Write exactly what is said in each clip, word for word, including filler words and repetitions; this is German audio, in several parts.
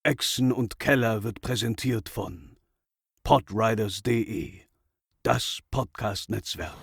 Echsen und Keller wird präsentiert von podriders punkt de, das Podcast-Netzwerk.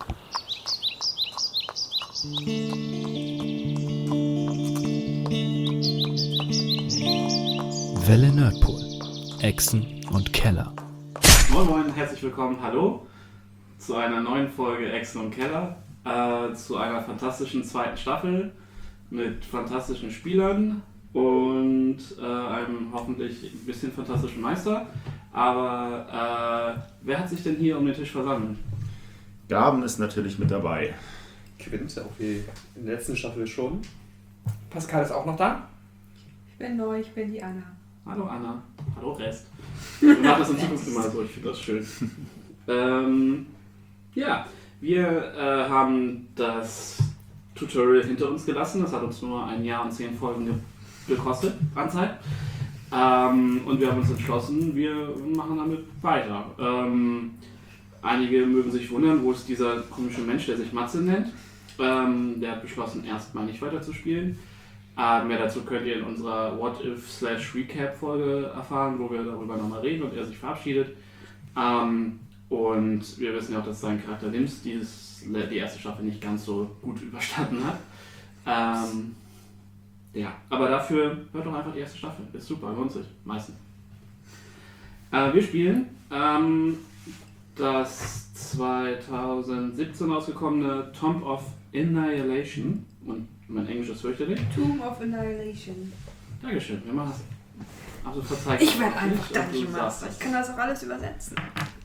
Welle Nerdpool, Echsen und Keller. Moin Moin, herzlich willkommen, hallo, zu einer neuen Folge Echsen und Keller, äh, zu einer fantastischen zweiten Staffel mit fantastischen Spielern und äh, einem hoffentlich ein bisschen fantastischen Meister. Aber äh, wer hat sich denn hier um den Tisch versammelt? Gaben ist natürlich mit dabei. Quint, auch wie in der letzten Staffel schon. Pascal ist auch noch da. Ich bin neu, ich bin die Anna. Hallo Anna, hallo Rest. Wir machen das in Zukunft immer so, ich finde das schön. ähm, ja, wir äh, haben das Tutorial hinter uns gelassen. Das hat uns nur ein Jahr und zehn Folgen ge- gekostet an Zeit. Ähm, und wir haben uns entschlossen, wir machen damit weiter. Ähm, einige mögen sich wundern, wo ist dieser komische Mensch, der sich Matze nennt. Ähm, der hat beschlossen, erstmal nicht weiter zu spielen. Äh, mehr dazu könnt ihr in unserer What-If slash Recap-Folge erfahren, wo wir darüber nochmal reden und er sich verabschiedet. Ähm, und wir wissen ja auch, dass sein Charakter Nims dieses, die erste Staffel nicht ganz so gut überstanden hat. Ähm, ja, aber dafür hört doch einfach die erste Staffel. Ist super, lohnt sich, meistens. Äh, wir spielen ähm, das zwanzig siebzehn rausgekommene Tomb of Annihilation. Und mein Englisch ist fürchterlich. Tomb of Annihilation. Dankeschön, wir machen das. Also verzeiht. Ich werde einfach nicht, Dungeon du Master. sagst Ich kann das auch alles übersetzen.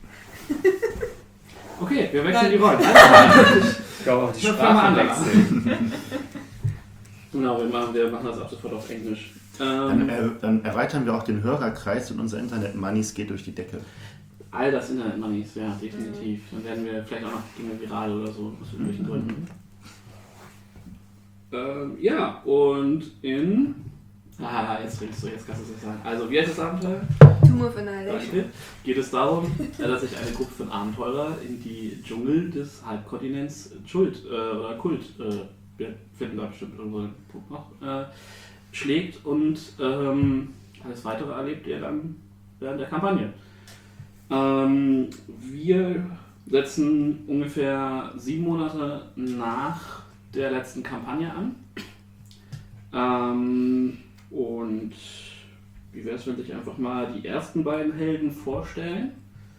Okay, wir wechseln Nein. die Rollen. Also, Ich glaube auch die Na, fangen wir an, Sprache wechseln. genau, wir machen, wir machen das ab sofort auf Englisch. Dann, Ähm, äh, dann erweitern wir auch den Hörerkreis und unser Internet-Moneys geht durch die Decke. all das Internet-Moneys, ja, definitiv. Dann werden wir vielleicht auch noch Dinge viral oder so, aus irgendwelchen Gründen. Ähm, ja, und in... Ah, jetzt redest du, jetzt kannst du es sagen. Also, wie heißt das Abenteuer? Tomb of Annihilation. Danke. Geht es darum, äh, dass sich eine Gruppe von Abenteurern in die Dschungel des Halbkontinents Schuld äh, oder Kult, äh, wir finden da bestimmt irgendwo einen Punkt noch, äh, schlägt und ähm, alles weitere erlebt ihr dann während der Kampagne. Ähm, wir setzen ungefähr sieben Monate nach der letzten Kampagne an. Ähm, und wie wäre es, wenn sich einfach mal die ersten beiden Helden vorstellen?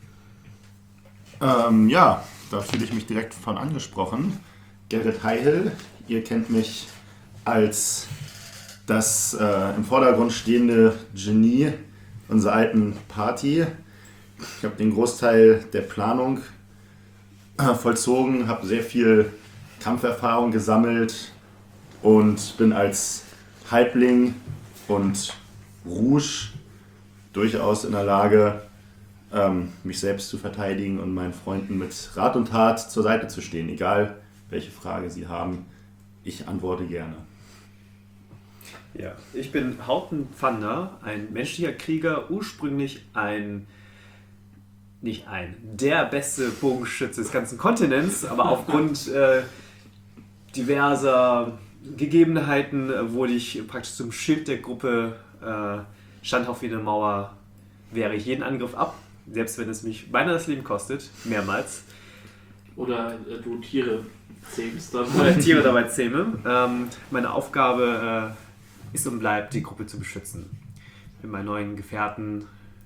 Ähm, ja, da fühle ich mich direkt von angesprochen. Gerrit Heihl, ihr kennt mich als das äh, im Vordergrund stehende Genie unserer alten Party. Ich habe den Großteil der Planung äh, vollzogen, habe sehr viel Kampferfahrung gesammelt und bin als Halbling und Rouge durchaus in der Lage, ähm, mich selbst zu verteidigen und meinen Freunden mit Rat und Tat zur Seite zu stehen. Egal, welche Frage sie haben, ich antworte gerne. Ja, ich bin Haupten Pfander, ein menschlicher Krieger, ursprünglich ein, nicht ein, der beste Bogenschütze des ganzen Kontinents, aber aufgrund äh, diverser Gegebenheiten äh, wurde ich praktisch zum Schild der Gruppe, äh, standhaft wie eine Mauer, wehre ich jeden Angriff ab, selbst wenn es mich beinahe das Leben kostet, mehrmals. Oder äh, du Tiere zähmst Oder dabei? Tiere dabei zähme. Ähm, meine Aufgabe äh, ist und bleibt, die Gruppe zu beschützen. Mit meinen neuen Gefährten,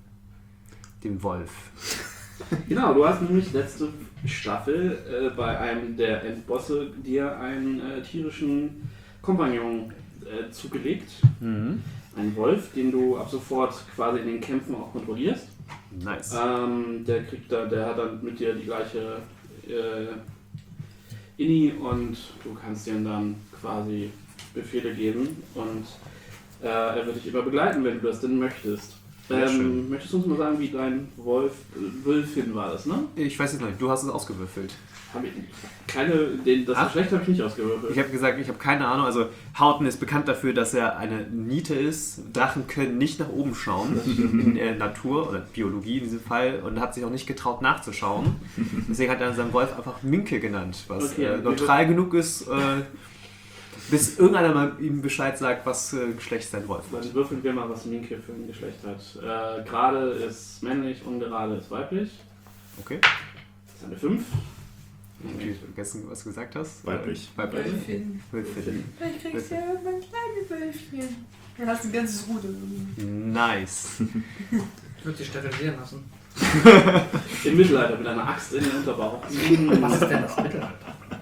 dem Wolf. Genau, du hast nämlich letzte Staffel äh, bei einem der Endbosse dir einen äh, tierischen Kompagnon äh, zugelegt. Mhm. Einen Wolf, den du ab sofort quasi in den Kämpfen auch kontrollierst. Nice. Ähm, der kriegt da, der hat dann mit dir die gleiche äh, Inni und du kannst ihm dann quasi Befehle geben und äh, er wird dich immer begleiten, wenn du das denn möchtest. Sehr schön. Ähm, möchtest du uns mal sagen, wie dein Wolf, Wölfin war das, ne? Ich weiß es noch nicht, du hast es ausgewürfelt. Hab ich keine, den, das Ah. Geschlecht habe ich nicht ausgewürfelt. Ich habe gesagt, ich habe keine Ahnung. Also Houghton ist bekannt dafür, dass er eine Niete ist. Drachen können nicht nach oben schauen in der Natur oder Biologie in diesem Fall und hat sich auch nicht getraut nachzuschauen. Deswegen hat er seinen Wolf einfach Minke genannt, was Okay, äh, wie neutral genug ist, äh, Bis irgendeiner mal ihm Bescheid sagt, was äh, Geschlecht sein Wolf hat. Dann würfeln wir mal, was Minke für ein Geschlecht hat. Äh, gerade ist männlich, ungerade ist weiblich. Okay. Das ist eine fünf. Ich habe vergessen, was du gesagt hast. Weiblich. Weiblich. Wölfin. Wölfin. Vielleicht kriegst du ja irgendwann kleine Wölfchen. Dann hast du ein ganzes Rudel. Nice. Ich würde sie sterilisieren lassen. Im Mittelalter mit einer Axt in den Unterbauch. Was ist denn das Mittelalter?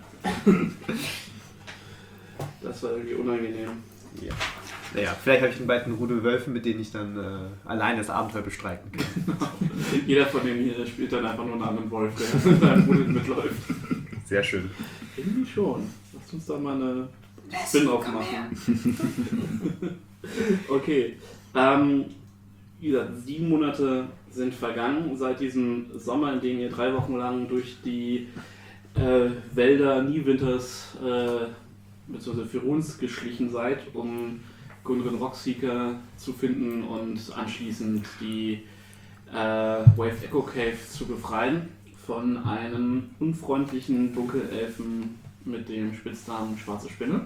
Das war irgendwie unangenehm. Ja. Naja, vielleicht habe ich einen beiden Rudel Wölfen, mit denen ich dann äh, alleine das Abenteuer bestreiten kann. Jeder von denen hier spielt dann einfach nur einen anderen Wolf, der in seinem Rudel mitläuft. Sehr schön. Irgendwie schon. Lass uns da mal eine Spin-off machen. Okay. Ähm, wie gesagt, sieben Monate sind vergangen seit diesem Sommer, in dem ihr drei Wochen lang durch die äh, Wälder Niewinters äh, bzw. Firuns geschlichen seid, um Gundren Rockseeker zu finden und anschließend die äh, Wave Echo Cave zu befreien von einem unfreundlichen Dunkelelfen mit dem Spitznamen Schwarze Spinne.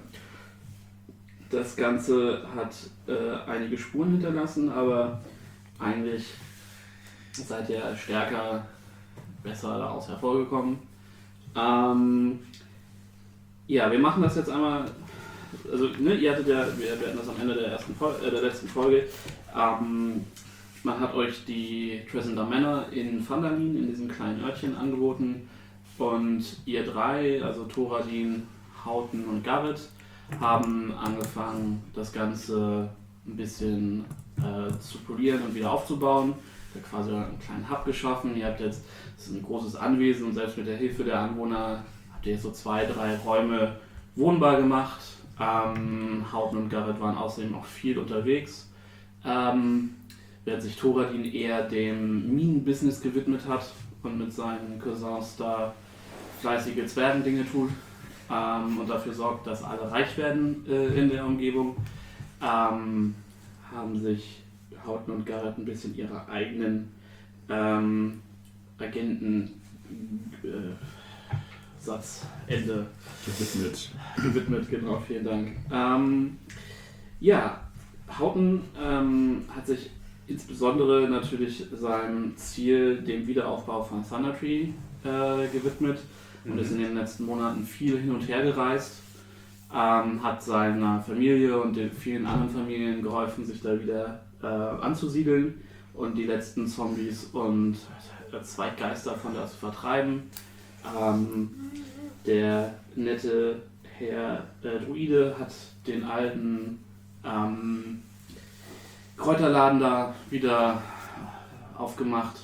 Das Ganze hat äh, einige Spuren hinterlassen, aber eigentlich seid ihr stärker, besser daraus hervorgekommen. Ähm, ja, wir machen das jetzt einmal. Also, ne, ihr hattet ja, wir, wir hatten das am Ende der, ersten Fol äh, der letzten Folge. Ähm, man hat euch die Tresender Manor in Phandalin, in diesem kleinen Örtchen, angeboten. Und ihr drei, also Thoradin, Houghton und Garrett, haben angefangen, das Ganze ein bisschen äh, zu polieren und wieder aufzubauen. Ihr habt quasi einen kleinen Hub geschaffen. Ihr habt jetzt, das ist ein großes Anwesen und selbst mit der Hilfe der Anwohner habt ihr jetzt so zwei, drei Räume wohnbar gemacht. Ähm, Houghton und Garrett waren außerdem auch viel unterwegs, ähm, während sich Thoradin eher dem Minenbusiness gewidmet hat und mit seinen Cousins da fleißige Zwergendinge tut ähm, und dafür sorgt, dass alle reich werden äh, in der Umgebung, ähm, haben sich Houghton und Garrett ein bisschen ihrer eigenen ähm, Agenten äh, Satzende Gewidmet. gewidmet, genau, vielen Dank. Ähm, ja, Houghton ähm, hat sich insbesondere natürlich seinem Ziel, dem Wiederaufbau von Thunder Tree, äh, gewidmet und Mhm. ist in den letzten Monaten viel hin und her gereist, ähm, hat seiner Familie und den vielen anderen Familien geholfen, sich da wieder äh, anzusiedeln und die letzten Zombies und äh, Zweiggeister von da zu vertreiben. Ähm, der nette Herr äh, Druide hat den alten ähm, Kräuterladen da wieder aufgemacht.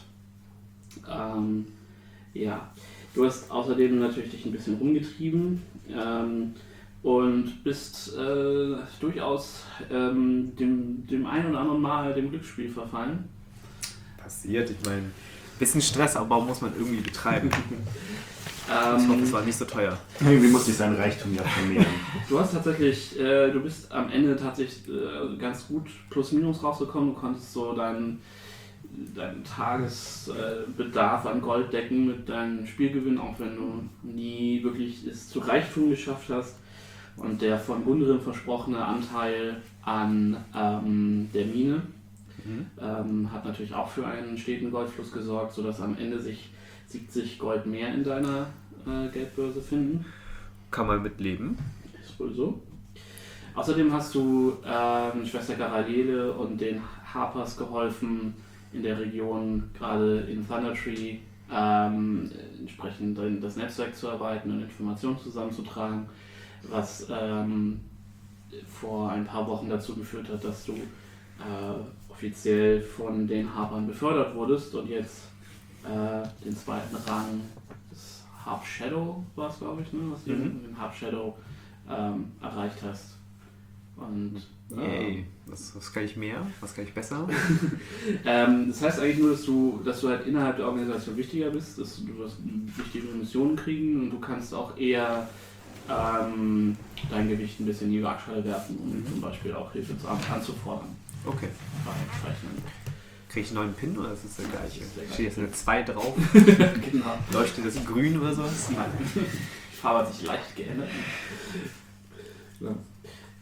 Ähm, ja, du hast außerdem natürlich dich ein bisschen rumgetrieben ähm, und bist äh, durchaus ähm, dem, dem ein oder anderen Mal dem Glücksspiel verfallen. Passiert, ich meine, ein bisschen Stressabbau muss man irgendwie betreiben. Ich Ähm, hoffe, es war nicht so teuer. Irgendwie musste ich sein Reichtum ja vermehren. Du hast tatsächlich, äh, du bist am Ende tatsächlich äh, ganz gut plus minus rausgekommen. Du konntest so deinen, deinen Tagesbedarf an Gold decken mit deinem Spielgewinn, auch wenn du nie wirklich es zu Reichtum geschafft hast. Und der von Gundren versprochene Anteil an ähm, der Mine Mhm. ähm, hat natürlich auch für einen steten Goldfluss gesorgt, sodass am Ende sich siebzig Gold mehr in deiner äh, Geldbörse finden. Kann man mitleben. Ist wohl so. Außerdem hast du ähm, Schwester Garalele und den Harpers geholfen, in der Region, gerade in Thunder Tree, ähm, entsprechend das Netzwerk zu erweitern und Informationen zusammenzutragen, was ähm, vor ein paar Wochen dazu geführt hat, dass du äh, offiziell von den Harpern befördert wurdest und jetzt äh, den zweiten Rang des Harp Shadow war es, glaube ich, ne? Was du Mhm. den Harp Shadow ähm, erreicht hast. Und Yay. Was, was kann ich mehr? Was kann ich besser? ähm, das heißt eigentlich nur, dass du, dass du halt innerhalb der Organisation wichtiger bist, dass du, du wirst wichtige Missionen kriegen und du kannst auch eher ähm, dein Gewicht ein bisschen in die Waagschale werfen, um Mhm. zum Beispiel auch Hilfe zu, anzufordern. Okay. Bei Zeichnen. Kriege ich einen neuen Pin oder ist es der gleiche? Das ist der Steht jetzt eine zwei drauf? Genau. Leuchtet das grün oder sowas? Nein. Die Farbe hat sich leicht geändert. Ja.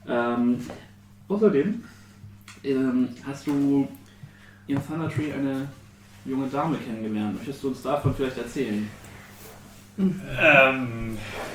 Ähm, außerdem ähm, hast du in Thunder Tree eine junge Dame kennengelernt. Möchtest du uns davon vielleicht erzählen? Ähm,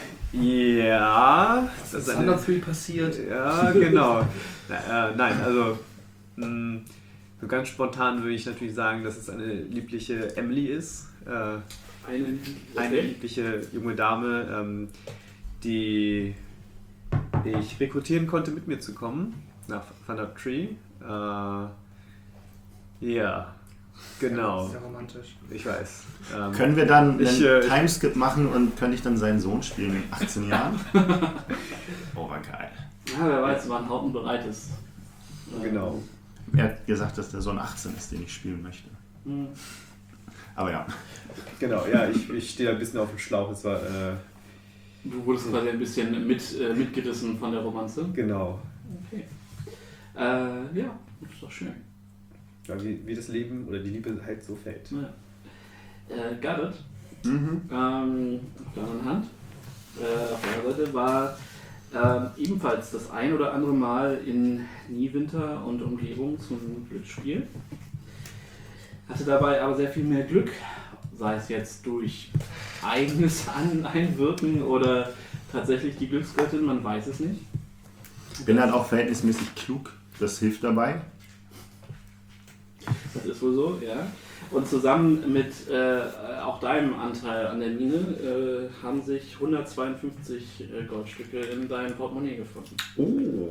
ja. Was Das ist ist Thunder eine, Tree passiert? ja, genau. Na, äh, nein, also mh, so ganz spontan würde ich natürlich sagen, dass es eine liebliche Emily ist. Äh, Eine, eine liebliche junge Dame, ähm, die ich rekrutieren konnte, mit mir zu kommen nach Thunder Tree. Äh, ja, genau. Sehr romantisch. Ich weiß. Ähm, Können wir dann einen Ich, äh, Timeskip machen und könnte ich dann seinen Sohn spielen in achtzehn Jahren? Oh, war geil. Ja, wer weiß, wann Hauten bereit ist. Genau. Er hat gesagt, dass der Sohn achtzehn ist, den ich spielen möchte. Hm. Aber ja. Genau, ja, ich, ich stehe ein bisschen auf dem Schlauch. Es war, äh, Du wurdest quasi ein bisschen mit, äh, mitgerissen von der Romanze. genau. Okay. Äh, ja, ist doch schön. Ja, wie, wie das Leben oder die Liebe halt so fällt. Ja. Äh, Garrett, Mhm. ähm, auf der anderen Hand, äh, auf der anderen Seite, war ähm, ebenfalls das ein oder andere Mal in Niewinter und Umgebung zum Glücksspiel. Hatte dabei aber sehr viel mehr Glück, sei es jetzt durch eigenes An- Einwirken oder tatsächlich die Glücksgöttin, man weiß es nicht. Bin halt auch verhältnismäßig klug. Das hilft dabei. Das ist wohl so, ja. Und zusammen mit äh, auch deinem Anteil an der Mine äh, haben sich hundertzweiundfünfzig äh, Goldstücke in deinem Portemonnaie gefunden. Oh.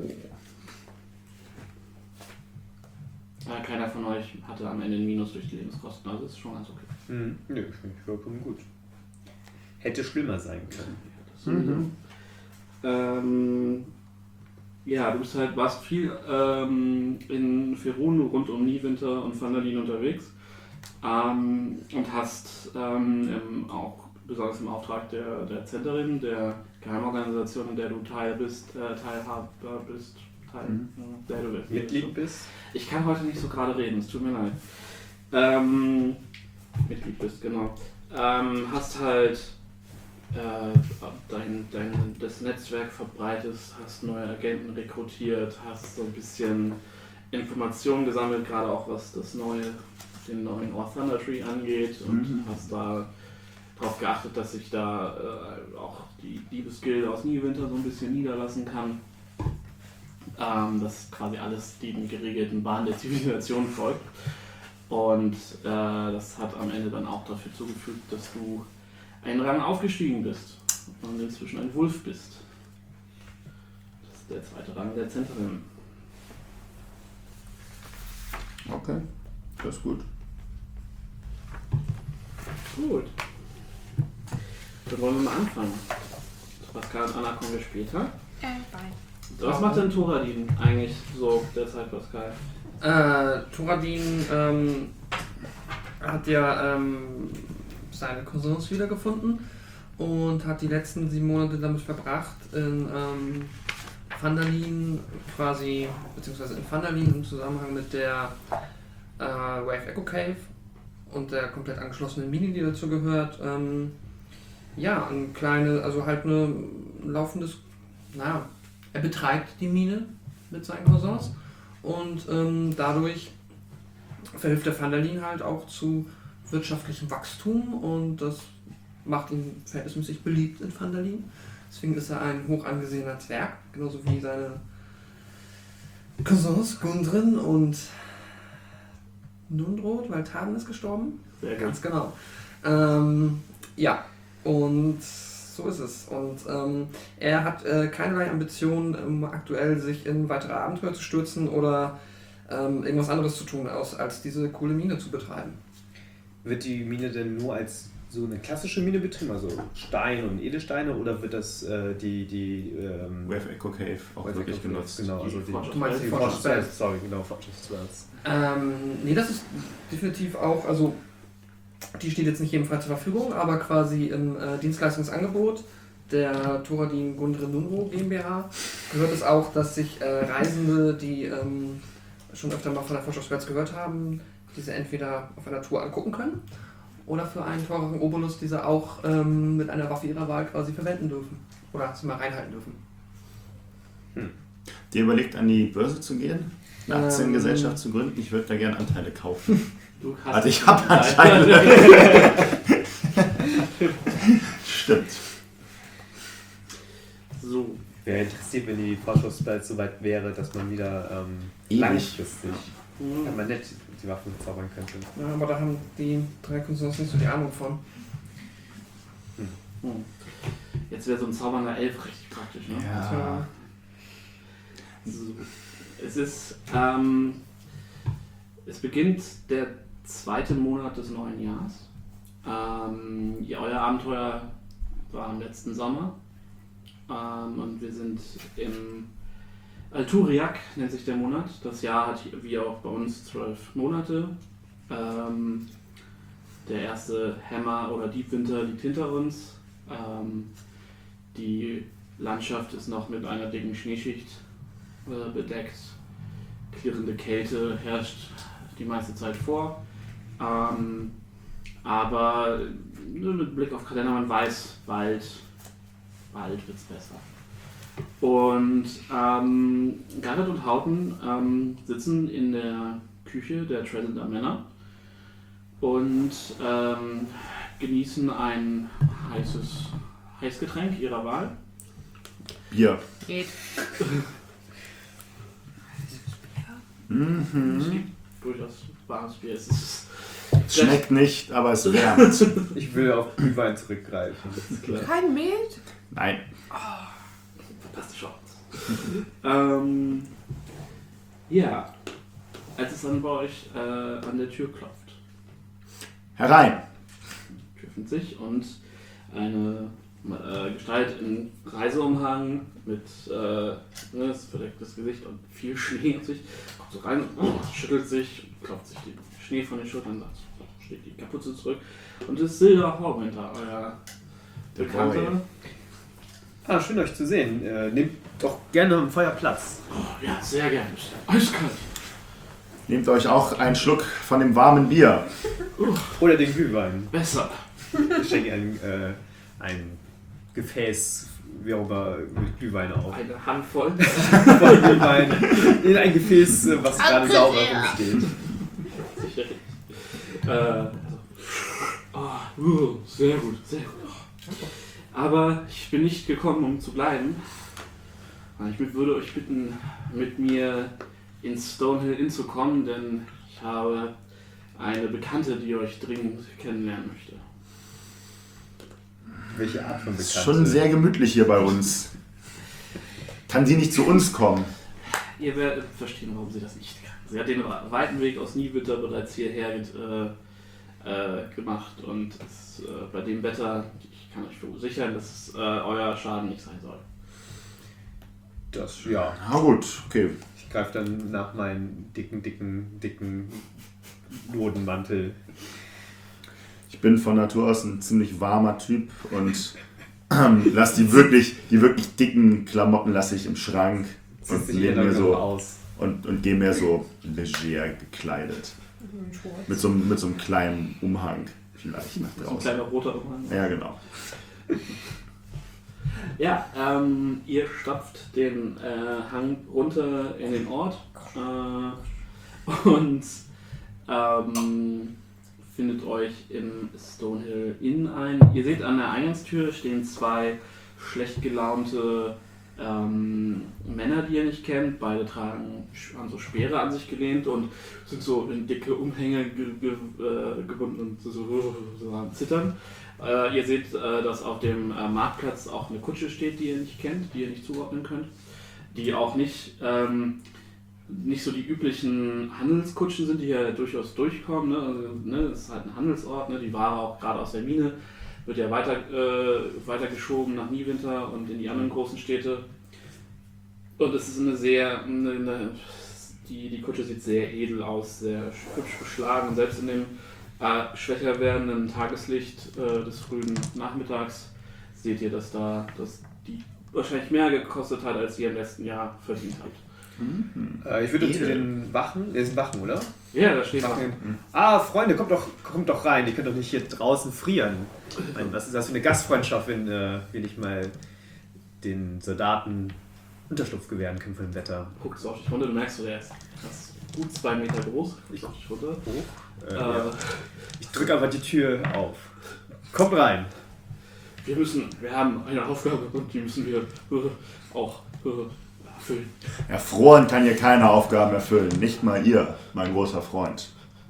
Äh, keiner von euch hatte am Ende einen Minus durch die Lebenskosten, also ist schon ganz okay. Mhm. Nö, finde ich vollkommen gut. Hätte schlimmer sein können. Das mhm. ähm, ja, du bist halt, warst viel ähm, in Ferun rund um Niewinter und Vandalin unterwegs ähm, und hast ähm, im, auch besonders im Auftrag der, der Zenterin, der Geheimorganisation, in der du Teil bist, äh, Teilhaber bist, Teil, Mhm. äh, der du bist. Mitglied bist? Ich kann heute nicht so gerade reden, es tut mir leid. Ähm, Mitglied bist, genau. Ähm, hast halt äh, dein, dein, das Netzwerk verbreitest, hast neue Agenten rekrutiert, hast so ein bisschen Informationen gesammelt, gerade auch was das neue, den neuen Ort Thunder Tree angeht und Mhm. hast hast da darauf geachtet, dass sich da äh, auch die Diebesgilde aus Niewinter so ein bisschen niederlassen kann. Ähm, dass quasi alles den geregelten Bahnen der Zivilisation folgt. Und äh, das hat am Ende dann auch dafür zugefügt, dass du einen Rang aufgestiegen bist und inzwischen ein Wolf bist. Das ist der zweite Rang der Zenterin. Okay, das ist gut. Gut. Dann wollen wir mal anfangen. Zu Pascal und Anna kommen wir später. Äh, bye. Was macht denn Thoradin eigentlich so derzeit, Pascal? Äh, Thoradin ähm, hat ja ähm, seine Cousins wiedergefunden und hat die letzten sieben Monate damit verbracht, in ähm, Vandalin quasi, beziehungsweise in Vandalin im Zusammenhang mit der äh, Wave Echo Cave und der komplett angeschlossenen Mine, die dazu gehört, ähm, ja, ein kleine, also halt eine, ein laufendes, naja, er betreibt die Mine mit seinen Cousins und ähm, dadurch verhilft der Vandalin halt auch zu wirtschaftlichem Wachstum und das macht ihn verhältnismäßig beliebt in Vandalin. Deswegen ist er ein hoch angesehener Zwerg, genauso wie seine Cousins Gundren und Nundrot, weil Taden ist gestorben. Sehr Ganz genau. Ähm, ja, und so ist es. Und ähm, er hat äh, keinerlei Ambitionen, um aktuell sich in weitere Abenteuer zu stürzen oder ähm, irgendwas anderes zu tun, aus, als diese coole Mine zu betreiben. Wird die Mine denn nur als so eine klassische Mine betrieben, also Stein und Edelsteine, oder wird das äh, die, die ähm, Wave Echo Cave auch Wave wirklich Echo genutzt. Genau, also die, Forge Du meinst die die Forge of Forge of Spells? Spells, sorry, genau, Forge of Spells. Ähm, nee, das ist definitiv auch, also die steht jetzt nicht jedem frei zur Verfügung, aber quasi im äh, Dienstleistungsangebot der Thoradin Gundren Nunro GmbH gehört es auch, dass sich äh, Reisende, die ähm, schon öfter mal von der Forge of Spells gehört haben, diese entweder auf einer Tour angucken können oder für einen teureren Obolus diese auch ähm, mit einer Waffe ihrer Wahl quasi verwenden dürfen oder sie mal reinhalten dürfen. ihr überlegt, an die Börse zu gehen? Eine Ähm. Aktiengesellschaft zu gründen? Ich würde da gerne Anteile kaufen. Du hast Also ich habe Anteile. Stimmt. So, Wäre interessiert, wenn die Forschungszeit so weit wäre, dass man wieder ähm, Ewig. langfristig permanent die Waffen zaubern könnte. Ja, aber da haben die drei Konsors nicht so die Ahnung von. hm. Jetzt wäre so ein zaubernder Elf richtig praktisch, ne? Ja. So. Es ist, ähm, es beginnt der zweite Monat des neuen Jahres. Ähm, ja, euer Abenteuer war im letzten Sommer. Ähm, und wir sind im Alturiak, nennt sich der Monat. Das Jahr hat wie auch bei uns zwölf Monate. Ähm, der erste Hämmer- oder Diebwinter liegt hinter uns. Ähm, die Landschaft ist noch mit einer dicken Schneeschicht äh, bedeckt. Klirrende Kälte herrscht die meiste Zeit vor. Ähm, aber mit Blick auf Kalender, man weiß, bald, bald wird es besser. Und ähm, Garrett und Houghton ähm, sitzen in der Küche der Tresender Männer und ähm, genießen ein heißes Heißgetränk ihrer Wahl. Bier. Geht. Mhm. Durchaus warmes Bier. Es ist Es schmeckt nicht, aber es wärmt. Ich will auf Glühwein zurückgreifen. klar. Kein Met? Nein. Fantastischer Ort. ähm, ja, als es dann bei euch äh, an der Tür klopft, Herein. die Tür öffnet sich und eine äh, Gestalt in Reiseumhang mit äh, ne, verdecktes Gesicht und viel Schnee auf sich kommt so rein, oh, schüttelt sich, klopft sich den Schnee von den Schultern, sagt, schlägt die Kapuze zurück und es ist Silda Horwinter, euer Bekannter. Boy. Ah, schön euch zu sehen. Äh, nehmt doch gerne am Feuer Platz. Oh, ja, sehr gerne. Eiskalt. Nehmt euch auch einen Schluck von dem warmen Bier. Oder den Glühwein. Besser. Ich schenke ein, äh, ein Gefäß wie auch immer, mit Glühwein auf. Eine Handvoll. Voll Glühwein in ein Gefäß, äh, was gerade Danke sauber sehr. rumsteht. Sicherlich. Äh, oh, uh, sehr gut, sehr gut. Aber ich bin nicht gekommen, um zu bleiben. Ich würde euch bitten, mit mir ins Stonehill Inn zu kommen, denn ich habe eine Bekannte, die euch dringend kennenlernen möchte. Welche Art von Ist Bekannte? schon sehr gemütlich hier bei uns. Kann sie nicht zu uns kommen? Ihr werdet verstehen, warum sie das nicht kann. Sie hat den weiten Weg aus Niewitter bereits hierher äh, äh, gemacht und ist, äh, bei dem Wetter, ich kann euch versichern, dass es äh, euer Schaden nicht sein soll. Das, ja. Na gut, okay. Ich greife dann nach meinem dicken, dicken, dicken Nodenmantel. Ich bin von Natur aus ein ziemlich warmer Typ und ähm, lass die wirklich, die wirklich dicken Klamotten lasse ich im Schrank Zieht und sich gehe jeder mir so aus. und, und gehe mir so leger gekleidet. Mit so, einem- mit so einem kleinen Umhang vielleicht nach So ein draußen. kleiner roter Umhang. Ja, genau. Ja, ähm, ihr stapft den äh, Hang runter in den Ort äh, und ähm, findet euch im Stonehill Inn ein. Ihr seht, an der Eingangstür stehen zwei schlecht gelaunte ähm, Männer, die ihr nicht kennt. Beide tragen, haben so Speere an sich gelehnt und sind so in dicke Umhänge ge ge äh, gebunden und so, so, so am Zittern. Äh, ihr seht, äh, dass auf dem äh, Marktplatz auch eine Kutsche steht, die ihr nicht kennt, die ihr nicht zuordnen könnt. Die auch nicht, ähm, nicht so die üblichen Handelskutschen sind, die ja durchaus durchkommen. Ne? Also, ne? Das ist halt ein Handelsort, ne? Die Ware auch gerade aus der Mine wird ja weiter, äh, weitergeschoben nach Niewinter und in die anderen großen Städte. Und es ist eine sehr, eine, eine, die, die Kutsche sieht sehr edel aus, sehr hübsch beschlagen. Und selbst in dem äh, schwächer werdenden Tageslicht äh, des frühen Nachmittags seht ihr, dass da dass die wahrscheinlich mehr gekostet hat, als ihr im letzten Jahr verdient habt. Äh, ich würde zu Edel. den Wachen, das sind Wachen, oder? Ja, da steht Wachen. Wachen. Ah, Freunde, kommt doch, kommt doch rein, ihr könnt doch nicht hier draußen frieren. Ich meine, was ist das für eine Gastfreundschaft, wenn äh, wir nicht mal den Soldaten Unterschlupf gewähren können von dem Wetter. Guckst du auf dich runter, du merkst, so, der ist krass, gut zwei Meter groß. Guckst auf dich runter. Hoch. Äh, Äh, ja. Ich drücke einfach die Tür auf. Kommt rein. Wir müssen, wir haben eine Aufgabe und die müssen wir äh, auch äh, erfüllen. Erfroren kann hier keine Aufgaben erfüllen, nicht mal ihr, mein großer Freund.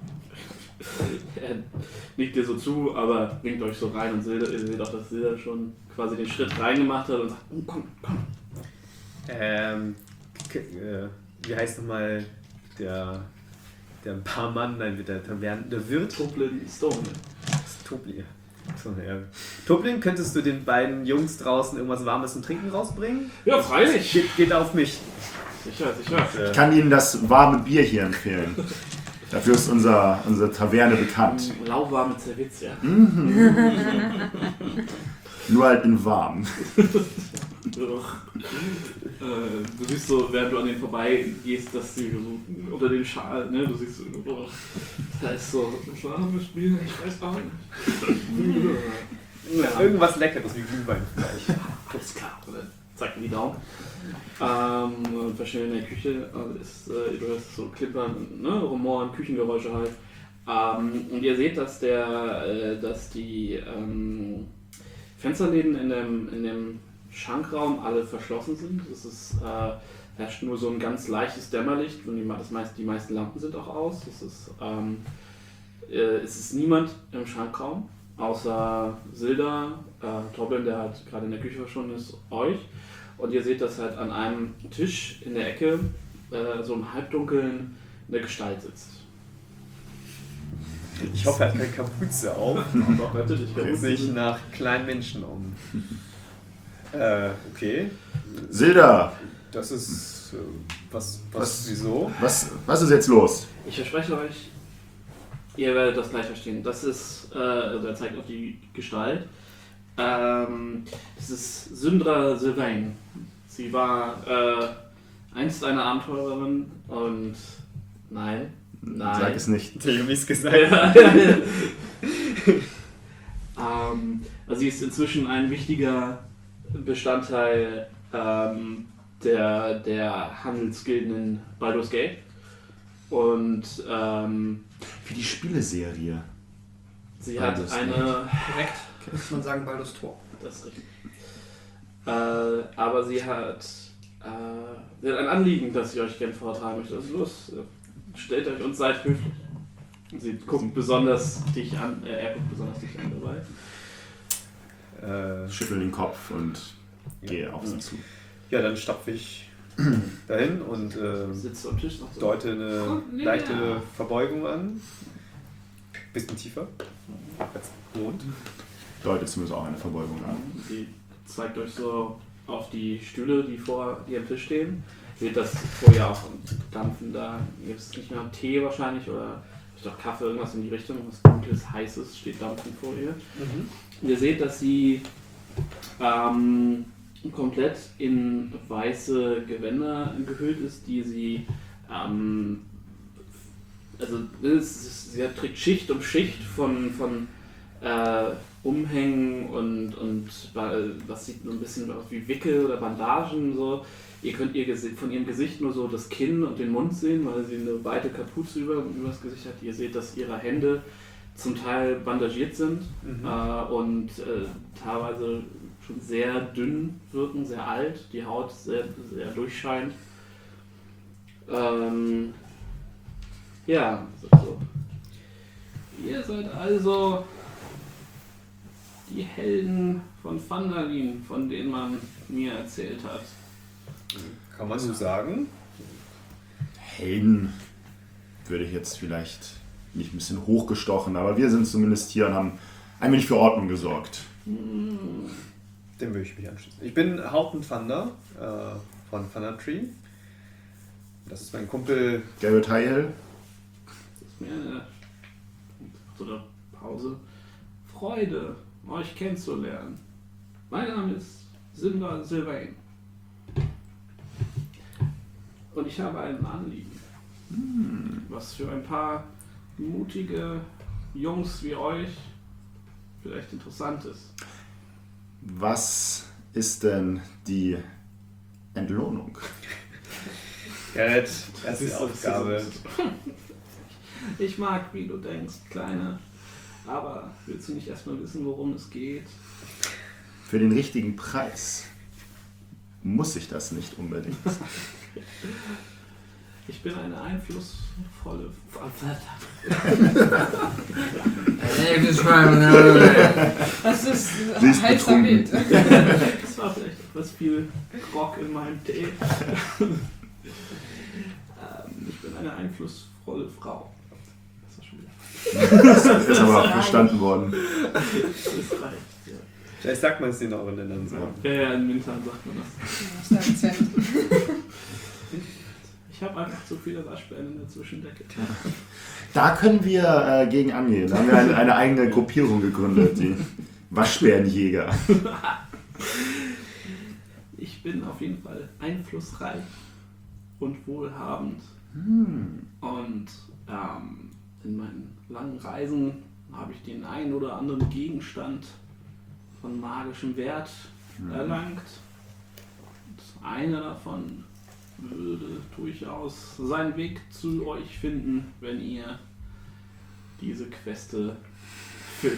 Er nickt dir so zu, aber winkt euch so rein und seht, ihr seht auch, dass Silda schon quasi den Schritt reingemacht hat und sagt, oh, komm, komm. Ähm, k- äh, wie heißt nochmal der, der Barmann, nein, der Taverne, der Wirt? Toblin Stone. Das ist Tobli. So, ja. Toblin, könntest du den beiden Jungs draußen irgendwas Warmes zum Trinken rausbringen? Ja, freilich. Geht, geht auf mich. Sicher, sicher. Äh, Ich kann Ihnen das warme Bier hier empfehlen. Dafür ist unser, unsere Taverne bekannt. Lauwarme Zerwitz, ja. Nur halt in warm. Äh, du siehst so, während du an denen vorbeigehst, dass sie so unter dem Schal, ne, du siehst so, oh, da ist so ein warmes Bier, ich weiß auch nicht. Ja. Irgendwas Leckeres wie Glühwein vielleicht. Alles klar, oder? Zeig mir die Daumen. Ähm, verschwinden in der Küche, äh, ist, äh, du hörst so klimpern, ne, Rumoren, Küchengeräusche halt. Ähm, und ihr seht, dass der, äh, dass die ähm, Fensterläden in dem, in dem Schankraum alle verschlossen sind. Es ist, äh, herrscht nur so ein ganz leichtes Dämmerlicht und die, das meist, die meisten Lampen sind auch aus. Es ist, ähm, äh, es ist niemand im Schankraum, außer Silda, äh, Toblin, der halt gerade in der Küche verschwunden ist, euch. Und ihr seht, dass halt an einem Tisch in der Ecke äh, so im Halbdunkeln eine Gestalt sitzt. Ich hoffe, er hat keine Kapuze auf. Doch, natürlich. Guckt sich nach kleinen Menschen um. Äh, okay. Silda, Das ist. Äh, was, was, Was? wieso? was, was ist jetzt los? Ich verspreche euch, ihr werdet das gleich verstehen. Das ist, äh, also er zeigt auf die Gestalt. Ähm, das ist Syndra Sylvain. Sie war äh, einst eine Abenteurerin und nein, nein. Sag es nicht. Ich hab nichts gesagt. ähm, also sie ist inzwischen ein wichtiger Bestandteil ähm, der, der Handelsgilden in Baldur's Gate. Und ähm, Wie die Spieleserie. sie hat Baldur's eine... Korrekt, muss man sagen, Baldur's Tor. Das ist richtig. Äh, aber sie hat, äh, sie hat ein Anliegen, das ich euch gerne vortragen möchte. Also los, äh, stellt euch und seid höflich. Sie guckt besonders dich an, äh, er guckt besonders dich an dabei. Äh, Schüttel den Kopf und gehe auf sie zu. ja, dann stapfe ich dahin und äh, Sitzt am Tisch noch so. deute eine Kommt näher. leichte Verbeugung an. Bisschen tiefer. Als Mond. Deutet zumindest auch eine Verbeugung an. Sie zeigt euch so auf die Stühle, die vor ihrem Tisch stehen. Seht das vorher auch dampfen da. Gibt es nicht mehr Tee wahrscheinlich oder vielleicht auch Kaffee, irgendwas in die Richtung. Was dunkles, heißes steht dampfend vor ihr. Und ihr seht, dass sie ähm, komplett in weiße Gewänder gehüllt ist, die sie ähm, also es ist, sie trägt Schicht um Schicht von, von äh, Umhängen und, und was sieht ein bisschen aus wie Wickel oder Bandagen so. Ihr könnt ihr Gesicht, von ihrem Gesicht nur so das Kinn und den Mund sehen, weil sie eine weite Kapuze über, über das Gesicht hat. Ihr seht, dass ihre Hände zum Teil bandagiert sind Mhm. äh, und äh, teilweise schon sehr dünn wirken, sehr alt, die Haut sehr, sehr durchscheint. Ähm, ja, so. Ihr seid also die Helden von Phandalin, von denen man mir erzählt hat. Kann man so sagen? Helden würde ich jetzt vielleicht nicht ein bisschen hochgestochen, aber wir sind zumindest hier und haben ein wenig für Ordnung gesorgt. Hm. Dem würde ich mich anschließen. Ich bin Haupten Thunder äh, von Thunder Tree. Das ist mein Kumpel. Garrett Highhill, Das ist mir eine so eine Pause. Freude, euch kennenzulernen. Mein Name ist Syndra Sylvain. Und ich habe ein Anliegen, was für ein paar mutige Jungs wie euch vielleicht interessant ist. was ist denn die Entlohnung. Gerrit, das ist die Aufgabe. Ich mag, wie du denkst, Kleine. Aber willst du nicht erstmal wissen, worum es geht? Für den richtigen Preis muss ich das nicht unbedingt. Ich bin eine einflussvolle... Das ist Sie ist heißer betrunken. Wind. Das war vielleicht etwas viel Grog in meinem Tee. ähm, ich bin eine einflussvolle Frau. Das war schon wieder... Das ist aber auch verstanden worden. Das reicht, ja. Vielleicht sagt man es den auch in Ländern so. Ja, ja, in Wintern sagt man das. Das ist der Akzent. Ich habe einfach zu viele Waschbären in der Zwischendecke. Da können wir äh, gegen angehen. Da haben wir eine, eine eigene Gruppierung gegründet, die Waschbärenjäger. Ich bin auf jeden Fall einflussreich und wohlhabend. Hm. Und ähm, in meinen langen Reisen habe ich den einen oder anderen Gegenstand von magischem Wert erlangt. Und einer davon würde durchaus seinen Weg zu euch finden, wenn ihr diese Queste füllt.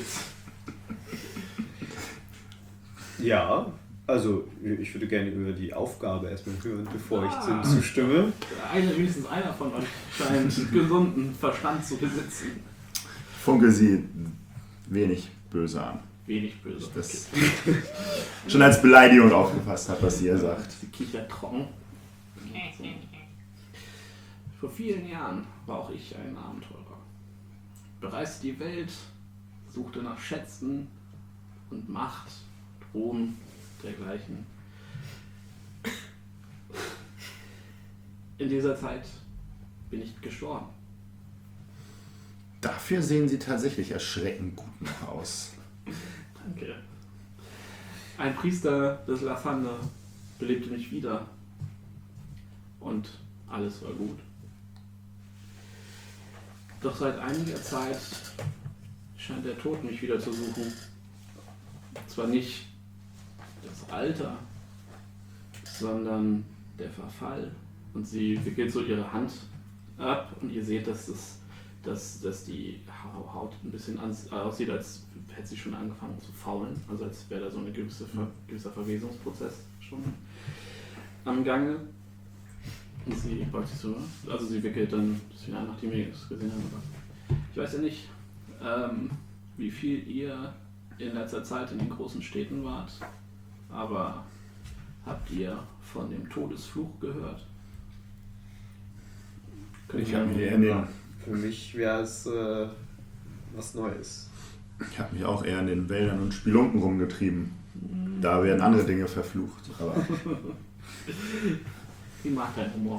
Ja, also ich würde gerne über die Aufgabe erstmal hören, bevor ich Ah. zu zustimme. Eine, wenigstens einer von euch scheint gesunden Verstand zu besitzen. Funke sie wenig böse an. Wenig böse. Das schon als Beleidigung aufgefasst hat, was sie hier sagt. Sie kichert trocken. Vor vielen Jahren war auch ich ein Abenteurer. Bereiste die Welt, suchte nach Schätzen und Macht, Ruhm, dergleichen. In dieser Zeit bin ich gestorben. Dafür sehen sie tatsächlich erschreckend gut noch aus. Danke. Ein Priester des Lathander belebte mich wieder. Und alles war gut. Doch seit einiger Zeit scheint der Tod mich wieder zu suchen. Zwar nicht das Alter, sondern der Verfall. Und sie wickelt so ihre Hand ab und ihr seht, dass, es, dass, dass die Haut ein bisschen aussieht, als hätte sie schon angefangen zu faulen. Also als wäre da so ein gewisse Ver gewisser Verwesungsprozess schon am Gange. Und sie beugt sich so, also sie wickelt dann das wieder an, nachdem wir es gesehen haben. Ich weiß ja nicht, ähm, wie viel ihr in letzter Zeit in den großen Städten wart, aber habt ihr von dem Todesfluch gehört? Ich habe mich eher in den, Für mich wäre es äh, was Neues. ich habe mich auch eher in den Wäldern und Spelunken rumgetrieben. Da werden andere Dinge verflucht. Aber Sie mag deinen Humor.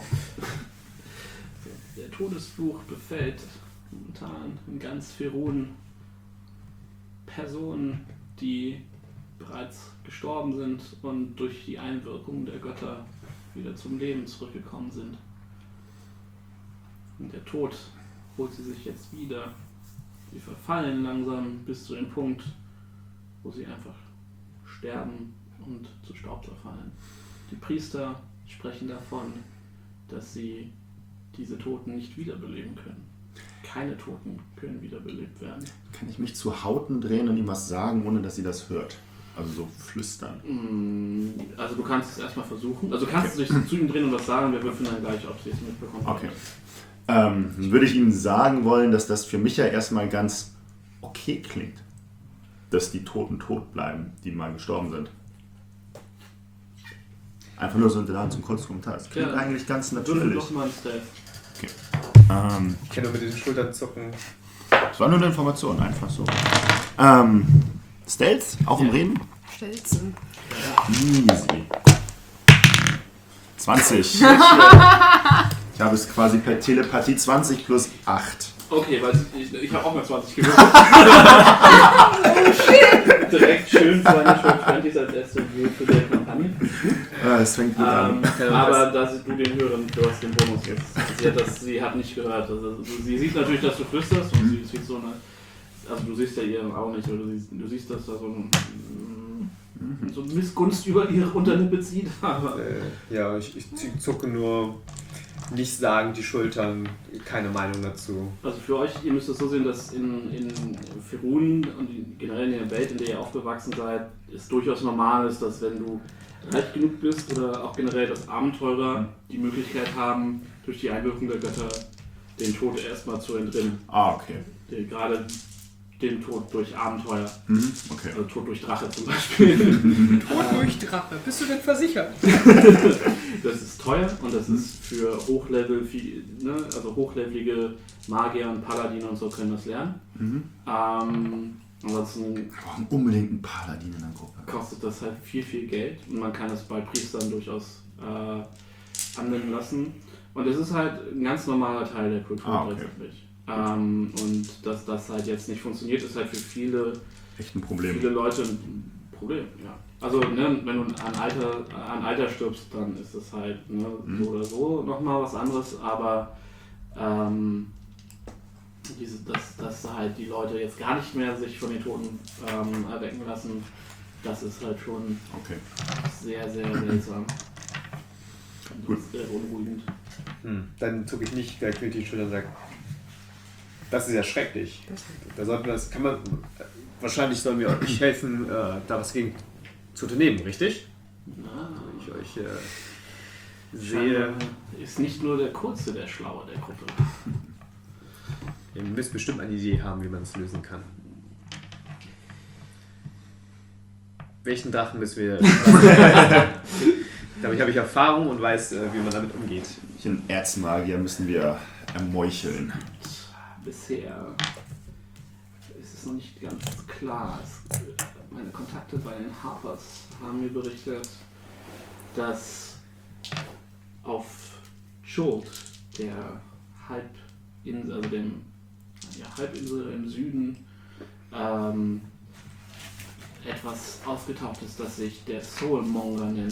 Der Todesfluch befällt momentan in ganz Ferun Personen, die bereits gestorben sind und durch die Einwirkung der Götter wieder zum Leben zurückgekommen sind. Und der Tod holt sie sich jetzt wieder. Sie verfallen langsam bis zu dem Punkt, wo sie einfach sterben und zu Staub zerfallen. Die Priester sprechen davon, dass sie diese Toten nicht wiederbeleben können. Keine Toten können wiederbelebt werden. kann ich mich zu Hauten drehen und ihm was sagen, ohne dass sie das hört? Also so flüstern. Also du kannst es erstmal versuchen. Also du kannst okay. dich zu ihm drehen und was sagen, wir würfeln dann gleich, ob sie es mitbekommen. Okay. Ähm, dann würde ich Ihnen sagen wollen, dass das für mich ja erstmal ganz okay klingt. Dass die Toten tot bleiben, die mal gestorben sind. Einfach nur so ein zum kurzen Kommentar. Das klingt ja eigentlich ganz natürlich. Doch mal ein Stealth. Okay. Ähm, ich kann nur mit den Schultern zucken. Das war nur eine Information, einfach so. Ähm, Stealth, auch im Reden? Stelzen. Easy. zwanzig. Ich habe es quasi per Telepathie zwanzig plus acht. Okay, weil ich, ich habe auch mal zwanzig gewürfelt. Direkt schön Financial Twenties als erste für der Kampagne. Ah, das fängt gut ähm, an. Aber da du den hören, du hast den Bonus jetzt. Sie hat, das, sie hat nicht gehört. Also, sie sieht natürlich, dass du flüsterst und sie sieht so eine. Also du siehst ja ihren Augen nicht, aber du siehst, du siehst dass da so ein so Missgunst über ihre Unterlippe zieht. Aber Äh, ja, ich, ich zucke nur nicht sagen die Schultern, keine Meinung dazu. also für euch, ihr müsst es so sehen, dass in, in Ferun und generell in der Welt, in der ihr aufgewachsen seid, es durchaus normal ist, dass wenn du reich genug bist oder auch generell, dass Abenteurer die Möglichkeit haben, durch die Einwirkung der Götter den Tod erstmal zu entrinnen. Ah, okay. Die, gerade den Tod durch Abenteuer, Mhm. Okay. also Tod durch Drache zum Beispiel. Tod durch Drache. Bist du denn versichert? Das ist teuer und das ist für Hochlevel, viel, ne, also hochlevelige Magier und Paladine und so können das lernen. Mhm. Ähm, ansonsten Wir brauchen unbedingt einen Paladin in der Gruppe. kostet das halt viel, viel Geld und man kann es bei Priestern durchaus äh, anwenden lassen. Und es ist halt ein ganz normaler Teil der Kultur Ah, okay. tatsächlich. Ähm, und dass das halt jetzt nicht funktioniert, ist halt für viele, Echt ein Problem. viele Leute ein Problem. Ja. Also ne, wenn du an Alter, an Alter stirbst, dann ist es halt ne, Mhm. so oder so nochmal was anderes, aber ähm, diese, dass, dass halt die Leute jetzt gar nicht mehr sich von den Toten ähm, erwecken lassen, das ist halt schon Okay. sehr, sehr seltsam. Gut. Das ist sehr beunruhigend. Hm. Dann zucke ich nicht gleich mit die Schultern und sage, das ist ja schrecklich. Da sollten wir das, kann man, wahrscheinlich sollen wir euch helfen, äh, da was gegen zu unternehmen, richtig? Na, Wenn ich euch äh, sehe, scheinbar ist nicht nur der Kurze der Schlaue der Gruppe. ihr müsst bestimmt eine Idee haben, wie man es lösen kann. Welchen Drachen müssen wir... Damit habe ich Erfahrung und weiß, äh, wie man damit umgeht. Den Erzmagier müssen wir ermeucheln. Bisher ist es noch nicht ganz klar. Es, meine Kontakte bei den Harpers haben mir berichtet, dass auf Jolt, der Halbinsel, also dem ja, Halbinsel im Süden, ähm, etwas aufgetaucht ist, das sich der Soulmonger nennt.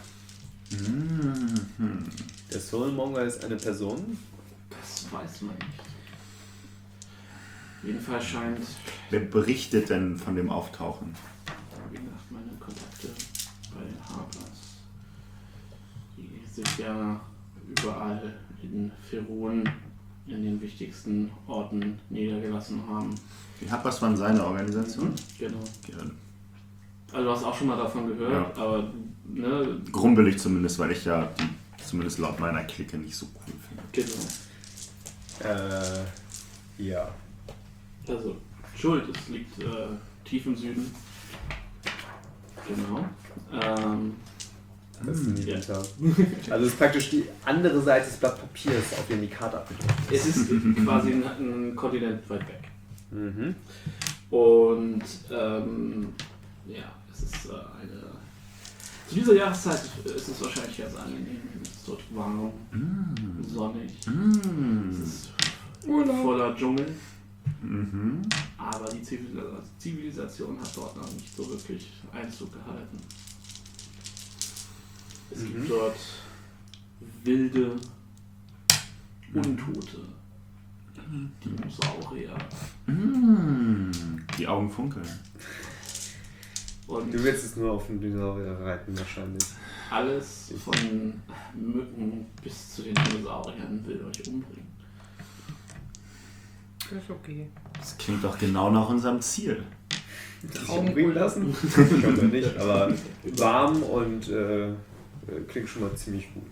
Mhm. Der Soulmonger ist eine Person. Das weiß man nicht. Jedenfalls scheint, Wer berichtet denn von dem Auftauchen? wie gesagt, meine Kontakte bei den Harpers, die sich ja überall in Ferun in den wichtigsten Orten niedergelassen haben. Die Harpers waren seine Organisation? Genau. Ja, Also du hast auch schon mal davon gehört, Ja. aber ne, grummelig zumindest, weil ich ja die, zumindest laut meiner Clique nicht so cool finde. genau. Äh, ja. Also Schuld, es liegt äh, tief im Süden. Genau. Ähm, Das ist ein Ja. Winter. Also es ist praktisch die andere Seite des Blatt Papiers, auf dem die Karte abgedruckt es ist quasi ein, ein Kontinent weit weg. ist. Mhm. Und ähm, ja, es ist äh, eine. Zu dieser Jahreszeit ist es wahrscheinlich ganz angenehm. Es ist dort warm, sonnig. Es Mhm. ist Urlaub. voller Dschungel. Mhm. Aber die Zivilis- Zivilisation hat dort noch nicht so wirklich Einzug gehalten. Es Mhm. gibt dort wilde Untote. Dinosaurier. Mhm. Die Augen funkeln. Und Du willst es nur auf den Dinosaurier reiten wahrscheinlich. alles von Mücken bis zu den Dinosauriern will euch umbringen. Das ist okay. Das klingt doch genau nach unserem Ziel. Umbringen lassen? Ich glaube nicht, aber warm und äh, klingt schon mal ziemlich gut.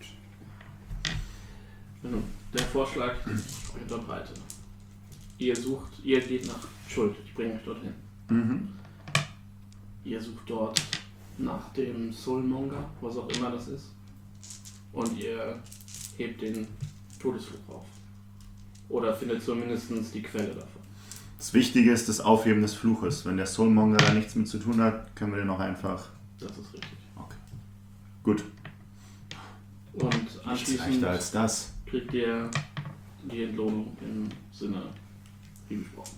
Nun, der Vorschlag ich unterbreite. Ihr sucht, ihr geht nach Schuld, ich bringe euch dorthin. Mhm. Ihr sucht dort nach dem Soulmonger, was auch immer das ist. Und ihr hebt den Todesfluch auf. Oder findet zumindest die Quelle davon. Das Wichtige ist das Aufheben des Fluches. Wenn der Soulmonger da nichts mit zu tun hat, können wir den auch einfach... Das ist richtig. Okay. Gut. Und Nichts anschließend leichter als das. kriegt ihr die Entlohnung im Sinne wie besprochen.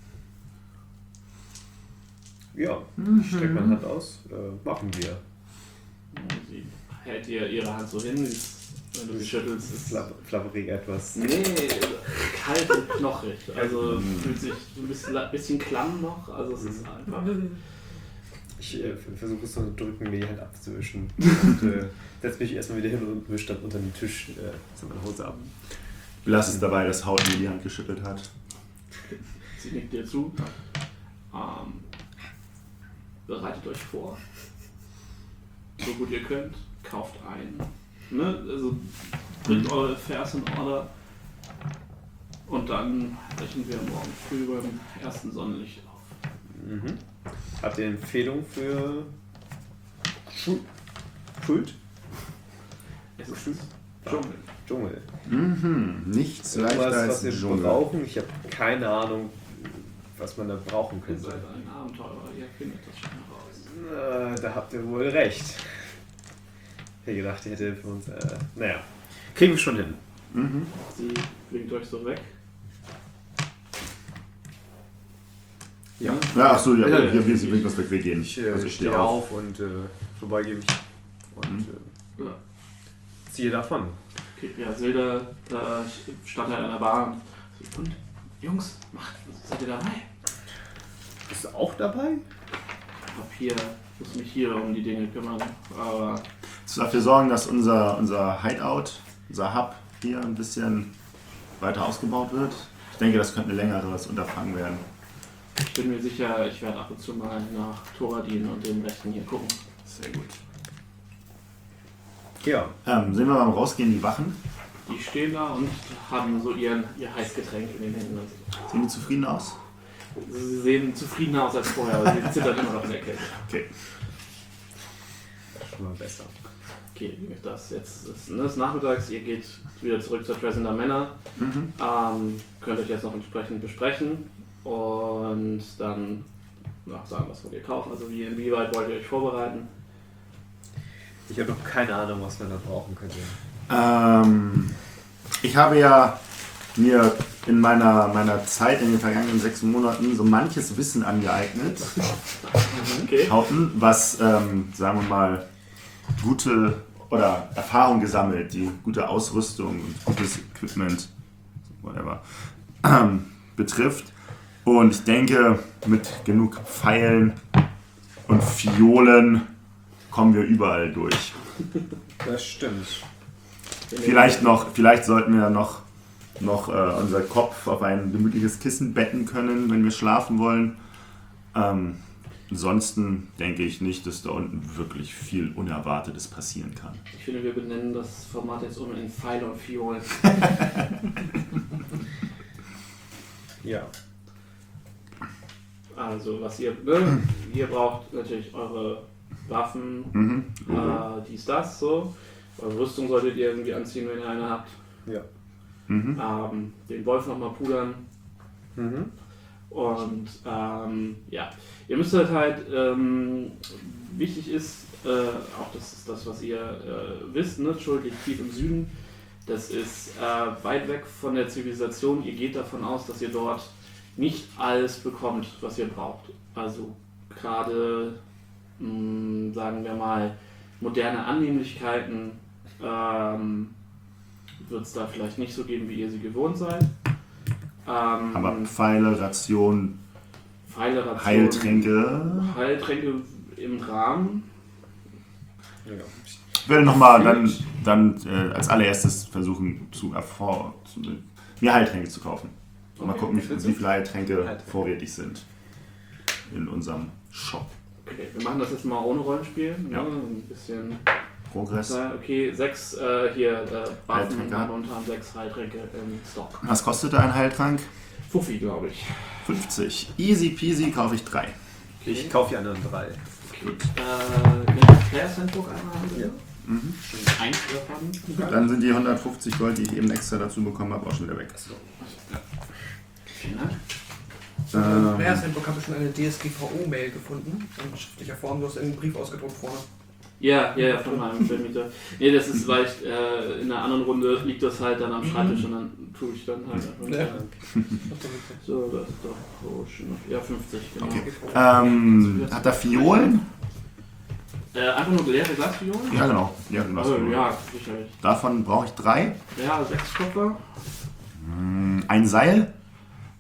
Ja, streckt man Hand aus, äh, machen wir. Und sie hält ihr ihre Hand so hin, sie ist, wenn du sie schüttelst, ist Fla flabberig etwas. nee, kalt und knochig. Also fühlt sich so ein bisschen, bisschen klamm noch. Also es ist einfach. Ich äh, versuche es so zu drücken, mir die Hand abzuwischen. Und äh, setze mich erstmal wieder hin und wische dann unter den Tisch äh, so meine Hose ab. Lass es dabei, dass Haut mir die Hand geschüttelt hat. Sie nickt dir zu. Ähm, bereitet euch vor. So gut ihr könnt. Kauft ein. Ne? Also bringt eure Affairs in Order. Und dann brechen wir morgen früh beim ersten Sonnenlicht auf. Mhm. Habt ihr Empfehlungen für Schul Schuld? Es ist Dschungel. Dschungel. Mhm, nichts leichter Irgendwas, als was wir Dschungel. brauchen? Ich habe keine Ahnung, was man da brauchen Ihr könnte. seid ein Abenteurer, ihr findet das schon raus. Äh, da habt ihr wohl recht. Ich hätte gedacht, ihr hättet für uns. Äh, naja, kriegen wir schon hin. Mhm. Sie blinkt euch so weg. Ja. Ja, ach so, ja, Ja, wir, ja. wir, wir, wir, wir, wir gehen. Ich äh, Also ich stehe auf und äh, vorbeigehe mich und Mhm. äh, Ja. ziehe davon. Okay, ja, Silda äh, stand halt an der Bar und, und Jungs, macht, seid ihr dabei? Bist du auch dabei? Ich hab hier, muss mich hier um die Dinge kümmern, aber Zu dafür sorgen, dass unser, unser Hideout, unser Hub hier ein bisschen weiter ausgebaut wird. Ich denke, das könnte ein längeres Unterfangen werden. ich bin mir sicher, ich werde ab und zu mal nach Thoradin und den Rechten hier gucken. Sehr gut. Ja. Ähm, sehen wir beim Rausgehen die Wachen? Die stehen da und haben so ihren, ihr Heißgetränk in den Händen. Und Sehen die zufrieden aus? so. Sie sehen zufriedener aus als vorher, aber sie zittern immer noch in der Kälte. Okay. Schon mal besser. Okay, das jetzt ist, ne, ist nachmittags, ihr geht wieder zurück zur Tresender Manor. Mhm. Ähm, könnt euch jetzt noch entsprechend besprechen und dann ja, sagen, was wollt ihr kaufen, also wie, inwieweit wollt ihr euch vorbereiten. Ich habe noch keine Ahnung, was man da brauchen könnte. Ähm, ich habe ja mir in meiner, meiner Zeit in den vergangenen sechs Monaten so manches Wissen angeeignet, Okay. Hauten, was, ähm, sagen wir mal, gute oder Erfahrung gesammelt, die gute Ausrüstung und gutes Equipment, whatever, ähm, betrifft. Und ich denke, mit genug Pfeilen und Fiolen kommen wir überall durch. Das stimmt. Vielleicht noch, vielleicht sollten wir noch, noch äh, unser Kopf auf ein gemütliches Kissen betten können, wenn wir schlafen wollen. Ähm, ansonsten denke ich nicht, dass da unten wirklich viel Unerwartetes passieren kann. Ich finde, wir benennen das Format jetzt um in Pfeile und Fiolen. Ja. Also, was ihr, ne? Ihr braucht natürlich eure Waffen, Mhm. äh, dies, das, so. Eure Rüstung solltet ihr irgendwie anziehen, wenn ihr eine habt. Ja. Mhm. Ähm, den Wolf nochmal pudern. Mhm. Und ähm, ja, ihr müsst halt halt, ähm, wichtig ist, äh, auch das ist das, was ihr äh, wisst, ne? Schuld liegt tief im Süden. Das ist äh, weit weg von der Zivilisation. Ihr geht davon aus, dass ihr dort nicht alles bekommt, was ihr braucht. Also gerade, mh, sagen wir mal, moderne Annehmlichkeiten ähm, wird es da vielleicht nicht so geben, wie ihr sie gewohnt seid. Ähm, Aber Pfeile, Ration, Pfeile, Ration, Heiltränke. Heiltränke im Rahmen. Ja. Ich will nochmal dann, dann äh, als allererstes versuchen, zu, erfor- zu mir Heiltränke zu kaufen. Und mal Okay, gucken, wie, viel- bitte. wie viele Heiltränke Heiltränke. vorrätig sind in unserem Shop. Okay, wir machen das jetzt mal ohne Rollenspiel. Ne? Ja. Ein bisschen. Progress. Okay, sechs äh, hier äh, Waffen Heiltränke. haben momentan sechs Heiltränke im Stock. Was kostet ein Heiltrank? Fuffi, glaube ich. fünfzig. Easy peasy kaufe ich drei. Ich kaufe die anderen drei. Okay. Äh, den Players Handbook einmal haben wir. Ja. Mhm. Schon eins davon. Dann sind die hundertfünfzig Gold, die ich eben extra dazu bekommen habe, auch schon wieder weg. Vielen Dank. Im Players Ähm, Handbook habe ich schon eine D S G V O-Mail gefunden. In schriftlicher Form, du hast einen Brief ausgedruckt vorne. Ja, ja, ja, von meinem Vermieter. Nee, das ist, weil ich äh, in einer anderen Runde liegt das halt dann am Schreibtisch und dann tue ich dann halt einfach. Ja. So, das ist doch Potion. Ja, fünfzig, genau. Okay. ähm, hat er Fiolen? Äh, einfach nur leere Glasfiolen? Ja, genau. Ja, genau. Also, ja, sicherlich. Davon brauche ich drei. Ja, sechs Koffer. Mm, Ein Seil.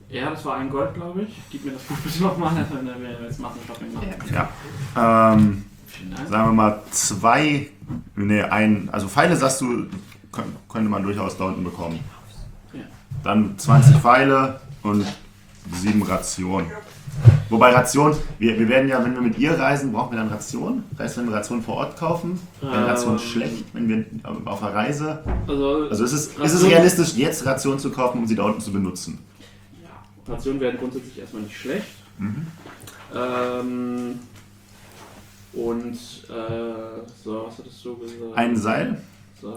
Ja, das war ein Gold, glaube ich. Gib mir das Buch bitte nochmal, wenn wir jetzt Massenshopping machen. Ja. Ähm, Vielen Dank. sagen wir mal zwei, nee, ein, also Pfeile sagst du, kön- könnte man durchaus da unten bekommen. Ja. Dann zwanzig Pfeile und sieben Rationen. Wobei Ration, wir, wir werden ja, wenn wir mit ihr reisen, brauchen wir dann Ration. Das heißt, wenn wir Ration vor Ort kaufen, wäre Ration Ähm. schlecht, wenn wir auf der Reise. Also, Also ist es, ist es Ration- realistisch, jetzt Ration zu kaufen, um sie da unten zu benutzen? Ja, Rationen werden grundsätzlich erstmal nicht schlecht. Mhm. Ähm, und, äh, so, was hattest du gesagt? Ein Seil? Seil.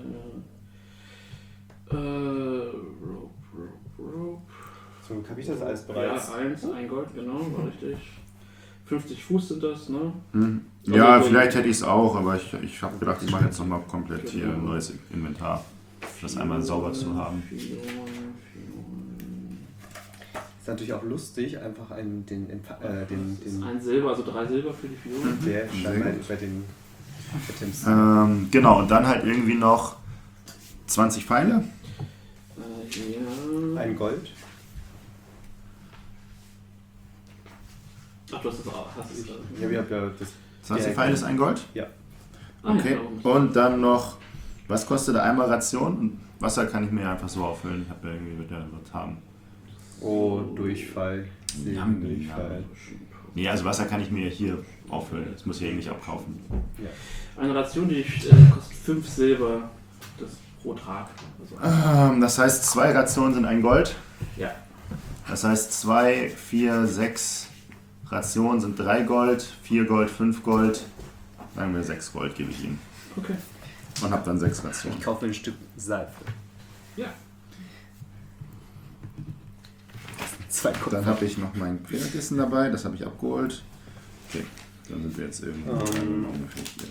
Äh, Rope, Rope, Rope. So, habe ich das alles bereits? Ja, eins, ein Gold, genau, war richtig. fünfzig Fuß sind das, ne? Mhm. Also Ja, so- vielleicht hätte ich es auch, aber ich, ich habe gedacht, ich mache jetzt nochmal komplett hier ein neues Inventar, das einmal sauber zu haben. Ist natürlich auch lustig, einfach einen, den, den, äh, den, Das ist den ein Silber, also drei Silber für die Figuren. der Sehr scheinbar gut. bei den Items. Ähm, genau, und dann halt irgendwie noch zwanzig Pfeile. Äh, ja. Ein Gold. Ach, du hast das auch. Hast du das Ja, wir haben ja das. zwanzig Ja, Pfeile ist ein Gold. Ja. Ah, Okay. ja, genau. Und dann noch, was kostet einmal Ration? Und Wasser kann ich mir einfach so auffüllen. Ich habe ja irgendwie mit der was haben. Oh, Durchfall. Ja, Segen, Durchfall. Nee, also Wasser kann ich mir hier auffüllen. Das muss ich eigentlich abkaufen. Ja. Eine Ration, die äh, kostet fünf Silber das pro Tag. Also, Ähm, das heißt, zwei Rationen sind ein Gold. ja. Das heißt, zwei, vier, sechs Rationen sind drei Gold, vier Gold, fünf Gold. Sagen wir sechs Gold gebe ich ihm. Okay. Und habe dann sechs Rationen. Ich kaufe mir ein Stück Seife. Ja. Zwei Dann habe ich noch mein Pferdekissen dabei, das habe ich abgeholt. Okay, dann sind wir jetzt irgendwo Ähm. ungefähr hier.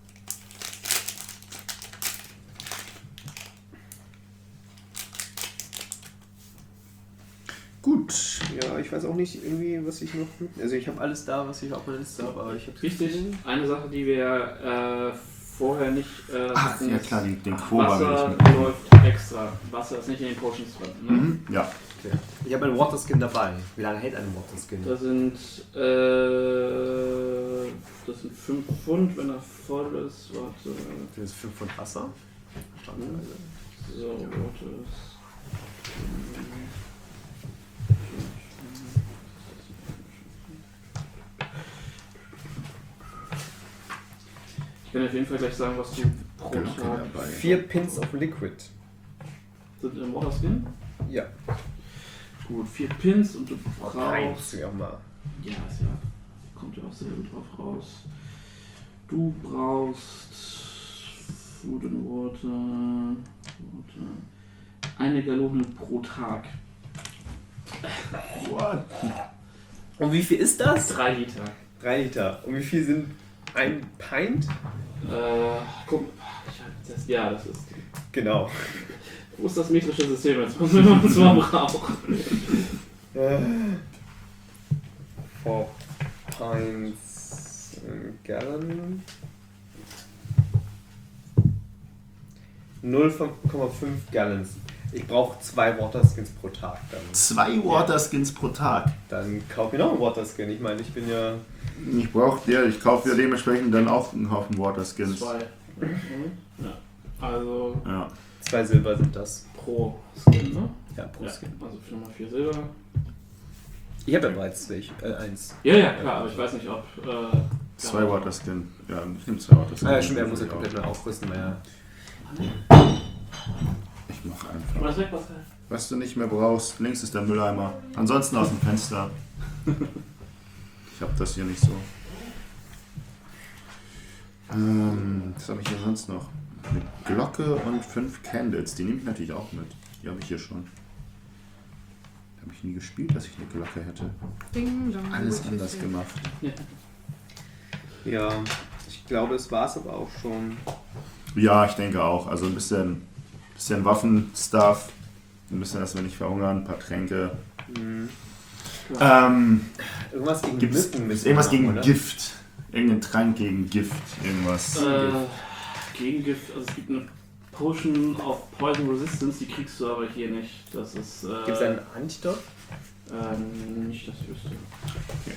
Gut. Ja, ich weiß auch nicht irgendwie, was ich noch. Also ich habe alles da, was ich auf meiner Liste habe, aber ich habe Richtig. Eine Sache, die wir äh, vorher nicht äh, Ach, hatten, ja ist klar, den, den Quoba will Wasser ich mitnehmen. läuft extra. Wasser ist nicht in den Potions drin. Ne? Mhm, ja. Ich habe einen Waterskin dabei. Wie lange hält ein Waterskin? Das sind äh, das sind fünf Pfund, wenn er voll ist. Warte. Das ist fünf Pfund Wasser. So, warte. Ich kann dir auf jeden Fall gleich sagen, was du pro Okay, Tag dabei. Vier Pins of Liquid. sind im Waterskin. Ja. Gut, vier Pins und du Nein, brauchst. das auch mal. Ja, ist ja. Kommt ja auch selber drauf raus. Du brauchst Food and Water. Water. Eine Gallone pro Tag. What? Und wie viel ist das? Drei Liter. Drei Liter. Und wie viel sind ein Pint? Äh, guck. Ich hab das, ja, das ist. Genau. Wo ist das metrische System jetzt? Was wir uns mal brauchen. Äh, Four pints in Gallon. null Komma fünf Gallons. Ich brauche zwei Waterskins pro Tag. Dann, Zwei Waterskins pro Tag. dann kauf mir noch einen Waterskin. Ich meine, ich bin ja. Ich brauche ja, ich kaufe ja dementsprechend dann auch einen Haufen Waterskins. Zwei. Ja. Also Ja. Zwei Silber sind das. pro Skin, ne? Ja, pro Ja. Skin. Also vier mal vier Silber. Ich habe ja bereits welche. Äh, eins. Ja, ja, klar, aber ich weiß nicht, ob. Äh, Zwei ja. Waterskin. Ja, ich nehme zwei Waterskins. Ah ja, stimmt, er muss ja komplett neu aufrüsten, weil er. Ich mach Du einfach. hast weg, was halt. Was du nicht mehr brauchst, links ist der Mülleimer. Ansonsten aus dem Fenster. Ich hab das hier nicht so. Ähm, was habe ich hier sonst noch? Eine Glocke und fünf Candles. Die nehme ich natürlich auch mit. Die habe ich hier schon. Habe ich nie gespielt, dass ich eine Glocke hätte. Ding, dong, Alles gut, anders gut. gemacht. Ja, ich glaube, es war es aber auch schon. Ja, ich denke auch. Also ein bisschen, bisschen Waffenstuff. Ein bisschen, dass wir nicht verhungern. Ein paar Tränke. Mhm. Ähm, Irgendwas gegen Gibt es Mücken müssen irgendwas wir gegen haben, oder? Gift? Irgendein Trank gegen Gift? Irgendwas? Äh, Gegengift, also es gibt eine Potion of Poison Resistance, die kriegst du aber hier nicht. Das ist. Äh, Gibt es einen Antidot? Ähm, nicht, dass ich wüsste. Okay.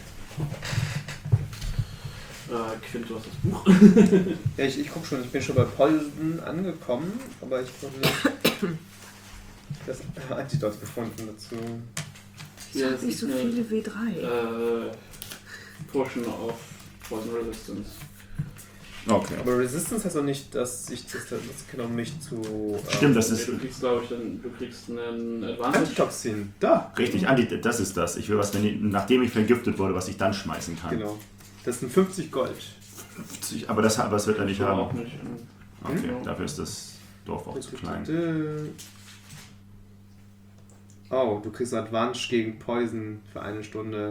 Äh, Quint, du hast das Buch. Ja, ich, ich guck schon, ich bin schon bei Poison angekommen, aber ich habe nicht das Antidot gefunden dazu. Ich habe nicht so viele W drei. Äh, Potion of Poison Resistance. Okay. Aber Resistance heißt doch nicht, dass ich das, das kann auch mich zu... Äh, Stimmt, das ist... Du kriegst, glaube ich, dann, du kriegst einen Advantage. Antitoxin, da! Richtig, Anti, das ist das. Ich will was, wenn ich, nachdem ich vergiftet wurde, was ich dann schmeißen kann. Genau. Das sind fünfzig Gold. fünfzig, aber das, aber das wird er nicht Ich haben. auch nicht. Okay, dafür ist das Dorf auch zu klein. Oh, du kriegst Advantage gegen Poison für eine Stunde.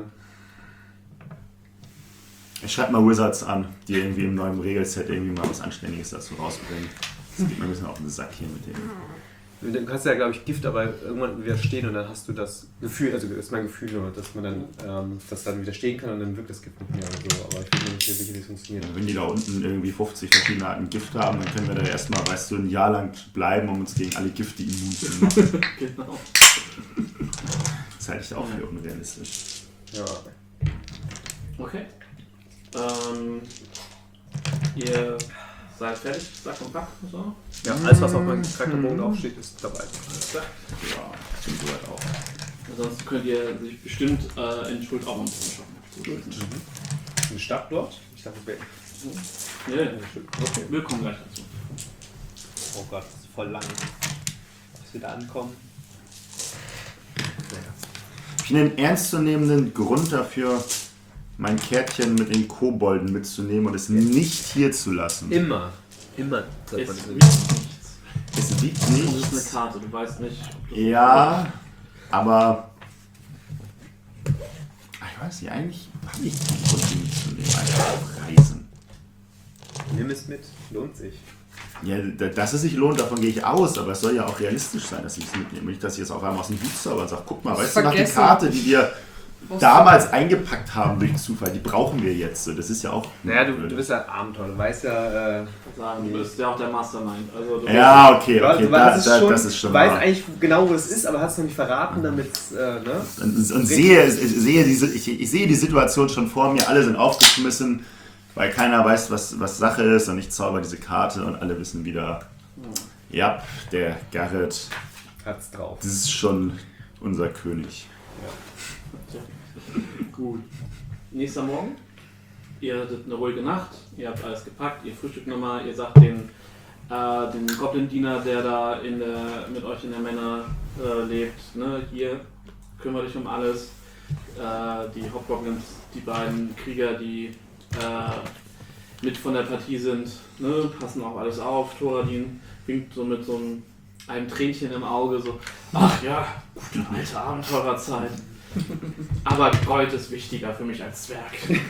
Ich schreibe mal Wizards an, die irgendwie im neuen Regelset irgendwie mal was Anständiges dazu rausbringen. Das geht mir ein bisschen auf den Sack hier mit dem. Du kannst ja, glaube ich, Gift aber irgendwann widerstehen und dann hast du das Gefühl, also das ist mein Gefühl nur, dass man dann ähm, das dann widerstehen kann und dann wirkt das Gift nicht mehr oder so. Aber ich bin mir nicht sicher, wie es funktioniert. Wenn die da unten irgendwie fünfzig verschiedene Arten Gift haben, dann können wir da erstmal, weißt du, ein Jahr lang bleiben, um uns gegen alle Gifte immun zu machen. Genau. Das halte ich auch für unrealistisch. Ja. Okay. Ähm, ihr seid fertig, Sack und Pack und so? Ja, alles was auf meinem Charakterbogen aufsteht, ist dabei. Ja, ich bin soweit auch. Ansonsten könnt ihr sich bestimmt äh, in Schuld auch ein bisschen schaffen. Eine Stadt dort? Ich dachte, das wäre. Ja, ja. Okay. Wir kommen gleich dazu. Oh Gott, das ist voll lang. Bis wir da ankommen. Naja. Ich finde einen ernstzunehmenden Grund dafür, mein Kärtchen mit den Kobolden mitzunehmen und es nicht hier zu lassen. Immer. Immer. Es Sagt man wiegt nichts. Es wiegt Das ist eine nichts. Karte, du weißt nicht, ob du Ja, aber ich weiß nicht, eigentlich habe ich keinen Grund, die mitzunehmen. Einfach auf Reisen. Nimm es mit, lohnt sich. Ja, da- dass es sich lohnt, davon gehe ich aus, aber es soll ja auch realistisch sein, dass ich es mitnehme. Nicht, dass ich jetzt auf einmal aus dem Hut zauber und sage, guck mal, weißt du noch die Vergessen. Karte, die wir damals eingepackt haben durch Zufall, die brauchen wir jetzt. So, das ist ja auch... Naja, du, du bist ja ein Abenteuer, du weißt ja. Äh, sagen, du bist ja auch der Mastermind. Also du Ja, okay, du, okay, du da, weißt da, es schon, das ist schon du weißt mal... eigentlich genau, wo es ist, aber hast es noch nicht verraten, damit äh, ne? Und, und sehe, ich, sehe diese, ich, ich sehe die Situation schon vor mir, alle sind aufgeschmissen, weil keiner weiß, was, was Sache ist und ich zauber diese Karte und alle wissen wieder, ja, der Garrett, Hat's drauf. das ist schon unser König. Gut. Nächster Morgen. Ihr hattet eine ruhige Nacht, ihr habt alles gepackt, ihr frühstückt nochmal, ihr sagt den, äh, den Goblin-Diener, der da in der, mit euch in der Männer äh, lebt, ne, hier, kümmere dich um alles. Äh, die Hobgoblins, die beiden Krieger, die äh, mit von der Partie sind, ne, passen auf alles auf. Thoradin winkt so mit so einem, einem Tränchen im Auge, so, ach ja, gute alte Abenteurerzeit. Aber Gold ist wichtiger für mich als Zwerg.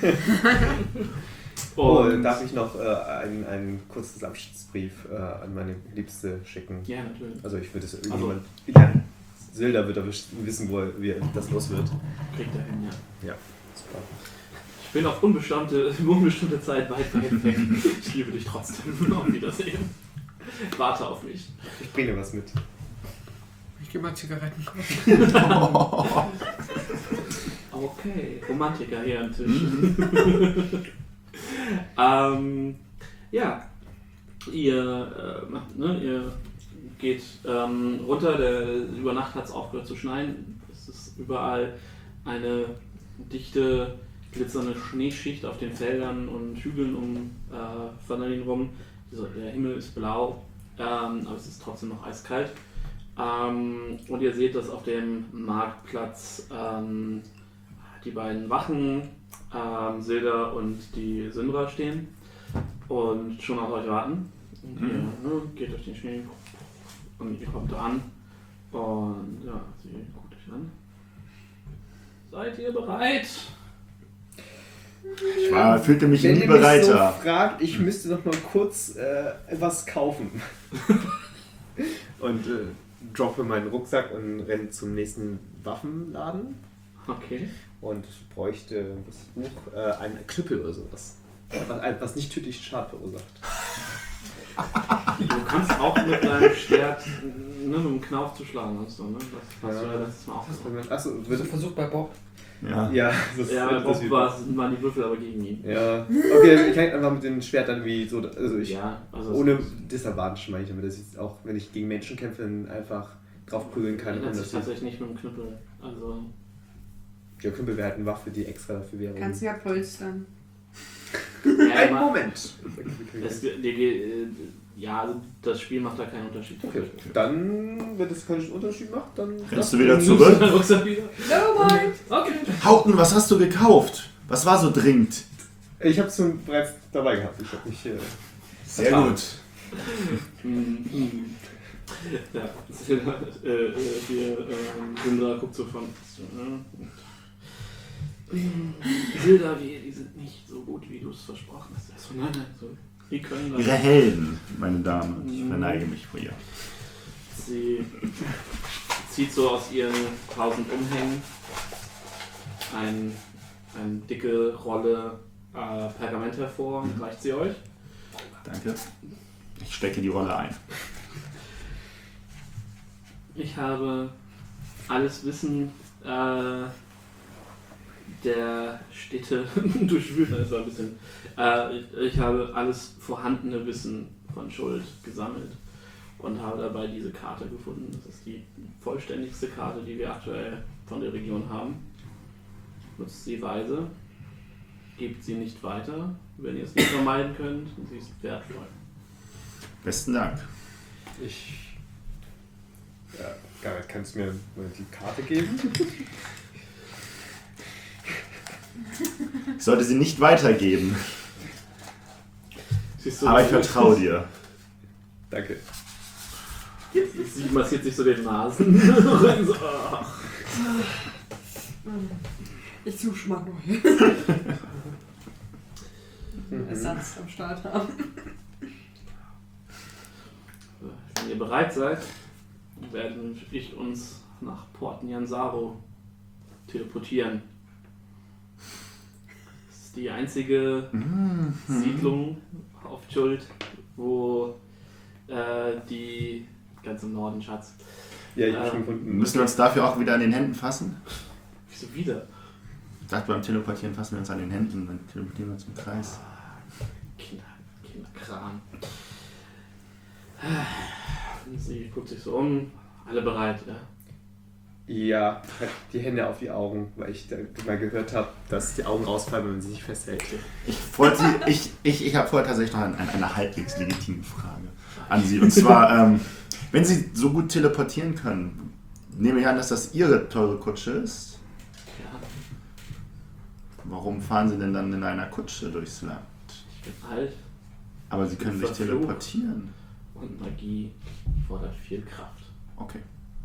Oh, Und darf ich noch äh, einen, einen kurzen Abschiedsbrief äh, an meine Liebste schicken? ja, natürlich. Also ich würde es irgendjemand... Ja, Silda wird aber wissen, wo er- wie das los wird. Kriegt er hin, ja. Ja, super. Ich bin auf unbestimmte, unbestimmte Zeit weit, weit weg. Ich liebe dich trotzdem. Auf Wiedersehen. Warte auf mich. Ich bringe dir was mit. Ich geh mal Zigaretten kaufen. Okay, Romantiker hier am Tisch. ähm, ja, ihr, äh, macht, ne, ihr geht ähm, runter, der, über Nacht hat es aufgehört zu schneien. Es ist überall eine dichte, glitzernde Schneeschicht auf den Feldern und Hügeln um äh, Vanillin rum. Also, der Himmel ist blau, ähm, aber es ist trotzdem noch eiskalt. Ähm, und ihr seht, dass auf dem Marktplatz ähm, die beiden Wachen, ähm, Silda und die Syndra stehen und schon auf euch warten. Und ihr ne, geht durch den Schnee und ihr kommt an und ja, sie guckt euch an. Seid ihr bereit? Ich war, fühlte mich Wenn nie ihr mich bereiter. so fragt, ich müsste noch mal kurz äh, was kaufen. Und äh, droppe meinen Rucksack und renne zum nächsten Waffenladen. Okay. Und bräuchte das Buch äh, ein Knüppel oder sowas. Was, was nicht tödlichen Schaden verursacht. Du kannst auch mit deinem Schwert ne, mit dem Knauf zuschlagen. Hast du, ne? Das hast du ja letztes Mal auch gemacht. Achso, Wird wird versucht bei Bob. Ja. Ja, das Ja, bei das Bob wird- war- waren die Würfel aber gegen ihn. Ja. Okay, ich kann einfach mit dem Schwert dann wie so. Also ich. Ja, also Ohne Disadvantage meine ich damit, dass ich auch, wenn ich gegen Menschen kämpfe, dann einfach drauf prügeln kann. Ändert Und sich das tatsächlich nicht mit dem Knüppel. Also, ja, Knüppel wäre halt eine Waffe, die extra dafür wäre. Kannst du ja polstern. ja, Ein immer- Moment! Es, die, die, äh, ja, also das Spiel macht da keinen Unterschied. Okay, dann, wenn das keinen Unterschied macht, dann. Rennst du wieder Dann zurück? nimmst du deinen Rucksack wieder. Nevermind! Okay. Hauten, was hast du gekauft? Was war so dringend? Ich habe es schon bereits dabei gehabt. Ich habe mich. Äh, Sehr vertan. gut. Mhm. Ja, äh, äh, wir, ähm, Sindra guckt so von. Äh, Hilda, wir, die sind nicht so gut, wie du es versprochen hast. Also, nein, nein, so, die können das. Ihre Helden, meine Dame. Ich Mhm. verneige mich vor ihr. Sie zieht so aus ihren tausend Umhängen ein, eine dicke Rolle äh, Pergament hervor und reicht sie euch. Danke. Ich stecke die Rolle ein. Ich habe alles Wissen äh, der Städte durchwühlt. Das war ein bisschen. Äh, ich, ich habe alles vorhandene Wissen von Schuld gesammelt und habe dabei diese Karte gefunden. Das ist die vollständigste Karte, die wir aktuell von der Region haben. Nutzt sie weise, gebt sie nicht weiter, wenn ihr es nicht vermeiden könnt. Sie ist wertvoll. Besten Dank. Ich. Ja, Gareth, kannst du mir mal die Karte geben? Ich sollte sie nicht weitergeben, Siehst du, aber ich vertraue dir. Danke. Sie massiert sich so den Nasen. Und so, ach. Ich zuschmack noch. Ersatz am Start haben. Wenn ihr bereit seid, werden ich uns nach Port Nyansaru teleportieren. Das ist die einzige Siedlung auf Schuld, wo äh, die ganz im Norden, Schatz. Ja, ich habe Ähm, schon gefunden. Müssen wir uns dafür auch wieder an den Händen fassen? Wieso wieder? Ich dachte, beim Teleportieren fassen wir uns an den Händen, dann teleportieren wir uns im Kreis. Kinder, Kinderkram. Sie guckt sich so um. Alle bereit, ja? Ja, halt die Hände auf die Augen, weil ich da mal gehört habe, dass die Augen rausfallen, wenn man sie nicht festhält. Ich, wollte sie, ich, ich, ich habe vorher tatsächlich noch eine, eine halbwegs legitime Frage an Sie. Und zwar, ähm, wenn Sie so gut teleportieren können, nehme ich an, dass das Ihre teure Kutsche ist. Ja, Warum fahren Sie denn dann in einer Kutsche durchs Land? ich bin alt Aber Sie können sich Verflucht. teleportieren. und Magie fordert viel Kraft. Okay.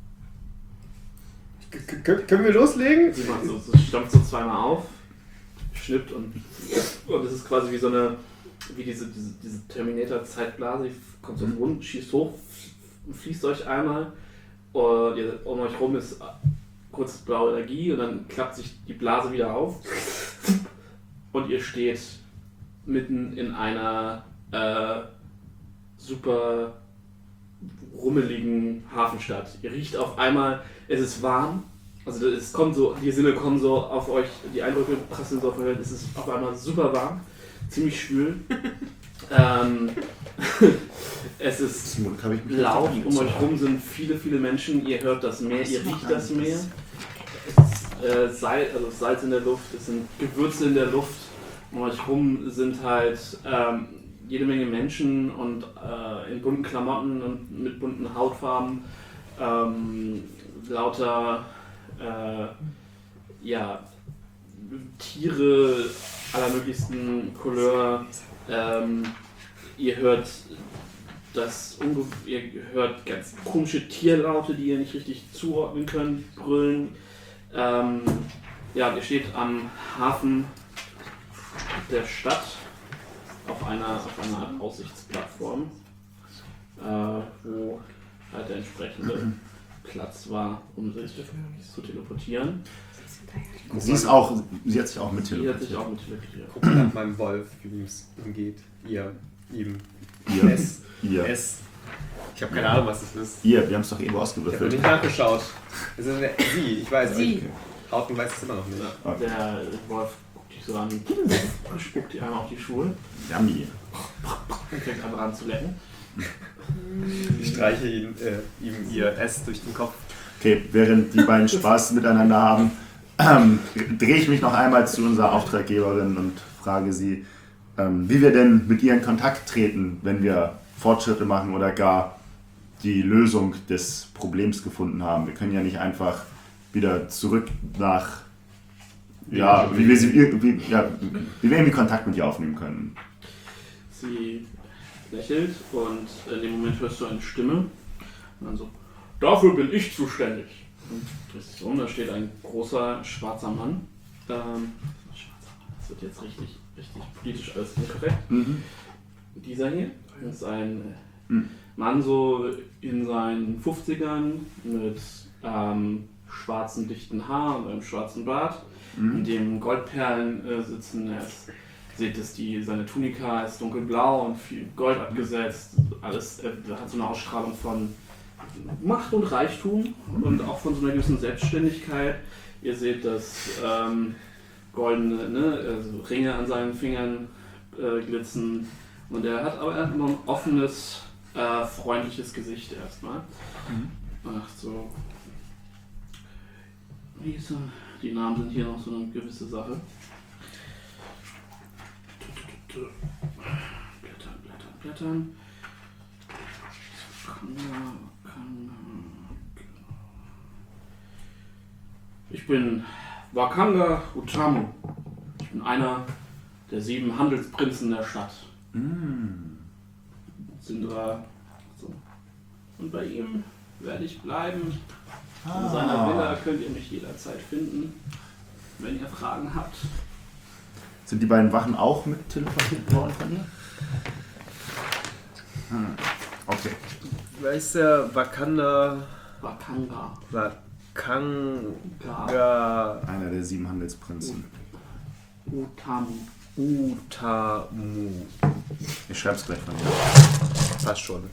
K können können wir loslegen? Sie macht so, so, stampft so zweimal auf, schnippt und, und es ist quasi wie so eine, wie diese, diese, diese Terminator-Zeitblase, die kommt so rund, schießt hoch, fließt euch einmal und ihr, um euch rum ist kurz blaue Energie und dann klappt sich die Blase wieder auf und ihr steht mitten in einer äh, super rummeligen Hafenstadt. Ihr riecht auf einmal, es ist warm, also es kommt so, die Sinne kommen so auf euch, die Eindrücke prasseln so auf euch, es ist auf einmal super warm, ziemlich schwül. ähm, es ist Zum Glück habe ich mich laut, nicht um euch angezogen. rum sind viele, viele Menschen, ihr hört das Meer, ihr riecht das Meer. Es ist äh, Salz, also Salz in der Luft, es sind Gewürze in der Luft, um euch rum sind halt ähm, jede Menge Menschen und äh, in bunten Klamotten und mit bunten Hautfarben, ähm, lauter äh, ja, Tiere aller möglichsten Couleur. Ähm, ihr hört das unge ihr hört ganz komische Tierlaute, die ihr nicht richtig zuordnen könnt, brüllen. Ähm, ja, ihr steht am Hafen der Stadt auf einer, auf einer Art Aussichtsplattform, äh, wo halt der entsprechende Platz war, um sich zu teleportieren. Sie ist auch, sie hat sich auch mit Die hat sich teleportiert. auch mit teleportiert. Guck mal nach meinem Wolf, wie es ihm geht. Ihr, ihm. Ihr. S. Ihr. S. Ich habe keine Ahnung, was das ist. Ihr, wir haben es doch eben Ich habe noch ausgewürfelt. nicht nachgeschaut. Es ist eine Sie, ich weiß. Sie. aber Hauten weiß es immer noch nicht. Okay. Der Wolf guckt dich so an, spuckt dir einmal auf die Schuhe Yummy. und fängt an dran zu lecken. Ich streiche ihn, äh, ihm ihr S durch den Kopf. Okay, während die beiden Spaß miteinander haben, ähm, drehe ich mich noch einmal zu unserer Auftraggeberin und frage sie, ähm, wie wir denn mit ihr in Kontakt treten, wenn wir Fortschritte machen oder gar die Lösung des Problems gefunden haben. Wir können ja nicht einfach wieder zurück nach, ja, wie wir, sie, wie, ja, wie wir irgendwie Kontakt mit ihr aufnehmen können. Sie lächelt und in dem Moment hörst du eine Stimme und dann so, dafür bin ich zuständig. Und drehst dich um, da steht ein großer schwarzer Mann. Ähm, schwarzer Mann, das wird jetzt richtig, richtig politisch alles inkorrekt. Mhm. Dieser hier ist ein Mhm. Mann so in seinen fünfzigern mit ähm, schwarzen, dichten Haaren und einem schwarzen Bart, Mhm. in dem Goldperlen äh, sitzen. Er ist, seht, dass die, seine Tunika ist dunkelblau und viel Gold abgesetzt. Alles, er hat so eine Ausstrahlung von Macht und Reichtum und auch von so einer gewissen Selbstständigkeit. Ihr seht, dass ähm, goldene ne, also Ringe an seinen Fingern äh, glitzen. Und er hat aber er hat immer ein offenes, äh, freundliches Gesicht erstmal. Mhm. Ach so. Wie ist er? Die Namen sind hier noch so eine gewisse Sache. Blättern, blättern, blättern. Wakanga, Wakanga. Ich bin Wakanga Utamu. Ich bin einer der sieben Handelsprinzen der Stadt. Mhm. Sindra. So. Und bei ihm werde ich bleiben. In Ah. seiner Villa könnt ihr mich jederzeit finden, wenn ihr Fragen habt. Sind die beiden Wachen auch mit teleportiert worden von ihr? Hm. Okay. Weiß der Wakanda. Wakanga. Wakanga. Einer der sieben Handelsprinzen. Utamu. Utamu. Ich schreib's gleich von dir. Passt schon.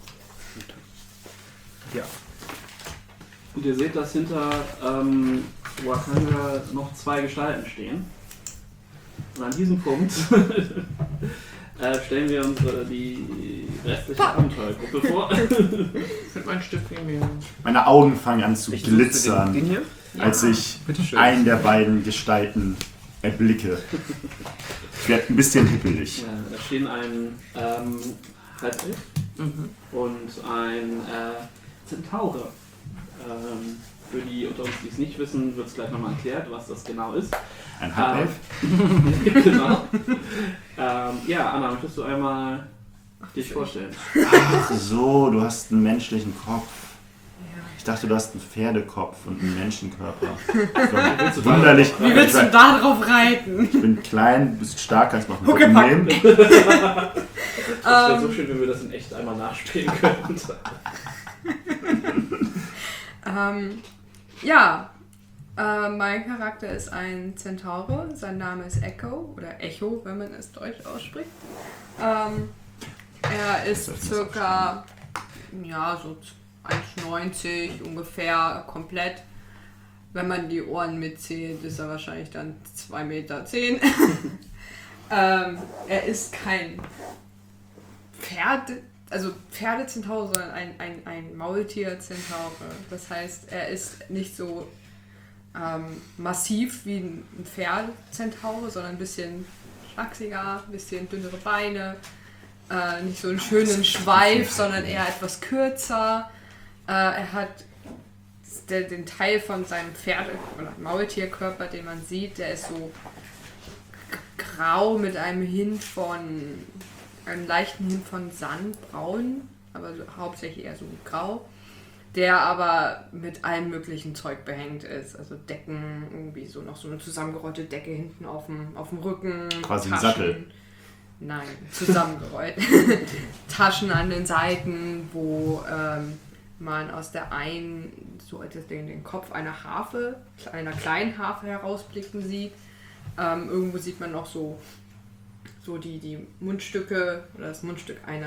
Ja. Und ihr seht, dass hinter ähm, Wakanga noch zwei Gestalten stehen. Und an diesem Punkt äh, stellen wir unsere die restliche Abenteuergruppe vor. Mit meinem Stift gegen den. Meine Augen fangen an zu Ich suche glitzern, den, den hier. als ich Bitteschön. einen der beiden Gestalten erblicke. Ich werde ein bisschen hippelig. Ja, da stehen ein ähm, Halbelf Mhm. und ein äh, Zentaure. Ähm, für die unter uns, die es nicht wissen, wird es gleich nochmal erklärt, was das genau ist. Ein Halbelf? Ähm, genau. ähm, ja, Anna, möchtest du einmal dich vorstellen? Ach so, du hast einen menschlichen Kopf. Ich dachte, du hast einen Pferdekopf und einen Menschenkörper. So, wunderlich. Wie willst du da drauf reiten? Ich bin klein, du bist stark, kannst mal einen Rücken Huckepack. nehmen. Das wäre so Ähm. schön, wenn wir das in echt einmal nachspielen könnten. Ähm, ja, äh, mein Charakter ist ein Zentaure. Sein Name ist Echo oder Echo, wenn man es deutsch ausspricht. Ähm, er ist circa, ja, so eins neunzig ungefähr komplett. Wenn man die Ohren mitzählt, ist er wahrscheinlich dann zwei Meter zehn. ähm, er ist kein Pferd, also Pferdezentaur, sondern ein, ein, ein Maultier-Zentaur. Das heißt, er ist nicht so ähm, massiv wie ein Pferdezentaur, sondern ein bisschen schlachsiger, ein bisschen dünnere Beine, äh, nicht so einen schönen Schweif, sondern eher etwas kürzer. Äh, er hat der, den Teil von seinem Pferde- oder Maultierkörper, den man sieht, der ist so grau mit einem Hint von einen leichten Hint von Sandbraun, aber so, hauptsächlich eher so grau, der aber mit allem möglichen Zeug behängt ist. Also Decken, irgendwie so noch so eine zusammengerollte Decke hinten auf dem, auf dem Rücken. Quasi ein Taschen. Sattel. Nein, zusammengerollt. Taschen an den Seiten, wo ähm, man aus der einen, so den, den Kopf einer Harfe, einer kleinen Harfe herausblicken sieht. Ähm, irgendwo sieht man noch so so die, die Mundstücke oder das Mundstück einer,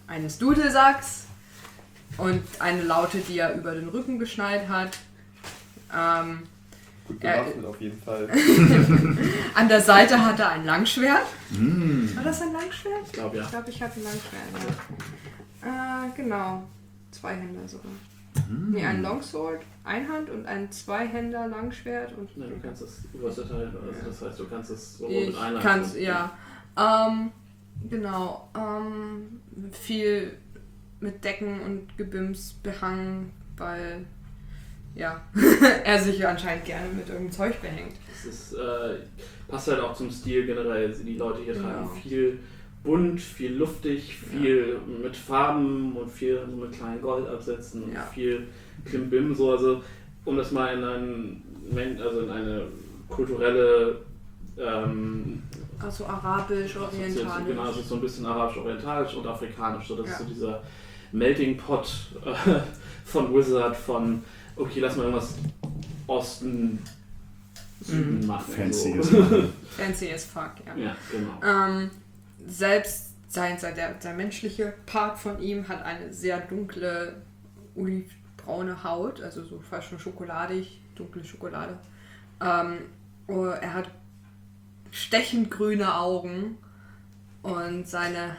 eines Dudelsacks und eine Laute, die er über den Rücken geschnallt hat. Ähm, Gut er- bewaffnet auf jeden Fall. an der Seite hat er ein Langschwert. Mm. War das ein Langschwert? Ich glaube, ja. Ich glaube, ich hatte ein Langschwert, ja. Äh, genau. Zwei Händer sogar. Mm. Nee, ein Longsword, Einhand und ein Zweihänder Langschwert und Ne, du kannst das versatile, also das heißt, du kannst es sowohl ich mit einer kann's, Hand- ja. Ähm, genau. Ähm, viel mit Decken und Gebims behangen, weil ja, er sich anscheinend gerne mit irgendeinem Zeug behängt. Es ist, äh, passt halt auch zum Stil generell. Die Leute hier Genau. tragen viel bunt, viel luftig, viel mit Farben und viel so mit kleinen Goldabsätzen und Ja. viel Klimbim. So. Also, um das mal in, einen, Men- also in eine kulturelle ähm, Also arabisch, Assoziation, orientalisch. genau, also so ein bisschen arabisch-orientalisch und afrikanisch. So, das Ja. ist so dieser Melting Pot äh, von Wizard, von okay, lass mal irgendwas Osten, Süden Mhm. machen. Fancyes So. machen. Fancy as fuck, ja. Ja, genau. Ähm, selbst sein, sein, der, der menschliche Part von ihm hat eine sehr dunkle, olivbraune Haut, also so fast schon schokoladig, dunkle Schokolade. Ähm, oh, er hat stechend grüne Augen und seine,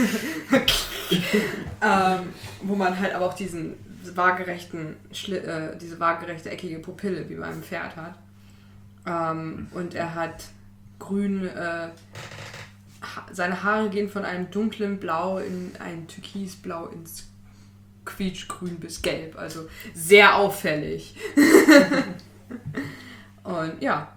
ähm, wo man halt aber auch diesen waagerechten, Schli äh, diese waagerechte eckige Pupille wie beim Pferd hat. Ähm, und er hat grün, äh, ha seine Haare gehen von einem dunklen Blau in ein Türkisblau ins quietschgrün bis gelb, also sehr auffällig. Und ja,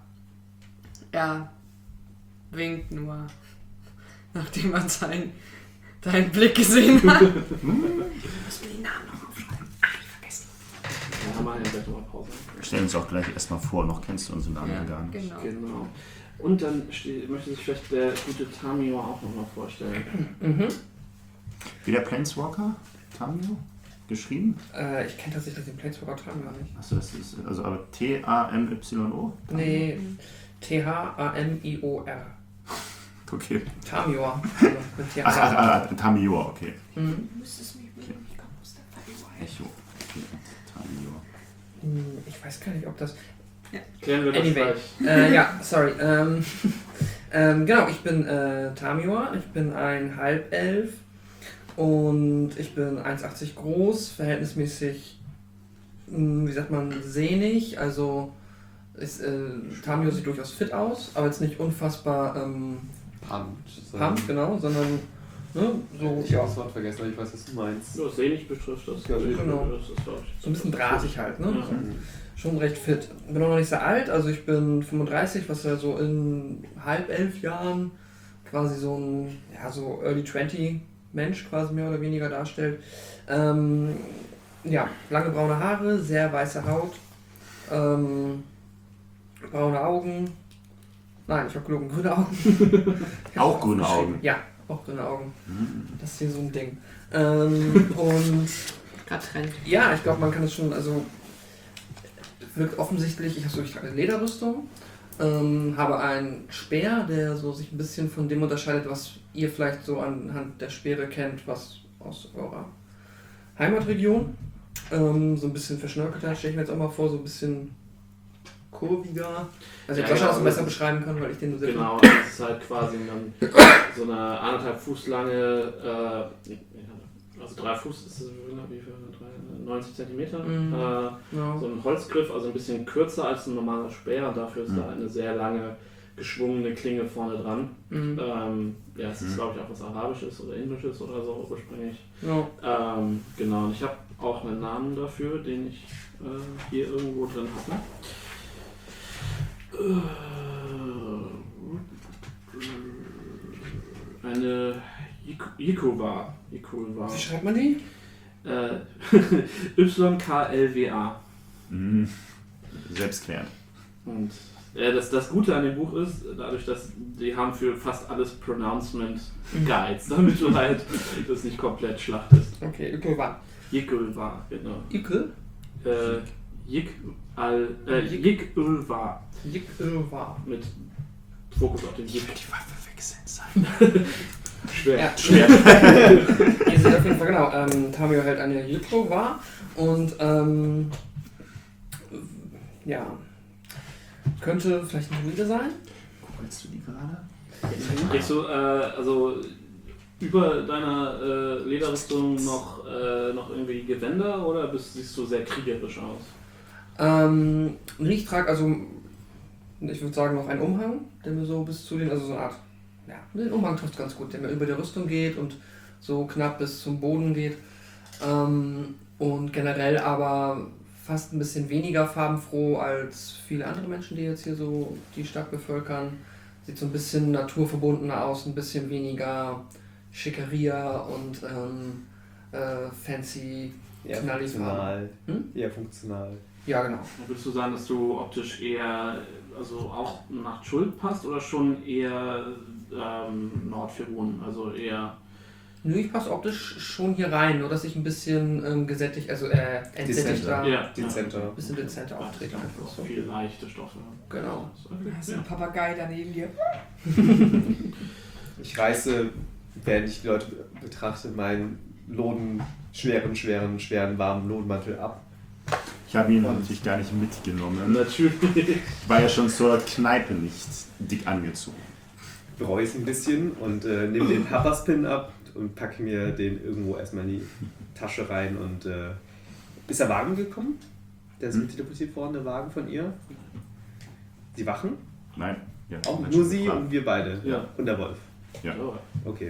er winkt nur, nachdem man seinen, seinen Blick gesehen hat. Müssen wir den Namen noch aufschreiben? Ah, ich vergessen. Dann haben wir ja gleich nochmal Pause. Wir stellen uns auch gleich erstmal vor, noch kennst du unseren Namen Ja, gar nicht. genau. Genau. Und dann ste- möchte sich vielleicht der gute Tamio auch nochmal vorstellen. Mhm. Wie der Planeswalker? Tamio? Geschrieben? Äh, ich kenne tatsächlich den Planeswalker Tamio nicht. Achso, das ist also aber T A M Y O? Nee, T H A M I O R. Okay. Tamior. Also mit T H. Ach, ach, ach Tamio, okay. Mhm. Du müsstest mich mit ich komme aus der Fallweise. Echo. Okay. Tamio. Hm, Ich weiß gar nicht, ob das. Klären wir das Anyway. gleich. Äh, ja, sorry. Ähm, ähm, genau, ich bin äh, Tamior. Ich bin ein Halbelf. Und ich bin eins Komma achtzig groß, verhältnismäßig, mh, wie sagt man, sehnig. Also ist, äh, Tamio sieht durchaus fit aus, aber jetzt nicht unfassbar ähm, Pumped. pumped, genau, sondern ne, so, Ich habe das Wort vergessen, aber ich weiß, was du meinst. Nur sehnig betrifft das. Ja, genau. Das ist, glaub ich, so ein bisschen drahtig halt. Ne? Ja. So, schon recht fit. Bin auch noch nicht sehr alt, also ich bin fünfunddreißig, was ja so in halb elf Jahren quasi so ein ja, so Early zwanzig Mensch quasi mehr oder weniger darstellt. Ähm, ja, lange braune Haare, sehr weiße Haut, ähm, braune Augen. Nein, ich habe gelogen, grüne Augen. Ich hab's Auch grüne aufgeschrieben. Augen? Ja, auch grüne Augen. Hm. Das ist hier so ein Ding. Ähm, und Gerade Trend. ja, ich glaube, man kann es schon, also wirkt offensichtlich, ich habe so ich trage eine Lederrüstung, ähm, habe einen Speer, der so sich ein bisschen von dem unterscheidet, was ihr vielleicht so anhand der Speere kennt, was aus eurer Heimatregion. Ähm, so ein bisschen verschnörkelter, stelle ich mir jetzt auch mal vor, so ein bisschen kurviger. Also ich Ja, weiß schon, dass man genau. besser beschreiben kann, weil ich den nur sehr Genau, das ist halt quasi dann so eine anderthalb Fuß lange, äh, also drei Fuß ist das wie viel, drei, neunzig Zentimeter, Mhm. äh, ja. so ein Holzgriff, also ein bisschen kürzer als ein normaler Speer und dafür ist Mhm. da eine sehr lange geschwungene Klinge vorne dran. Mhm. Ähm, ja, es ist Mhm. glaube ich auch was Arabisches oder Indisches oder so ursprünglich. Ja. Ähm, genau, und ich habe auch einen Namen dafür, den ich äh, hier irgendwo drin hatte. Äh, Eine Yikuwa. Yikuwa. Wie schreibt man die? Äh, Y K L W A. Hm. Selbstklärend. Und äh, das, das Gute an dem Buch ist, dadurch, dass die haben für fast alles Pronouncement Guides, damit du halt das nicht komplett schlachtest. Okay, Yikuwa. Yikuwa, genau. Ikel? Äh, Yik al äh, Yikuwa Yikuwa. mit Fokus auf den Yik. Die Waffe wechseln sein. Schwer. Ja. Schwer. Ihr seht auf jeden Fall genau, ähm, Tamio hält eine Hilpro wahr und ähm, ja, könnte vielleicht ein Druide sein. Googlest du die gerade? Kriegst du, äh, also über deiner äh, Lederrüstung noch, äh, noch irgendwie Gewänder oder bist, siehst du sehr kriegerisch aus? Ähm, ich trage also, ich würde sagen, noch einen Umhang, der mir so bis zu den, also so eine Art, ja, den Umhang trifft ganz gut, der mir über die Rüstung geht und so knapp bis zum Boden geht. Ähm, und generell aber fast ein bisschen weniger farbenfroh als viele andere Menschen, die jetzt hier so die Stadt bevölkern. Sieht so ein bisschen naturverbundener aus, ein bisschen weniger Schickeria und ähm, äh, fancy, Eher knallig funktional. Hm? Eher funktional. Ja, genau. Würdest du sagen, dass du optisch eher also auch nach Schuld passt oder schon eher ähm, Nordfirun, also eher... Nö, ich passe optisch schon hier rein, nur dass ich ein bisschen ähm, gesättigt, also äh, entsättigter, Ja, Dezenter. ein bisschen dezenter auftrete einfach so. Viel leichte Stoffe. Genau. Du hast Ja. einen Papagei daneben dir. Ich reiße, während ich die Leute betrachte, meinen Loden, schweren, schweren, schweren, warmen Lodenmantel ab. Ich habe ihn natürlich gar nicht mitgenommen. Natürlich. Ich war ja schon zur Kneipe nicht dick angezogen. Bereue es ein bisschen und äh, nehme den Papaspin ab und packe mir den irgendwo erstmal in die Tasche rein. Und äh, ist der Wagen gekommen? Der ist Hm? mit teleportiert worden, der Wagen von ihr? Die Wachen? Nein. Ja, Auch hat nur schon sie gefragt. und wir beide? Ja. Und der Wolf? Ja. Ja. Okay.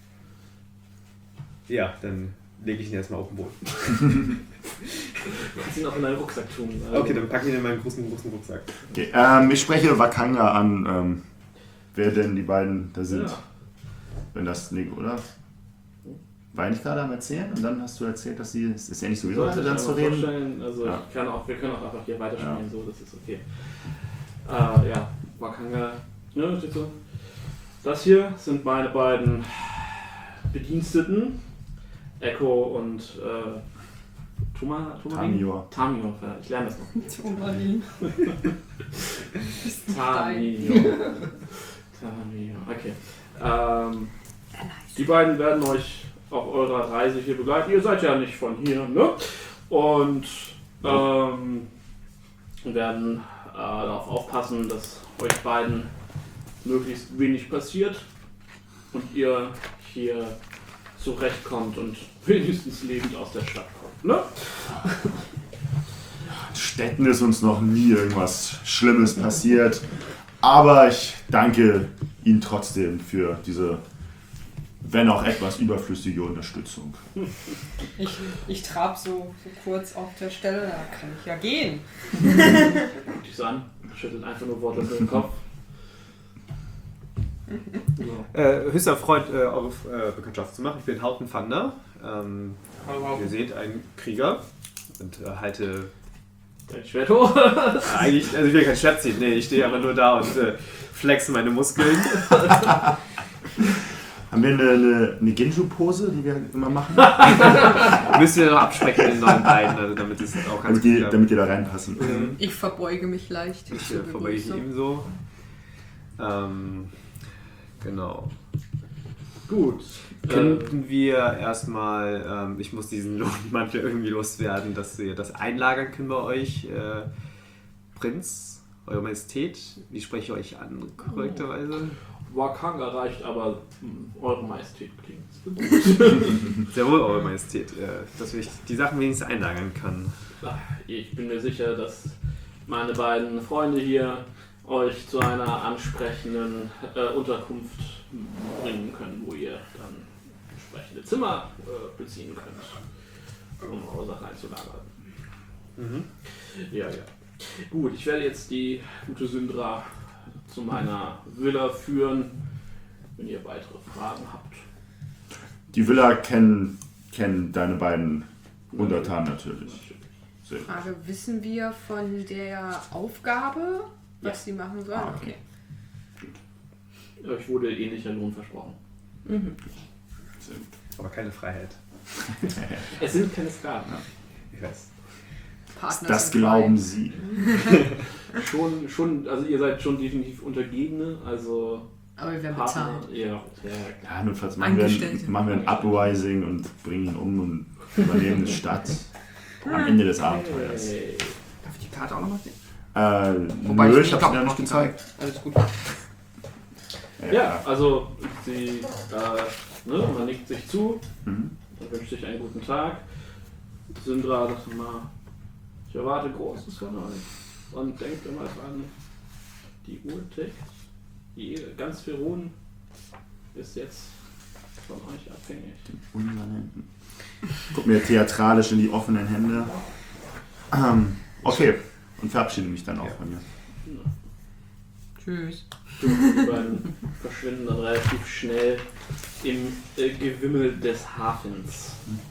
Ja, dann lege ich ihn erstmal auf den Boden. Du kannst ihn auch in deinen Rucksack tun. Also Okay, dann packe ich ihn in meinen großen, großen Rucksack. Okay, ähm, ich spreche Wakanga an, ähm, wer denn die beiden da sind. Ja. Wenn das nicht, oder? War ich gerade am Erzählen und dann hast du erzählt, dass sie, es ist ja nicht so ihre Sollte Leute dann zu reden. vorstellen, also Ja. ich kann auch, wir können auch einfach hier weiterspielen, Ja. so, das ist okay. Äh, ja, Wakanga, ne, steht so. Das hier sind meine beiden Bediensteten, Echo und äh, Tuma, Tumarin? Tamior. Tamior, ich lerne das noch. Tumarin. Tamior. Tamior, okay. Ähm, die beiden werden euch auf eurer Reise hier begleiten. Ihr seid ja nicht von hier, ne? Und ähm, werden äh, darauf aufpassen, dass euch beiden möglichst wenig passiert und ihr hier zurechtkommt und wenigstens lebend aus der Stadt kommt, ne? In Städten ist uns noch nie irgendwas Schlimmes passiert, aber ich danke Ihnen trotzdem für diese, wenn auch etwas überflüssige Unterstützung. Ich, ich trab so, so kurz auf der Stelle, da kann ich ja gehen. Guckt dich so an, schüttelt einfach nur wortlos den Kopf. So. Äh, höchster Freund, äh, eure äh, Bekanntschaft zu machen. Ich bin Hauten Thunder. Ähm, ihr seht einen Krieger und äh, halte Dein Schwert hoch. eigentlich, also ich will kein Schwert ziehen, nee, ich stehe aber nur da und äh, flexe meine Muskeln. Haben wir eine, eine, eine Ginju-Pose, die wir immer machen? Müsst ihr noch absprechen in neuen Beinen, also damit es auch ganz damit, die, klappt. damit die da reinpassen. Mhm. Ich verbeuge mich leicht. Ich zur äh, verbeuge ich Begrüßung. ebenso. Ähm, genau. Gut. Könnten wir erstmal, ähm, ich muss diesen Lohnmantel irgendwie loswerden, dass wir das einlagern können bei euch. Äh, Prinz, Eure Majestät, wie spreche ich euch an, korrekterweise? Wakanga reicht, aber hm, Eure Majestät klingt. Sehr wohl, Eure Majestät, äh, dass ich die Sachen wenigstens einlagern kann. Ich bin mir sicher, dass meine beiden Freunde hier euch zu einer ansprechenden äh, Unterkunft bringen können, wo ihr dann entsprechende Zimmer äh, beziehen könnt, um eure Sachen einzulagern. Mhm. Ja, ja. Gut, ich werde jetzt die gute Syndra zu meiner Villa führen, wenn ihr weitere Fragen habt. Die Villa kennen, kennen deine beiden Untertanen natürlich. Sehr gut. Frage, wissen wir von der Aufgabe, was Ja. sie machen sollen? Ah, okay. Okay. Euch wurde ähnlicher Lohn versprochen. Mhm. Sehr gut. Aber keine Freiheit. Es sind keine Sklaven. Ich weiß. Partner Das sind glauben frei. sie. Schon, schon, also ihr seid schon definitiv Untergebene, also Aber wir werden Partner. bezahlt. Ja, ja. Ja, notfalls machen wir, Angestellte. ein, machen wir ein Uprising und bringen ihn um und übernehmen die Stadt am Ende des Abenteuers. Hey. Darf ich die Karte auch nochmal sehen? Äh, Wobei nö, ich ich hab's glaub, dir noch noch nicht die Karte. gezeigt. Alles gut. Ja, also sie, äh, ne, man nickt sich zu, Mhm. man wünscht sich einen guten Tag. Syndra sagt mal, ich erwarte Großes von euch und denkt immer dran, die Uhr tickt, die ganz Verun ist jetzt von euch abhängig. Unimmanenten. Guck mir theatralisch in die offenen Hände. Ähm, okay, und verabschiede mich dann auch von mir. Tschüss. Die beiden verschwinden dann relativ schnell im äh, Gewimmel des Hafens.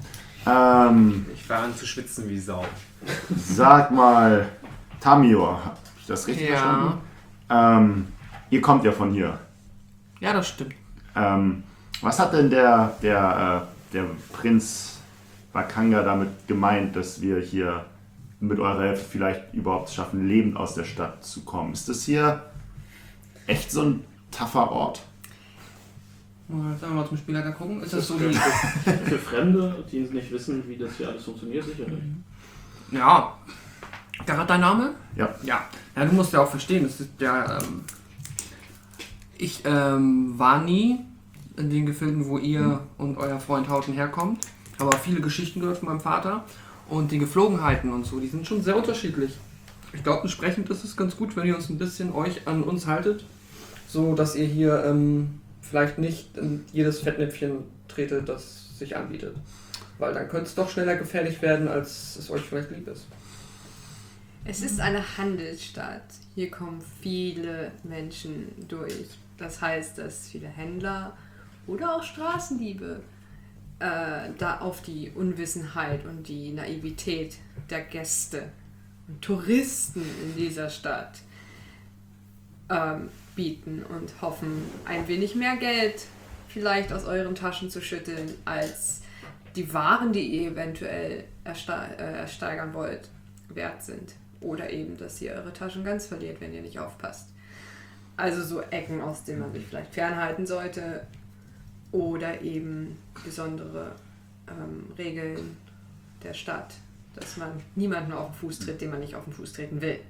Ähm, Ich war an zu schwitzen wie Sau. sag mal, Tamio, hab ich das richtig Ja. verstanden? Ähm, ihr kommt ja von hier. Ja, das stimmt. Ähm, was hat denn der, der, äh, der Prinz Wakanga damit gemeint, dass wir hier mit eurer Hilfe vielleicht überhaupt schaffen, lebend aus der Stadt zu kommen? Ist das hier echt so ein tougher Ort? Mal, Sagen wir mal zum Spielleiter gucken. Ist das so für, die. für Fremde, die nicht wissen, wie das hier alles funktioniert, sicherlich. Ja. Garat, dein Name? Ja. Ja. Ja, du musst ja auch verstehen, das ist ja. Ähm, ich ähm, war nie in den Gefilden, wo ihr und euer Freund Hauten herkommt. Aber viele Geschichten gehört von meinem Vater. Und die Geflogenheiten und so, die sind schon sehr unterschiedlich. Ich glaube, entsprechend ist es ganz gut, wenn ihr uns ein bisschen euch an uns haltet. So, dass ihr hier ähm, vielleicht nicht in jedes Fettnäpfchen tretet, das sich anbietet. Weil dann könnte es doch schneller gefährlich werden, als es euch vielleicht lieb ist. Es ist eine Handelsstadt. Hier kommen viele Menschen durch. Das heißt, dass viele Händler oder auch Straßendiebe äh, da auf die Unwissenheit und die Naivität der Gäste und Touristen in dieser Stadt ähm, bieten und hoffen, ein wenig mehr Geld vielleicht aus euren Taschen zu schütteln, als die Waren, die ihr eventuell erste- äh, ersteigern wollt, wert sind. Oder eben, dass ihr eure Taschen ganz verliert, wenn ihr nicht aufpasst. Also so Ecken, aus denen man sich vielleicht fernhalten sollte. Oder eben besondere ähm, Regeln der Stadt, dass man niemanden auf den Fuß tritt, den man nicht auf den Fuß treten will.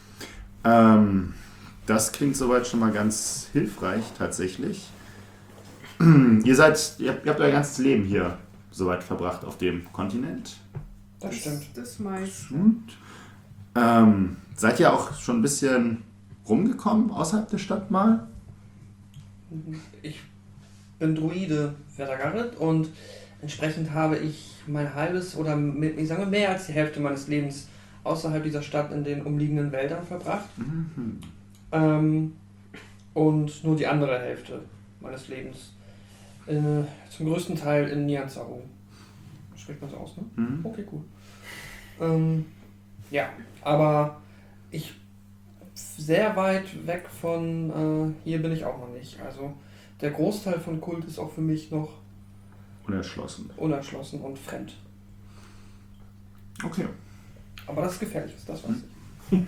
Ähm, das klingt soweit schon mal ganz hilfreich, tatsächlich. ihr seid, ihr habt, ihr habt euer ganzes Leben hier soweit verbracht auf dem Kontinent. Das stimmt. Das meiste. Gut. Ähm, seid ihr auch schon ein bisschen rumgekommen außerhalb der Stadt mal? Ich bin Druide, Werder Garrett, und entsprechend habe ich mein halbes oder mit- ich sage mehr als die Hälfte meines Lebens außerhalb dieser Stadt in den umliegenden Wäldern verbracht. Mhm. Ähm, und nur die andere Hälfte meines Lebens äh, zum größten Teil in Nianzaro. Spricht man so aus, ne? Mhm. Okay, cool. Ähm, ja, aber ich sehr weit weg von äh, hier bin ich auch noch nicht. Also der Großteil von Kult ist auch für mich noch Unerschlossen. unerschlossen und fremd. Okay. Aber das ist gefährlich, ist das, was ich.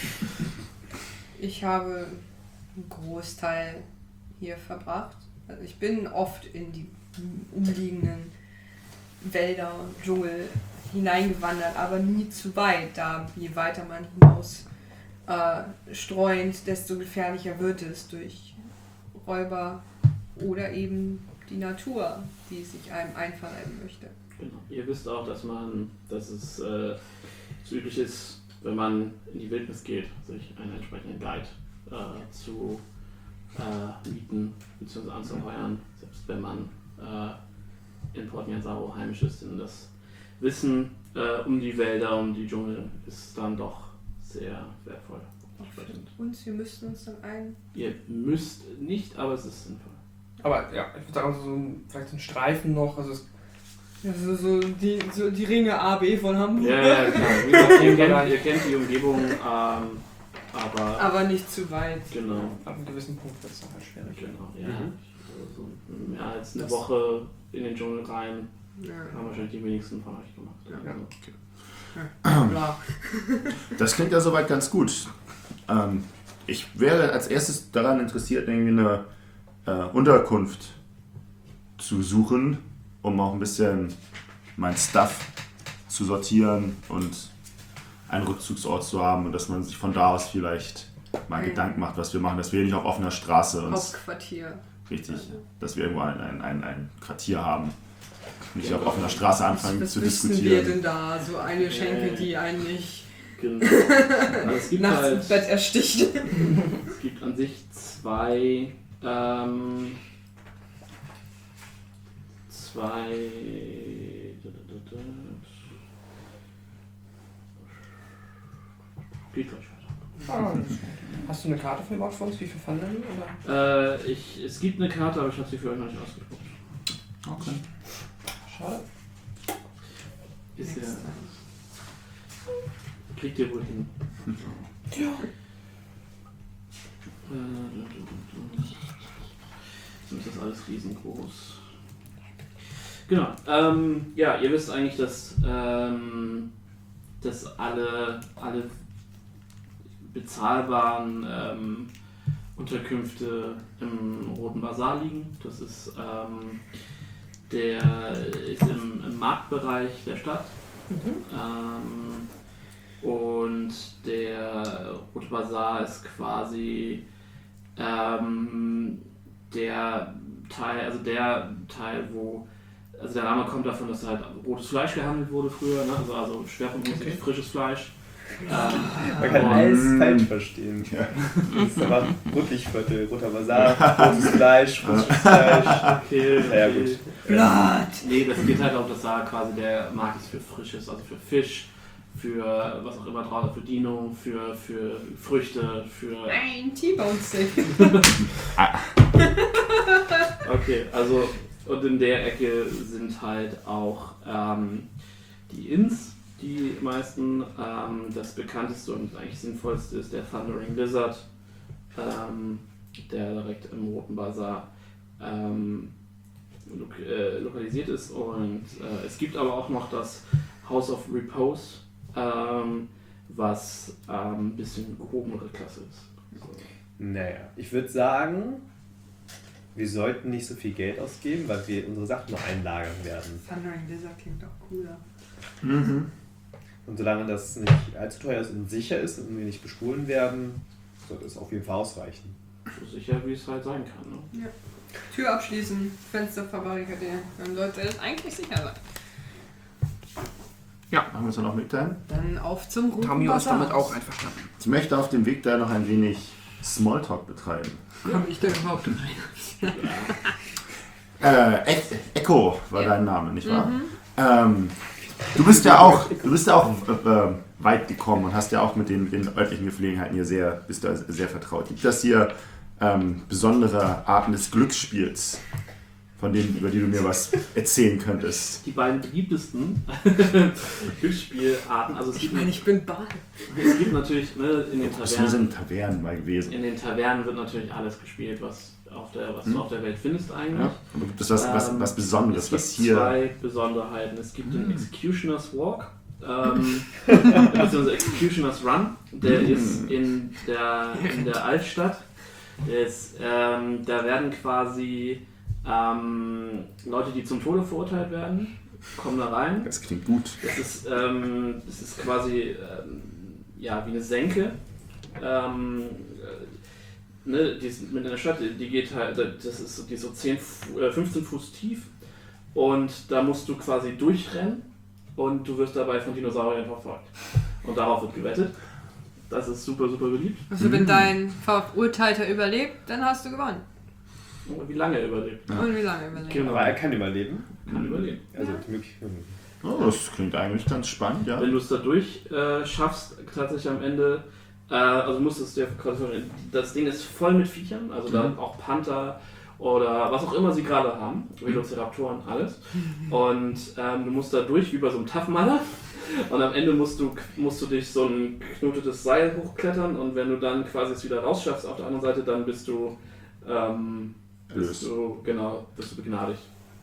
Ich habe einen Großteil hier verbracht. Also ich bin oft in die umliegenden Wälder und Dschungel hineingewandert, aber nie zu weit. Da je weiter man hinaus äh, streunt, desto gefährlicher wird es durch Räuber oder eben die Natur, die sich einem einverleiben möchte. Genau. Ihr wisst auch, dass man, dass es äh, so üblich ist, wenn man in die Wildnis geht, sich einen entsprechenden Guide äh, zu äh, mieten bzw. anzuheuern, selbst wenn man äh, in Port Nianzaro heimisch ist. Denn das Wissen äh, um die Wälder, um die Dschungel ist dann doch sehr wertvoll. Entsprechend. Und wir müssten uns dann ein... Ihr müsst nicht, aber es ist sinnvoll. Aber ja, ich würde sagen, so ein, vielleicht so ein Streifen noch. Also es, Ja, so, so, die, so die Ringe A B von Hamburg. Ja, ja, klar. Wie gesagt, ihr, kennt, ihr kennt die Umgebung, ähm, aber Aber nicht zu weit. genau. ab einem gewissen Punkt wird es dann halt schwierig. Genau, ja. Mhm. So, so mehr als eine Das- Woche in den Dschungel rein, Ja. haben wahrscheinlich die wenigsten von euch gemacht. Ja. Also, Bla. Das klingt ja soweit ganz gut. Ähm, ich wäre als erstes daran interessiert, irgendwie eine, äh, Unterkunft zu suchen, um auch ein bisschen mein Stuff zu sortieren und einen Rückzugsort zu haben und dass man sich von da aus vielleicht mal Mhm. Gedanken macht, was wir machen, dass wir nicht auf offener Straße uns Hauptquartier. richtig, dass wir irgendwo ein, ein, ein, ein Quartier haben, nicht auf offener Straße anfangen Was zu wüssten wir diskutieren. denn da? So eine Schenke, Nee. die einen nicht Genau. Also es gibt nachts halt, ins Bett ersticht. es gibt an sich zwei, ähm, zwei, geht gleich weiter. Ah, hast du eine Karte für überhaupt für uns? Wie viel Pfand denn? Oder? Äh, ich, es gibt eine Karte, aber ich habe sie für euch noch nicht ausgesprochen. Okay. Schade. Ist der. Kriegt ihr wohl hin. Ja. Sonst ist das alles riesengroß. Genau. Ähm, ja, ihr wisst eigentlich, dass, ähm, dass alle, alle bezahlbaren ähm, Unterkünfte im Roten Basar liegen. Das ist, ähm, der ist im, im Marktbereich der Stadt. Ähm, und der Rote Basar ist quasi ähm, der Teil, also der Teil, wo, also der Name kommt davon, dass halt rotes Fleisch gehandelt wurde früher, ne? also, also schwerpunktmäßig Okay. frisches Fleisch. Ähm, Man kann und- alles falsch verstehen. Ja. Das ist aber Rotlichtviertel, Roter Basar, rotes Fleisch, frisches Fleisch. Okay, Ja, okay. gut. Blatt! Nee, das geht halt auch, dass da quasi der Markt ist für Frisches, also für Fisch, für was auch immer drauf, für Dino, für, für Früchte, für... Ein T-Bone-Steak. Okay, also und in der Ecke sind halt auch ähm, die Inns, die meisten. Ähm, das bekannteste und eigentlich sinnvollste ist der Thundering Lizard, ähm, der direkt im Roten Basar ähm, lok äh, lokalisiert ist. Und äh, es gibt aber auch noch das House of Repose, ähm, was ein ähm, bisschen gehobenere Klasse ist. So. Naja, ich würde sagen, wir sollten nicht so viel Geld ausgeben, weil wir unsere Sachen noch einlagern werden. Thundering Lizard klingt auch cooler. Mhm. Und solange das nicht allzu teuer ist und sicher ist und wir nicht bestohlen werden, sollte es auf jeden Fall ausreichen. So sicher, wie es halt sein kann. Ne? Ja. Tür abschließen, Fenster verbarrikadieren. Dann sollte es eigentlich sicher sein. Ja, haben wir uns dann auch mitteilen? Dann auf zum Roten Tamio ist Basar. damit auch einverstanden. Ich möchte auf dem Weg da noch ein wenig Smalltalk betreiben. Habe ich denn überhaupt rein? Äh, e Echo war Ja. dein Name, nicht wahr? Mhm. Ähm, du bist ja auch, du bist ja auch äh, weit gekommen und hast ja auch mit den, mit den örtlichen Gepflegenheiten hier sehr, bist du sehr vertraut. Gibt das hier ähm, besondere Arten des Glücksspiels, von denen, über die du mir was erzählen könntest? Die beiden beliebtesten Glücksspielarten, also es Ich gibt, meine, ich bin Ball. es gibt natürlich ne, in den Du bist Tavernen, in Tavernen mal gewesen. in den Tavernen wird natürlich alles gespielt, was, auf der, was Hm. du auf der Welt findest eigentlich. Ja? Aber gibt es was, was, Ähm, was Besonderes, Es gibt was hier... zwei Besonderheiten. Es gibt den Hm. Executioner's Walk, ähm, beziehungsweise Executioner's Run, der Hm. ist in der, in der Altstadt. Der ist, ähm, da werden quasi ähm, Leute, die zum Tode verurteilt werden, kommen da rein. Das klingt gut. Das ist, ähm, das ist quasi ähm, ja, wie eine Senke. Ähm, äh, ne, die ist mit einer Stadt, die geht halt, das ist, so- die ist so zehn, Fu- äh, fünfzehn Fuß tief und da musst du quasi durchrennen und du wirst dabei von Dinosauriern verfolgt. Und darauf wird gewettet. Das ist super, super beliebt. Also wenn dein Verurteilter überlebt, dann hast du gewonnen. Und wie lange er überlebt. Ja. Und wie lange überlebt? Genau. Aber er kann überleben. Kann überleben. Also die Möglichkeit. Oh, das klingt eigentlich ganz spannend, ja. Wenn du es da durch äh, schaffst, tatsächlich am Ende, äh, also musst du es dir quasi vorstellen, das Ding ist voll mit Viechern, also da Mhm. auch Panther oder was auch immer sie gerade haben, Velociraptoren, alles. Und ähm, du musst da durch wie bei so einem Tough Mudder und am Ende musst du, musst du dich so ein geknotetes Seil hochklettern und wenn du dann quasi es wieder rausschaffst auf der anderen Seite, dann bist du, ähm, bist Erlöst. du, genau, bist du begnadigt.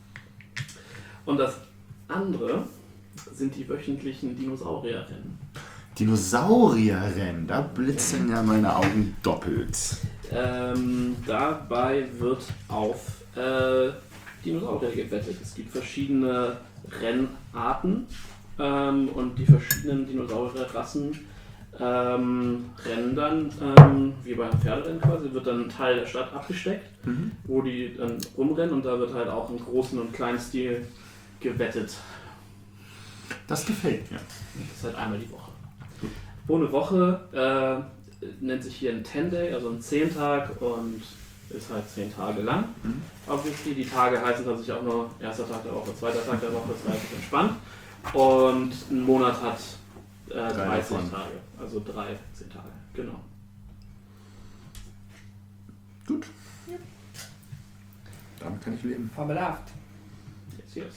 Und das andere sind die wöchentlichen Dinosaurierrennen. Dinosaurierrennen, da blitzen ja meine Augen doppelt. Ähm, dabei wird auf äh, Dinosaurier gewettet. Es gibt verschiedene Rennarten ähm, und die verschiedenen Dinosaurierrassen ähm, rennen dann, ähm, wie beim Pferderennen quasi, wird dann ein Teil der Stadt abgesteckt, Mhm. wo die dann rumrennen und da wird halt auch im großen und kleinen Stil gewettet. Das gefällt mir. Das ist halt einmal die Woche. Pro eine Woche äh, nennt sich hier ein ten-Day, also ein zehn-Tag und ist halt zehn Tage lang. Mhm. Obviously, die Tage heißen tatsächlich auch nur erster Tag der Woche, zweiter Tag der Woche, ist relativ entspannt. Und ein Monat hat äh, dreißig davon. Tage, also drei zehn Tage, genau. Gut. Damit kann ich leben. Fabelhaft. Yes, yes.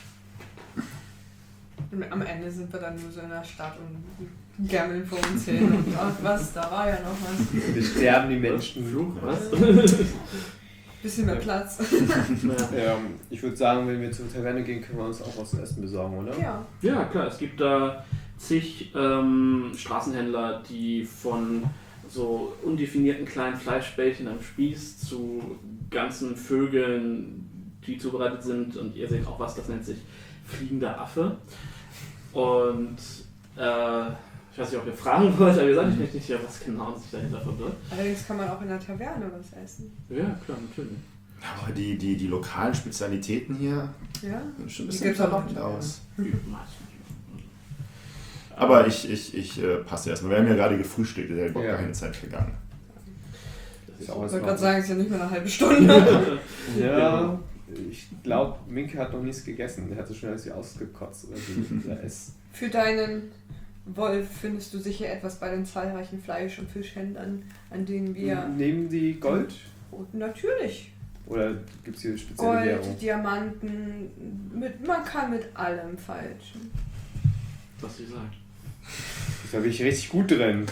Und am Ende sind wir dann nur so in der Stadt und gammeln vor uns hin und ach was, da war ja noch was. Wir sterben die Menschen. Fluch, was? Bisschen mehr Platz. Ja. Ähm, ich würde sagen, wenn wir zur Taverne gehen, können wir uns auch was zu essen besorgen, oder? Ja. Ja, klar, es gibt da zig ähm, Straßenhändler, die von so undefinierten kleinen Fleischbällchen am Spieß zu ganzen Vögeln, die zubereitet sind. Und ihr seht auch was, das nennt sich fliegender Affe. Und äh, ich weiß nicht, ob ihr fragen wollt, aber ihr seid euch nicht sicher, was genau sich dahinter verbirgt. Allerdings kann man auch in der Taverne was essen. Ja, klar, natürlich. Aber die, die, die lokalen Spezialitäten hier Ja? sehen schon ein Die bisschen gibt's auch verrückt noch. aus. Ich weiß nicht. Aber ich, ich, ich äh, passe erstmal. Wir haben ja gerade gefrühstückt, da ist ja Ja. keine Zeit vergangen. Das Ist ist auch auch Ich was wollte gerade machen. sagen, es ist ja nicht mehr eine halbe Stunde. Ja, ich glaube, Minke hat noch nichts gegessen. Er hat so schnell als sie ausgekotzt. Oder so. Da ist Für deinen Wolf findest du sicher etwas bei den zahlreichen Fleisch- und Fischhändlern, an denen wir... Nehmen die Gold? Und natürlich. Oder gibt es hier spezielle Gold, Währung? Diamanten, mit, man kann mit allem falschen. was sie sagt. Da bin ich richtig gut drin.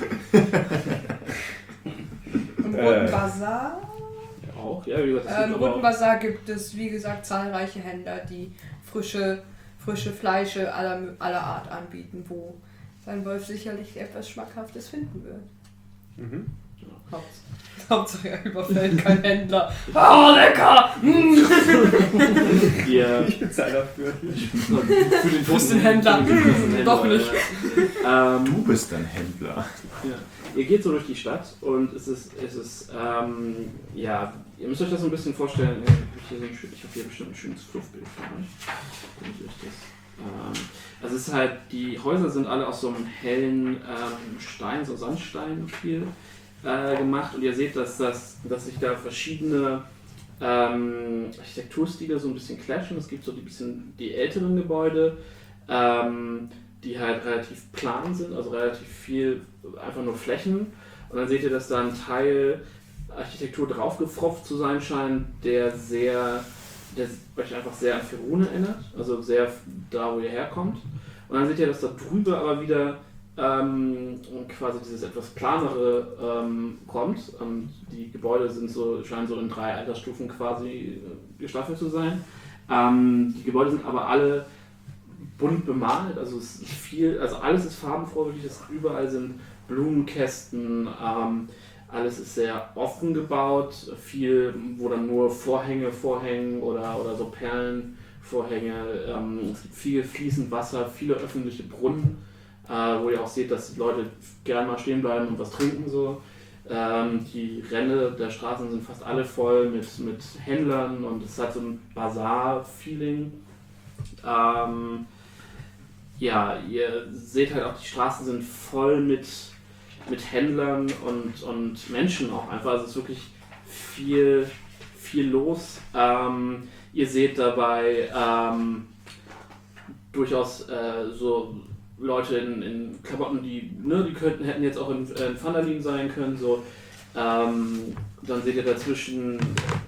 Im Äh. Roten Bazar... Auch, ja, wie gesagt, es Äh, Im gibt aber Roten auch, Bazar gibt es, wie gesagt, zahlreiche Händler, die frische, frische Fleische aller, aller Art anbieten, wo sein Wolf sicherlich etwas Schmackhaftes finden wird. Mhm. Haupts Hauptsache er überfällt kein Händler. Oh, lecker! ihr, Ich bezahle dafür. für den Bist ein Händler. für den Händler, Doch nicht. Ja. Ähm, Du bist ein Händler. Ja. Ihr geht so durch die Stadt und es ist, es ist ähm, ja, ihr müsst euch das so ein bisschen vorstellen. Ich habe hier, so ein, schön- ich hab hier bestimmt ein schönes Fluffbild von euch. Damit ihr euch das, ähm, also es ist halt, die Häuser sind alle aus so einem hellen ähm, Stein, so Sandstein viel äh, gemacht und ihr seht, dass, das, dass sich da verschiedene ähm, Architekturstile so ein bisschen clashen. Es gibt so die bisschen die älteren Gebäude, ähm, die halt relativ plan sind, also relativ viel einfach nur Flächen. Und dann seht ihr, dass da ein Teil Architektur draufgefropft zu sein scheint, der sehr, der euch einfach sehr an Firune erinnert, also sehr da, wo ihr herkommt. Und dann seht ihr, dass da drüber aber wieder ähm, quasi dieses etwas planere ähm, kommt. Und die Gebäude sind so, scheinen so in drei Altersstufen quasi äh, gestaffelt zu sein. Ähm, die Gebäude sind aber alle bunt bemalt, also es ist viel, also alles ist farbenfroh, wirklich, es überall sind Blumenkästen, ähm, alles ist sehr offen gebaut, viel, wo dann nur Vorhänge vorhängen oder, oder so Perlenvorhänge, ähm, es gibt viel fließend Wasser, viele öffentliche Brunnen, äh, wo ihr auch seht, dass die Leute gerne mal stehen bleiben und was trinken so. Ähm, die Ränder der Straßen sind fast alle voll mit, mit Händlern und es hat so ein Bazar-Feeling. Ähm, ja, ihr seht halt auch, die Straßen sind voll mit, mit Händlern und, und Menschen auch einfach. Also es ist wirklich viel, viel los. Ähm, ihr seht dabei ähm, durchaus äh, so Leute in, in Klamotten, die, ne, die könnten, hätten jetzt auch in, in Vandalin sein können. So. Ähm, dann seht ihr dazwischen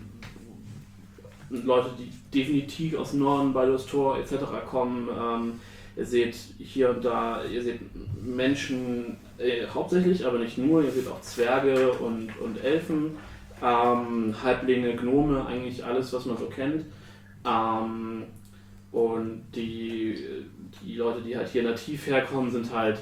Leute, die definitiv aus dem Norden, Baldur's Tor et cetera kommen. Ähm, ihr seht hier und da, ihr seht Menschen äh, hauptsächlich, aber nicht nur. Ihr seht auch Zwerge und, und Elfen, ähm, Halblinge, Gnome, eigentlich alles, was man so kennt. Ähm, und die, die Leute, die halt hier nativ herkommen, sind halt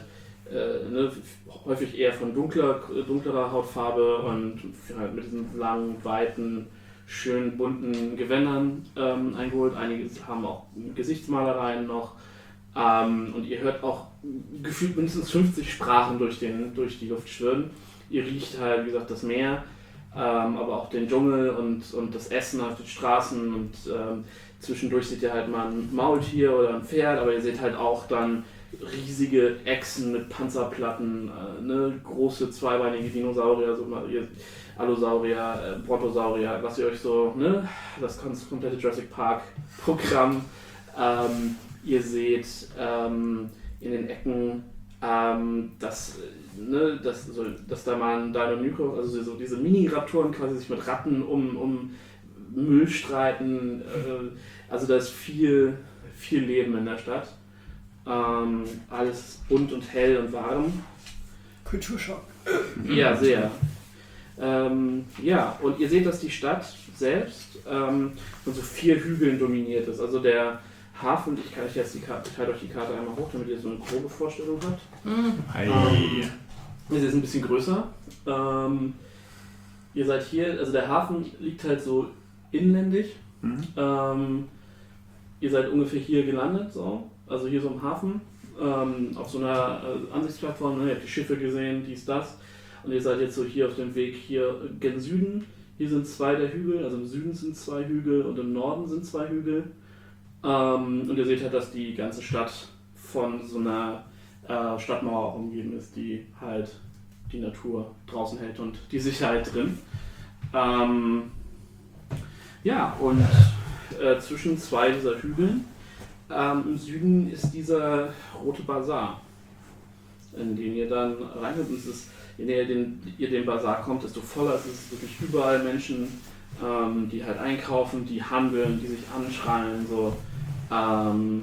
äh, ne, häufig eher von dunkler, dunklerer Hautfarbe und halt mit diesen langen, weiten, schön bunten Gewändern ähm, eingeholt. Einige haben auch Gesichtsmalereien noch. Ähm, und ihr hört auch gefühlt mindestens fünfzig Sprachen durch, den, durch die Luft schwirren. Ihr riecht halt, wie gesagt, das Meer, ähm, aber auch den Dschungel und, und das Essen auf den Straßen. Und ähm, zwischendurch seht ihr halt mal ein Maultier oder ein Pferd, aber ihr seht halt auch dann riesige Echsen mit Panzerplatten, äh, ne, große zweibeinige Dinosaurier, so mal, ihr, Allosaurier, äh, Brontosaurier, was ihr euch so, ne, das komplette Jurassic Park Programm. Ähm, ihr seht ähm, in den Ecken, ähm, dass, ne, dass, so, dass da mal ein Deinonychus, also so diese Mini-Raptoren quasi sich mit Ratten um, um Müll streiten. Äh, also da ist viel, viel Leben in der Stadt. Ähm, alles bunt und hell und warm. Kulturschock. Ja, sehr. Ähm, ja, und ihr seht, dass die Stadt selbst ähm, von so vier Hügeln dominiert ist. Also der Hafen, ich kann euch jetzt die Karte, ich halte euch die Karte einmal hoch, damit ihr so eine grobe Vorstellung habt. Hi. Ähm, sie ist ein bisschen größer. Ähm, ihr seid hier, also der Hafen liegt halt so inländig. Mhm. Ähm, ihr seid ungefähr hier gelandet, so. Also hier so im Hafen, ähm, auf so einer äh, Ansichtsplattform, ne? Ihr habt die Schiffe gesehen, dies, das. Und ihr seid jetzt so hier auf dem Weg hier gen Süden. Hier sind zwei der Hügel, also im Süden sind zwei Hügel und im Norden sind zwei Hügel. Ähm, und ihr seht halt, dass die ganze Stadt von so einer äh, Stadtmauer umgeben ist, die halt die Natur draußen hält und die Sicherheit drin. Ähm, ja, und äh, zwischen zwei dieser Hügeln ähm, im Süden ist dieser rote Bazar, in den ihr dann reinkommt. Und es ist, je näher den, ihr den Bazar kommt, desto voller ist es. Wirklich überall Menschen, ähm, die halt einkaufen, die handeln, die sich anschreien. So. Ähm,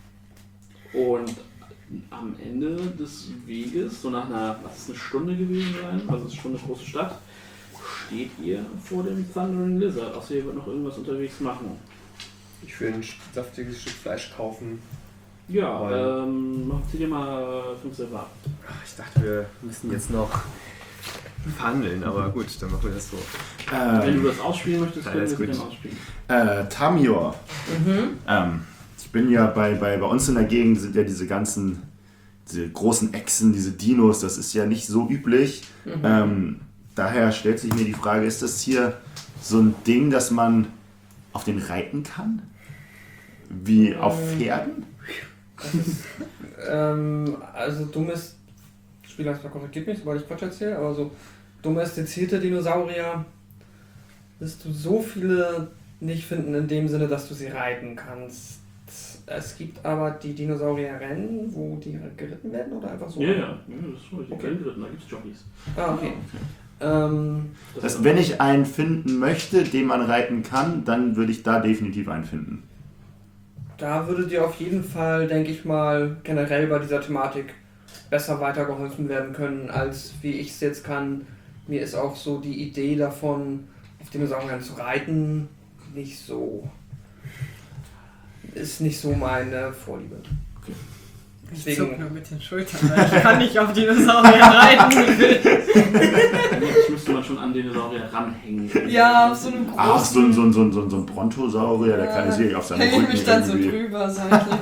und am Ende des Weges, so nach einer, was ist eine Stunde gewesen sein, also es ist schon eine große Stadt, steht ihr vor dem Thundering Lizard. Außer ihr wollt noch irgendwas unterwegs machen. Ich will ein saftiges Stück Fleisch kaufen. Ja, ähm, mach dir mal fünf Silber. Ach, ich dachte, wir müssen jetzt noch verhandeln, aber gut, dann machen wir das so. Wenn du Ähm, das ausspielen möchtest, Ja, können wir ist das gut. gerne ausspielen. äh, Tamior. Mhm. Ähm, ich bin ja bei, bei, bei uns in der Gegend sind ja diese ganzen, diese großen Echsen, diese Dinos, das ist ja nicht so üblich. Mhm. Ähm, daher stellt sich mir die Frage, ist das hier so ein Ding, dass man auf den reiten kann? Wie auf Pferden? Das ist, ähm, also dummes, Spielleiter korrigiert mich, sobald ich Quatsch erzähle, aber so domestizierte Dinosaurier wirst du so viele nicht finden in dem Sinne, dass du sie reiten kannst. Es gibt aber die Dinosaurierrennen, wo die geritten werden oder einfach so? Ja, ja, ja, das ist richtig. Okay. Renngeritten, da gibt es Jockeys. Ah, okay. Ähm, Das Das heißt, wenn ich einen finden möchte, den man reiten kann, dann würde ich da definitiv einen finden. Da würde dir auf jeden Fall, denke ich mal, generell bei dieser Thematik besser weitergeholfen werden können, als wie ich es jetzt kann. Mir ist auch so die Idee davon, auf Dinosauriern zu reiten, nicht so. Ist nicht so meine Vorliebe. Ich Deswegen- zuck nur mit den Schultern, weil ich kann nicht auf Dinosaurier reiten. Das müsste man schon an Dinosaurier ranhängen. Ja, auf so einem großen... Ach, so ein, so ein, so ein, so ein, so ein Brontosaurier, der kann sich auf seinem Häng ich Rücken mich dann so irgendwie... drüber, seitlich.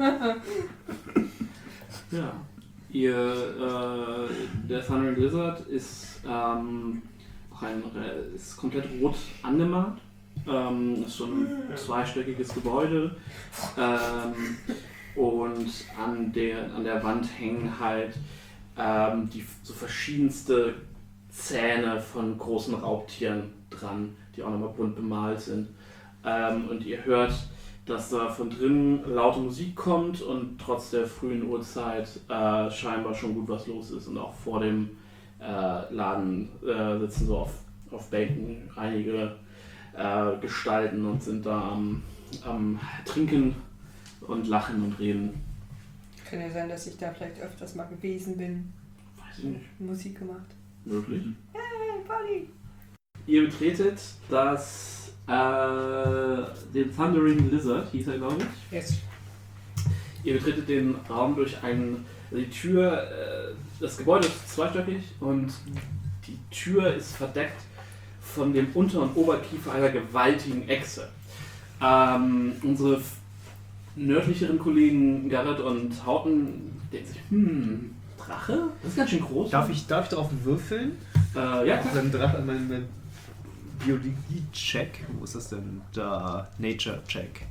So. Ja. Ihr, äh, der Thundering Lizard ist, ähm, auch ein, äh, ist komplett rot angemalt. Ähm, ist so ein zweistöckiges Gebäude. Ähm, und an der, an der Wand hängen halt ähm, die so verschiedenste Zähne von großen Raubtieren dran, die auch nochmal bunt bemalt sind. Ähm, und ihr hört, dass da von drinnen laute Musik kommt und trotz der frühen Uhrzeit äh, scheinbar schon gut was los ist. Und auch vor dem äh, Laden äh, sitzen so auf, auf Bänken einige äh, Gestalten und sind da am, am Trinken und Lachen und Reden. Kann ja sein, dass ich da vielleicht öfters mal gewesen bin. Weiß ich nicht, Musik gemacht. möglich. Hey, Party! Ihr betretet das, äh, den Thundering Lizard, hieß er glaube ich. Yes. Ihr betretet den Raum durch einen Also die Tür, äh, das Gebäude ist zweistöckig und die Tür ist verdeckt von dem Unter- und Oberkiefer einer gewaltigen Echse. Ähm, unsere f- nördlicheren Kollegen Garrett und Houghton denken sich, hm, Drache? Das ist ganz schön groß. Darf ich, darf ich darauf würfeln? Äh, ja, Auf klar. einen Drache, mein, mein Biologie-Check. Wo ist das denn? Da, Nature-Check.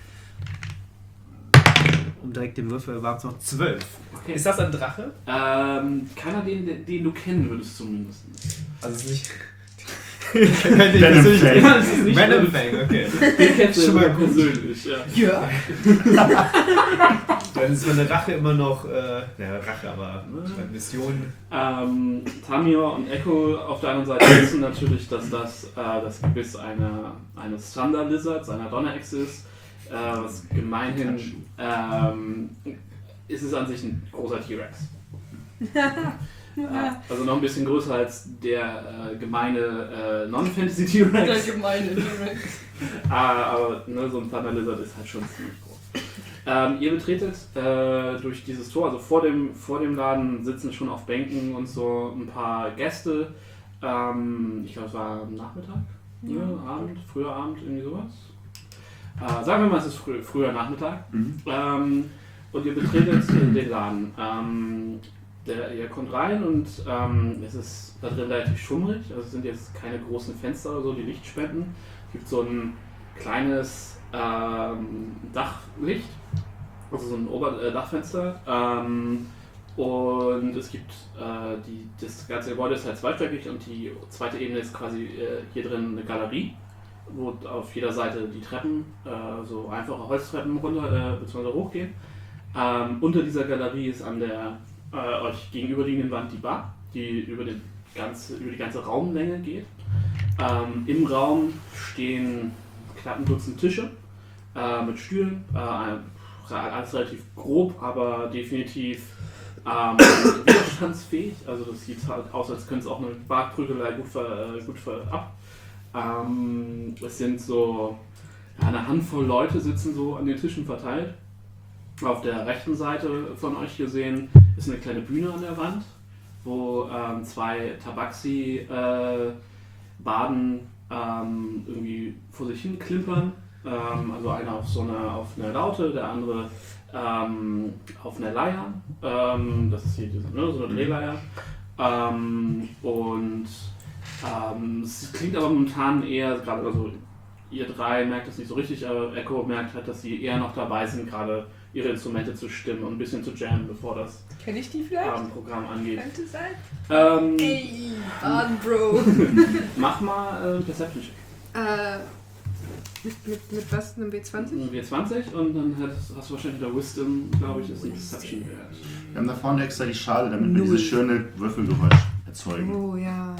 Um direkt den Würfel waren es noch zwölf. Okay. Ist das ein Drache? Ähm, keiner, den, den, den du kennen würdest zumindest. Also es ist nicht... Venom Fang. Ja, es ist nicht Venom Fang, okay. Den kennst du Schon mal sogar gut. persönlich, ja. Ja. Dann ist meine Rache immer noch, äh, ja, Rache, aber meine Mission. Ähm, Tamio und Echo auf der anderen Seite wissen natürlich, dass das äh, das Gebiss einer, eines Thunder Lizards, einer Donnerechse ist. Äh, was gemeinhin ähm, ist es an sich ein großer T-Rex. äh, also noch ein bisschen größer als der äh, gemeine äh, Non-Fantasy T-Rex. Der gemeine T-Rex. Ah, aber ne, so ein Thunder Lizard ist halt schon ziemlich groß. Ähm, ihr betretet äh, durch dieses Tor, also vor dem, vor dem Laden sitzen schon auf Bänken und so ein paar Gäste. Ähm, ich glaube, es war am Nachmittag, ja. Ne, Abend, früher Abend, irgendwie sowas. Äh, sagen wir mal, es ist frü früher Nachmittag. Mhm. Ähm, und ihr betretet den Laden. Ähm, der, ihr kommt rein und ähm, es ist da drin relativ schummrig. Also es sind jetzt keine großen Fenster oder so, die Licht spenden. Es gibt so ein kleines ähm, Dachlicht, also so ein Ober äh, Dachfenster. Ähm, und es gibt äh, die, das ganze Gebäude ist halt zweistöckig und die zweite Ebene ist quasi äh, hier drin eine Galerie, wo auf jeder Seite die Treppen, äh, so einfache Holztreppen runter äh, bzw. hochgehen. Ähm, unter dieser Galerie ist an der äh, euch gegenüberliegenden Wand die Bar, die über, den ganze, über die ganze Raumlänge geht. Ähm, Im Raum stehen knapp ein Dutzend Tische äh, mit Stühlen, äh, alles relativ grob, aber definitiv ähm, widerstandsfähig. Also das sieht halt aus, als könnte es auch eine Bartprügelei gut, ver, äh, gut ver, ab. Ähm, es sind so ja, eine Handvoll Leute sitzen so an den Tischen verteilt. Auf der rechten Seite von euch gesehen ist eine kleine Bühne an der Wand, wo ähm, zwei Tabaxi äh, Baden ähm, irgendwie vor sich hin klimpern. Ähm, also einer auf so einer auf einer Laute, der andere ähm, auf einer Leier. Ähm, das ist hier diese, ne, so eine Drehleier. Ähm, und ähm, es klingt aber momentan eher, gerade also ihr drei merkt das nicht so richtig, aber Echo merkt halt, dass sie eher noch dabei sind, gerade ihre Instrumente zu stimmen und ein bisschen zu jammen, bevor das Kenn ich die vielleicht? Abendprogramm angeht. Könnte sein. Ähm, Ey, Baden, Bro. mach mal äh, Perception Check. äh, mit, mit, mit was? Einem W zwanzig? W zwanzig und dann hast, hast du wahrscheinlich wieder Wisdom, glaube ich, ist ein Perception wert. Wir haben da vorne extra die Schale, damit wir Null. dieses schöne Würfelgeräusch erzeugen. Oh ja.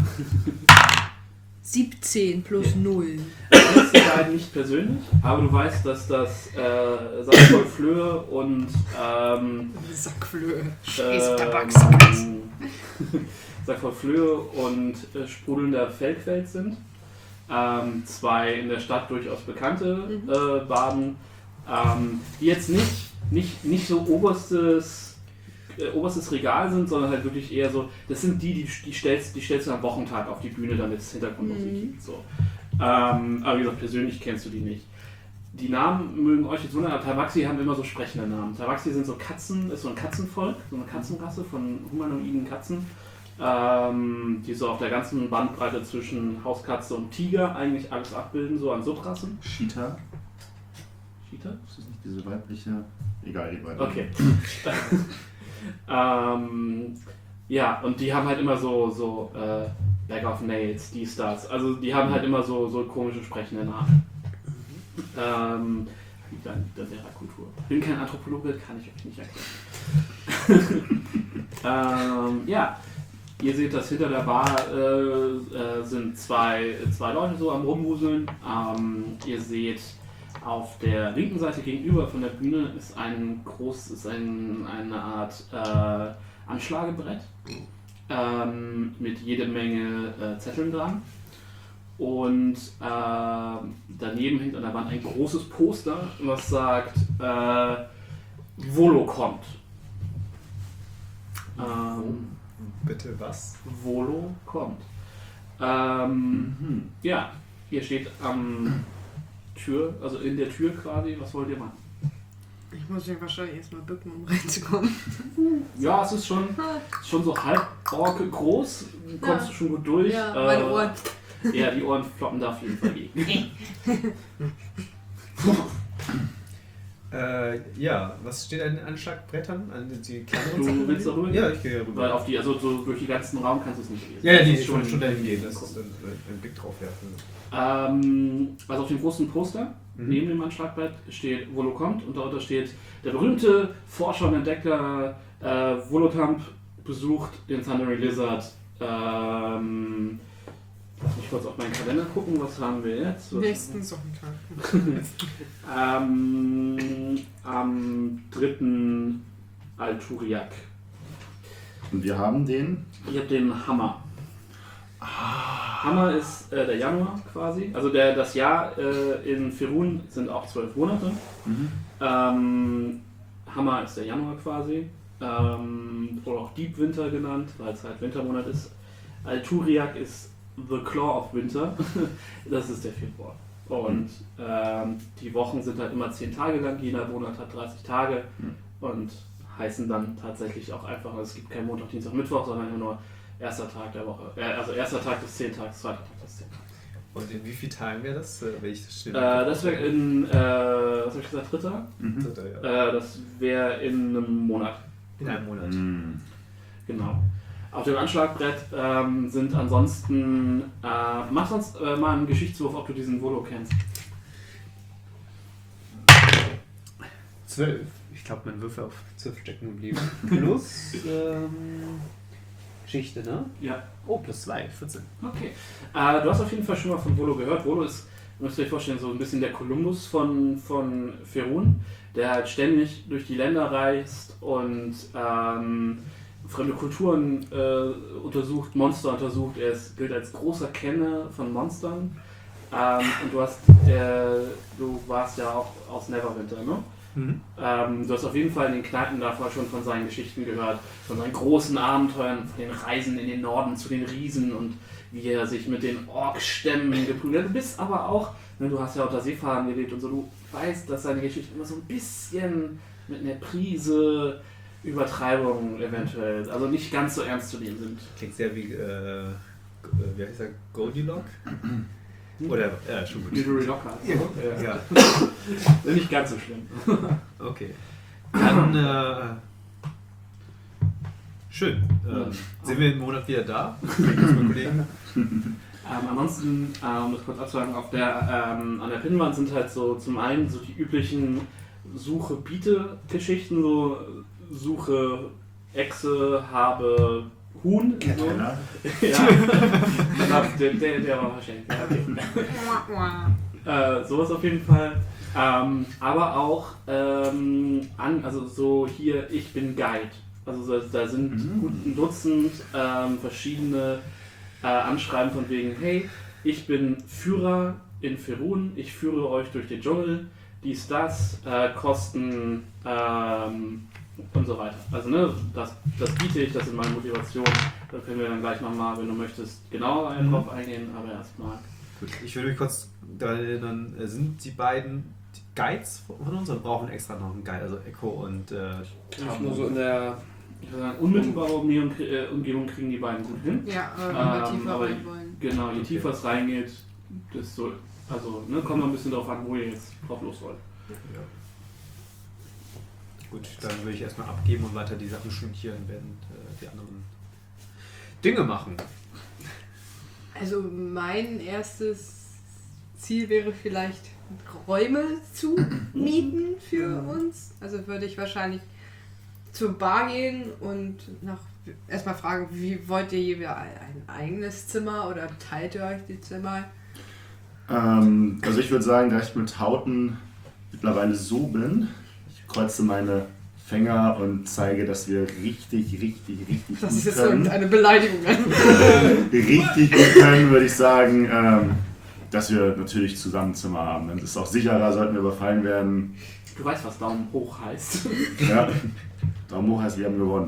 siebzehn plus null. Du kennst die beiden nicht persönlich, aber du weißt, dass das äh, Sackvoll Flöhe und ähm, Sackflöhe. ähm, Sackvoll Flöhe und äh, sprudelnder Feldquell sind. Ähm, zwei in der Stadt durchaus bekannte äh, Baden, ähm, die jetzt nicht, nicht, nicht so oberstes, äh, oberstes Regal sind, sondern halt wirklich eher so, das sind die, die, die, stellst, die stellst du am Wochentag auf die Bühne, dann ist Hintergrundmusik. Mhm. So. Ähm, aber wie gesagt, persönlich kennst du die nicht. Die Namen mögen euch jetzt wundern, aber Tabaxi haben immer so sprechende Namen. Tabaxi sind so Katzen, ist so ein Katzenvolk, so eine Katzenrasse von humanoiden Katzen. Ähm, die so auf der ganzen Bandbreite zwischen Hauskatze und Tiger eigentlich alles abbilden, so an Subrassen. Cheetah? Cheetah? Ist das nicht diese weibliche? Egal, die beiden. Okay. ähm, ja, und die haben halt immer so, so äh, Bag of Nails, die Stars. Also die haben halt immer so, so komische sprechende Namen. Ähm, liegt an der Lehrer-Kultur. Bin kein Anthropologe, kann ich euch nicht erklären. ähm, ja. Ihr seht, dass hinter der Bar äh, äh, sind zwei, zwei Leute so am Rumwuseln. Ähm, ihr seht auf der linken Seite gegenüber von der Bühne ist ein groß, ist ein, eine Art äh, Anschlagebrett ähm, mit jede Menge äh, Zetteln dran. Und äh, daneben hängt an der Wand ein großes Poster, was sagt, äh, Volo kommt. Ähm, Bitte was? Volo kommt. Ähm, Mhm. ja, ihr steht am Tür, also in der Tür quasi. Was wollt ihr machen? Ich muss mich wahrscheinlich erstmal bücken, um reinzukommen. Ja, es ist schon, schon so halb Ork groß. Kommst Ja. du schon gut durch. Ja, meine Äh, Ohren. Ja, die Ohren floppen da auf jeden Fall gegen. Äh, ja, was steht an den Anschlagbrettern? An die kleineren Du Sachen? willst da rüber? Ja, ich gehe rüber. Weil auf die, also so durch den ganzen Raum kannst du es nicht lesen. ja, ja, die Das ist ist schon, schon dahin gehen, das Guck. ist ein, ein Blick drauf werfen. Ähm, also auf dem großen Poster Mhm. neben dem Anschlagbrett steht Volo kommt und darunter steht der berühmte Forscher und Entdecker äh, Volotamp besucht den Thundering Lizard. Ähm, lass mich kurz auf meinen Kalender gucken, was haben wir jetzt? Was Nächsten Sonntag. ähm, am dritten Alturiak. Und wir haben den. Ich habe den Hammer. Hammer ist äh, der Januar quasi. Also der, das Jahr äh, in Ferun sind auch zwölf Monate. Mhm. Ähm, Hammer ist der Januar quasi. Ähm, oder auch Deep Winter genannt, weil es halt Wintermonat ist. Alturiak ist The Claw of Winter. Das ist der Februar. Und ähm, die Wochen sind halt immer zehn Tage lang. Jeder Monat hat dreißig Tage. Mhm. Und heißen dann tatsächlich auch einfach, also es gibt keinen Montag, Dienstag, Mittwoch, sondern immer nur erster Tag der Woche. Äh, also erster Tag des zehn Tages, zweiter Tag des zehn Tages. Und in wie viel Teilen wäre das, äh, wenn ich das schnell Äh, das wäre in, äh, was habe ich gesagt, dritter? Mhm. ja. Äh, das wäre in einem Monat. In einem Monat. Mhm. Genau. Auf dem Anschlagbrett ähm, sind ansonsten, äh, mach sonst äh, mal einen Geschichtswurf, ob du diesen Volo kennst. Zwölf. Ich glaube, mein Würfel auf zwölf stecken geblieben. Plus ähm, Geschichte, ne? Ja. Oh, plus zwei, vierzehn. Okay. Äh, du hast auf jeden Fall schon mal von Volo gehört. Volo ist, müsst ihr euch vorstellen, so ein bisschen der Kolumbus von, von Ferun, der halt ständig durch die Länder reist und ähm, fremde Kulturen äh, untersucht, Monster untersucht. Er ist, gilt als großer Kenner von Monstern. Ähm, und du hast, äh, du warst ja auch aus Neverwinter, ne? Mhm. Ähm, du hast auf jeden Fall in den Kneipen davor schon von seinen Geschichten gehört, von seinen großen Abenteuern, von den Reisen in den Norden zu den Riesen und wie er sich mit den Orkstämmen geprügelt hat. Du bist aber auch, ne, du hast ja unter Seefahren gelebt und so, du weißt, dass seine Geschichten immer so ein bisschen mit einer Prise Übertreibung eventuell, also nicht ganz so ernst zu nehmen sind. Klingt sehr wie, äh, wie heißt er, Goldilocks? Oder, ja, schon gut. Hillary Locker. Ja. Ja. Nicht ganz so schlimm. Okay. Dann, äh, schön. Ähm, sind wir im Monat wieder da? Kollegen? Ähm, ansonsten, ähm, um das kurz abzusagen, auf der, ähm, an der Pinnwand sind halt so zum einen so die üblichen Suche-Biete-Geschichten, so Suche, Echse, habe, Huhn. So. Keller. Ja, der, der, der war wahrscheinlich. Ja, okay. äh, sowas auf jeden Fall. Ähm, aber auch ähm, an, also so hier, ich bin Guide. Also so, da sind Mhm. gut ein Dutzend ähm, verschiedene äh, Anschreiben von wegen, hey, ich bin Führer in Ferun, ich führe euch durch den Dschungel, dies, das, äh, Kosten ähm, und so weiter. Also ne, das, das biete ich, das sind meine Motivationen. Da können wir dann gleich nochmal, wenn du möchtest, genauer Mhm. drauf eingehen, aber erstmal. Gut, ich würde mich kurz daran erinnern, äh, sind die beiden die Guides von uns oder brauchen extra noch einen Guide? Also Echo und äh, Ich nur so in der. Ich würde sagen, unmittelbare Umgebung, äh, Umgebung kriegen die beiden gut hin. Ja, aber wenn wir Ähm, tiefer aber- rein wollen. Genau, je Okay. tiefer es reingeht, desto, also ne, kommt noch ein bisschen drauf an, wo ihr jetzt drauf los wollt. ja. Gut, dann würde ich erstmal abgeben und weiter die Sachen studieren, während äh, die anderen Dinge machen. Also mein erstes Ziel wäre vielleicht Räume zu mieten für uns. Also würde ich wahrscheinlich zur Bar gehen und nach erstmal fragen, wie wollt ihr jeweils ein eigenes Zimmer oder teilt ihr euch die Zimmer? Ähm, also ich würde sagen, da ich mit Hauten mittlerweile so bin, ich kreuze meine Finger und zeige, dass wir richtig, richtig, richtig Das gut ist jetzt können. irgendeine Beleidigung. richtig gut können, würde ich sagen, ähm, dass wir natürlich zusammen Zimmer haben. Dann ist es auch sicherer, sollten wir überfallen werden. Du weißt, was Daumen hoch heißt. Ja, Daumen hoch heißt, wir haben gewonnen.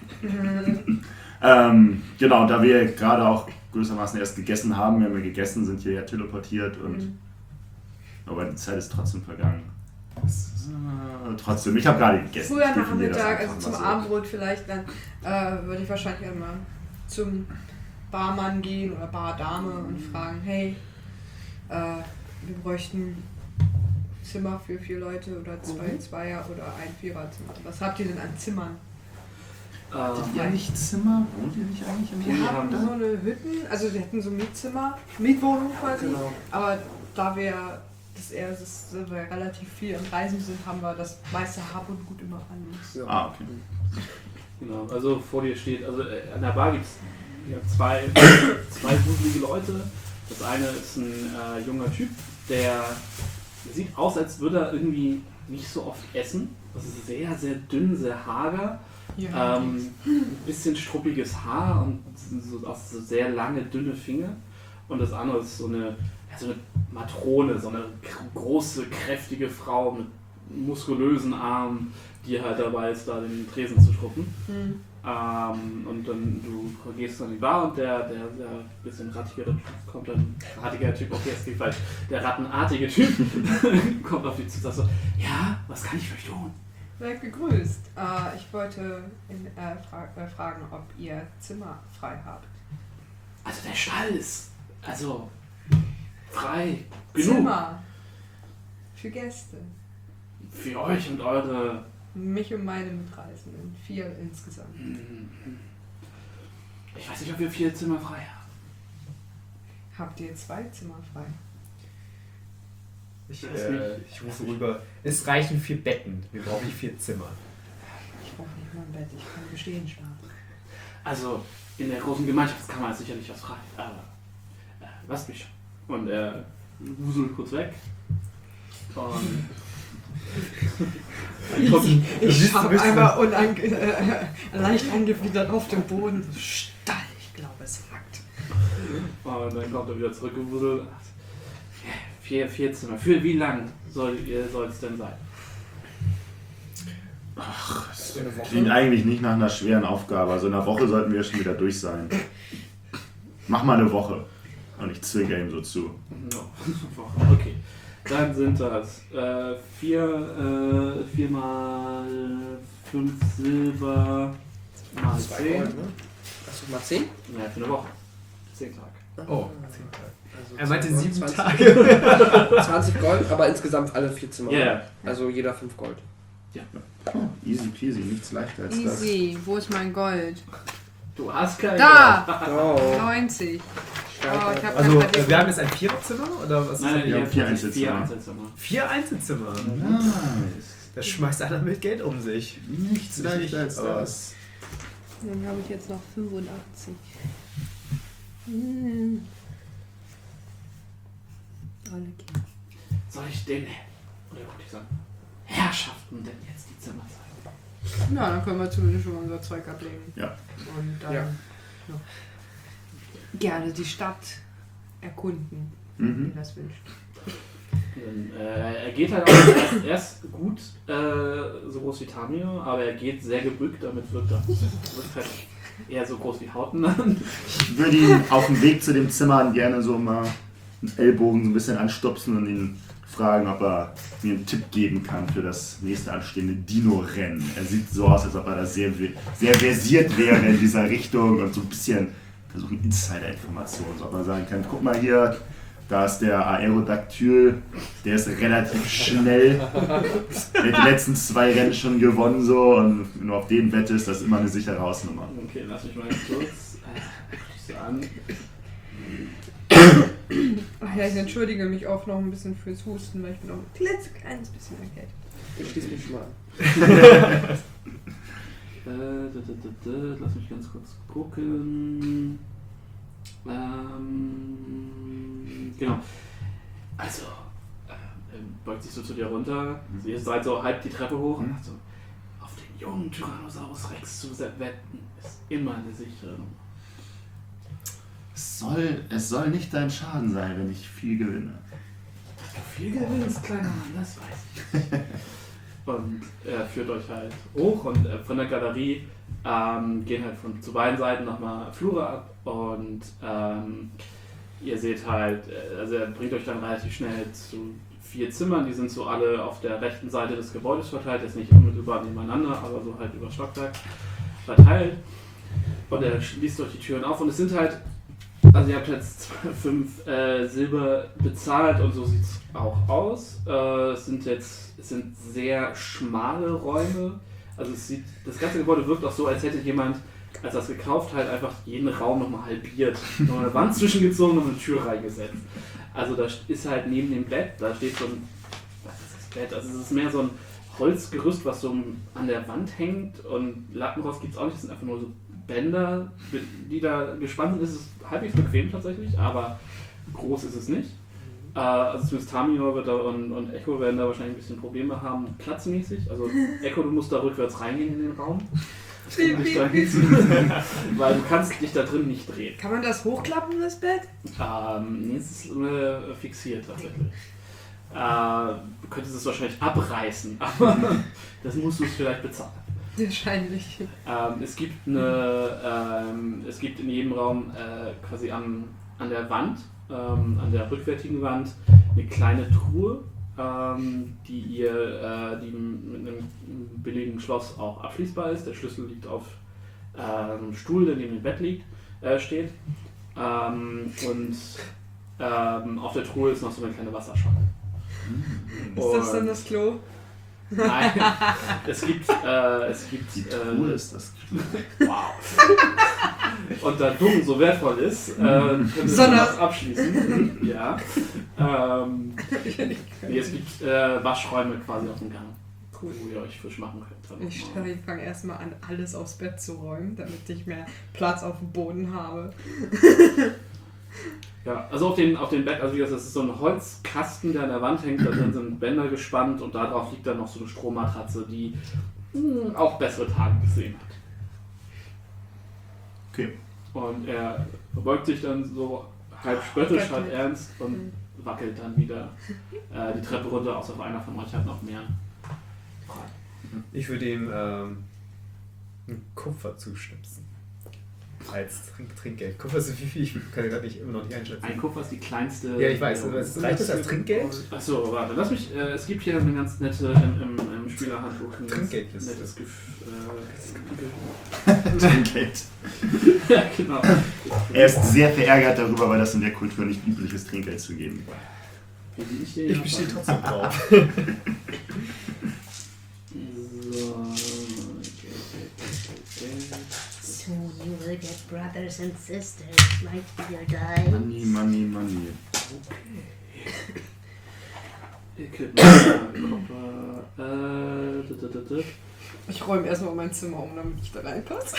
ähm, genau, da wir gerade auch gewissermaßen erst gegessen haben, wenn wir gegessen sind, hierher teleportiert und Mhm. aber die Zeit ist trotzdem vergangen. Das ist, äh, trotzdem, ich habe gerade gegessen. Früher Ich definiere das Nachmittag, einfach also zum mal so. Abendbrot vielleicht, dann äh, würde ich wahrscheinlich einmal zum Barmann gehen oder Bardame und fragen, hey, äh, wir bräuchten Zimmer für vier Leute oder zwei Mhm. Zweier oder ein Viererzimmer. Was habt ihr denn an Zimmern? Ähm, Ihr nicht Zimmer? Wohnt ihr nicht eigentlich im Wir Wir haben haben so eine Hütten, also wir hätten so Mietzimmer, Mietwohnung quasi, Genau. aber da wir das eher das, ist, wir relativ viel am Reisen sind, haben wir das meiste Hab und Gut immer an uns. Ja. Ah, okay. Genau, also vor dir steht, also äh, an der Bar gibt es zwei, zwei wuselige Leute. Das eine ist ein äh, junger Typ, der sieht aus, als würde er irgendwie nicht so oft essen. Das ist sehr, sehr dünn, sehr hager. Ja. Ähm, ein bisschen struppiges Haar und so, auch so sehr lange, dünne Finger. Und das andere ist so eine, ja, so eine Matrone, so eine k- große, kräftige Frau mit muskulösen Armen, die halt dabei ist, da den Tresen zu schruppen. Hm. Ähm, und dann du gehst an die Bar und der, der, der bisschen rattigere Typ kommt dann, rattiger Typ, okay, das klingt falsch, der rattenartige Typ kommt auf dich zu und sagt so, ja, was kann ich für euch tun? Seid gegrüßt. Äh, ich wollte in, äh, fra äh, fragen, ob ihr Zimmer frei habt. Also der Stall ist, also, frei, genug Zimmer für Gäste. für euch und eure... Mich und meine Mitreisenden. Vier insgesamt. Ich weiß nicht, ob wir vier Zimmer frei haben. Habt ihr zwei Zimmer frei? Ich, Lass äh, mich- ich rufe rüber. Es reichen vier Betten. Wir brauchen nicht vier Zimmer. Ich brauche nicht mal ein Bett, ich kann bestehen schlafen. Also, in der großen Gemeinschaftskammer ist sicherlich was frei, aber äh, lasst mich. Und er wuselt kurz weg. Und Ich, ich du habe bist einmal unang äh, leicht angewidert auf dem Boden. Stall, ich glaube, es hackt. Und dann kommt er wieder zurückgewuselt. und sagt, Vier, vier Zimmer. Für wie lang soll es denn sein? Ach, das So eine Woche. klingt eigentlich nicht nach einer schweren Aufgabe. Also in einer Woche sollten wir schon wieder durch sein. Mach mal eine Woche. Und ich zwinge ihm so zu. No. Okay. Dann sind das äh, vier, äh, vier mal fünf Silber mal Zwei zehn. Gold, ne? Achso, mal zehn? Ja, für eine Woche. Zehn Tage. Oh, Also er meinte zehn sieben Gold, Tage. zwanzig Gold, aber insgesamt alle vier Zimmer. Ja, ja. Also jeder fünf Gold. Oh, easy peasy, nichts leichter als das. Easy, wo ist mein Gold? Du hast kein Da! Oh, neunzig. Oh, ich hab Also, kein äh, wir haben jetzt ein Viererzimmer? Oder was ist Nein, nein, das? wir haben vier Vier Einzelzimmer. Einzelzimmer. Vier Einzelzimmer. Nice. Da schmeißt einer mit Geld um sich. Nichts leichter als aber- das. Dann habe ich jetzt noch fünfundachtzig. Hm. Alle Kinder. Soll ich den, oder wollte ich sagen, Herrschaften denn jetzt die Zimmer zeigen? Ja, dann können wir zumindest schon mal unser Zeug ablegen. Ja. Und dann Ja. ja. gerne die Stadt erkunden, Mhm. wenn ihr das wünscht. Dann, äh, er geht halt auch erst, erst gut, äh, so groß wie Tamio, aber er geht sehr gebückt, damit wirkt er wird halt eher so groß wie Hauten an. Ich würde ihn auf dem Weg zu dem Zimmer gerne so mal einen Ellbogen so ein bisschen anstupsen und ihn fragen, ob er mir einen Tipp geben kann für das nächste anstehende Dino-Rennen. Er sieht so aus, als ob er da sehr, sehr versiert wäre in dieser Richtung und so ein bisschen versuchen Insider-Informationen, so ob man sagen kann, guck mal hier, da ist der Aerodactyl, der ist relativ schnell. Der hat die letzten zwei Rennen schon gewonnen so und wenn du auf den wettest, das ist immer eine sichere Hausnummer. Okay, lass mich mal ganz kurz. Äh, guck dich so an. Ach ja, ich entschuldige mich auch noch ein bisschen fürs Husten, weil ich bin noch ein klitzekleines bisschen erkältet. ich schließe mich schon mal an. Äh, da, da, da, da, lass mich ganz kurz gucken. Ähm, genau. Also, äh, er beugt sich so zu dir runter. Ihr seid so halb die Treppe hoch und sagt so: Auf den jungen Tyrannosaurus Rex zu wetten, ist immer eine sichere Nummer. Es soll, es soll nicht dein Schaden sein, wenn ich viel gewinne. Viel gewinnst, kleiner Mann, das weiß ich. Und er führt euch halt hoch und äh, von der Galerie ähm, gehen halt von zu beiden Seiten nochmal Flure ab und ähm, ihr seht halt, äh, also er bringt euch dann relativ schnell zu vier Zimmern, die sind so alle auf der rechten Seite des Gebäudes verteilt, jetzt nicht unmittelbar nebeneinander, aber so halt über Stockwerk verteilt. Und er schließt euch die Türen auf und es sind halt, also ihr habt jetzt fünf äh, Silber bezahlt und so sieht es auch aus. Äh, es sind jetzt es sind sehr schmale Räume. Also es sieht, das ganze Gebäude wirkt auch so, als hätte jemand, als er es gekauft hat, einfach jeden Raum nochmal halbiert. Noch eine Wand zwischengezogen und eine Tür reingesetzt. Also da ist halt neben dem Bett, da steht so ein, was ist das Bett? Also es ist mehr so ein Holzgerüst, was so an der Wand hängt und Lattenrost gibt es auch nicht, es sind einfach nur so Bänder, die da gespannt sind. Es ist halbwegs bequem tatsächlich, aber groß ist es nicht. Äh, also zumindest Tamio wird da und, und Echo werden da wahrscheinlich ein bisschen Probleme haben, platzmäßig. Also Echo, du musst da rückwärts reingehen in den Raum. Um dich da hinzusetzen, weil du kannst dich da drin nicht drehen. Kann man das hochklappen, das Bett? Ähm, nee, es ist äh, fixiert tatsächlich. Äh, du könntest es wahrscheinlich abreißen, aber das musst du es vielleicht bezahlen. Wahrscheinlich. Ähm, es gibt eine, ähm, es gibt in jedem Raum äh, quasi am, an der Wand, ähm, an der rückwärtigen Wand, eine kleine Truhe, ähm, die ihr, äh, die mit einem billigen Schloss auch abschließbar ist. Der Schlüssel liegt auf äh, einem Stuhl, der neben dem Bett liegt, äh, steht. Ähm, und ähm, auf der Truhe ist noch so eine kleine Wasserschale. Ist das dann das Klo? Nein, es gibt, äh, es gibt, Die Truhe äh, ist das. wow. Und da Dung so wertvoll ist, äh, können wir Sondern- das abschließen. Ja. Ähm, nee, es gibt äh, Waschräume quasi auf dem Gang, Cool. wo ihr euch frisch machen könnt. Dann Ich nochmal. ich fange erstmal an, alles aufs Bett zu räumen, damit ich mehr Platz auf dem Boden habe. Ja, also auf dem, auf dem Bett, also wie gesagt, das ist so ein Holzkasten, der an der Wand hängt, da drin sind Bänder gespannt und darauf liegt dann noch so eine Strohmatratze, die mh, auch bessere Tage gesehen hat. Okay. Und er verbeugt sich dann so halb spöttisch, halb Göttlich. ernst und wackelt dann wieder äh, die Treppe runter, außer einer von euch hat noch mehr. Ich würde ihm ähm, einen Kupfer zustöpsen. Als Trink Trinkgeld. Kupfer ist so viel, ich kann gerade nicht immer noch nicht einschätzen. Ein Kupfer ist die kleinste. Ja, ich weiß, aber es reicht das als Trinkgeld? Achso, warte, lass mich. Äh, es gibt hier eine ganz nette im, im, im Spielerhandbuch ein ganz Trinkgeldliste. nettes Gefühl. Äh, Trinkgeld. ja, genau. Er ist sehr verärgert darüber, weil das in der Kultur nicht üblich ist, Trinkgeld zu geben. Wie ich hier Ich ja bestehe war. trotzdem drauf. So. Okay, okay, okay. Soon you will get brothers and sisters like your guys. Money, money, money. Equipment, Kopper, äh, da, da, da, da. Ich räume erstmal mein Zimmer um, damit ich da reinpasse.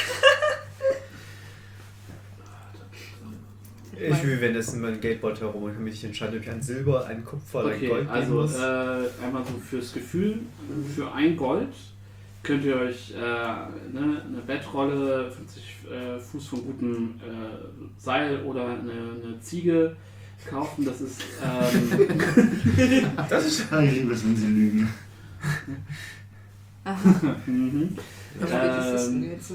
Ich will währenddessen meinen Geldbeutel herum und kann mich entscheiden, ob ich ein Silber, ein Kupfer oder ein Okay, Gold geben also muss. äh, einmal so fürs Gefühl, für ein Gold könnt ihr euch äh, ne, eine Bettrolle, fünfzig äh, Fuß von gutem äh, Seil oder eine, eine Ziege kaufen. Das ist ähm, Das ist Ah, ich liebe es, wenn sie lügen. Aha. mhm. Aber das ist Ähm, jetzt.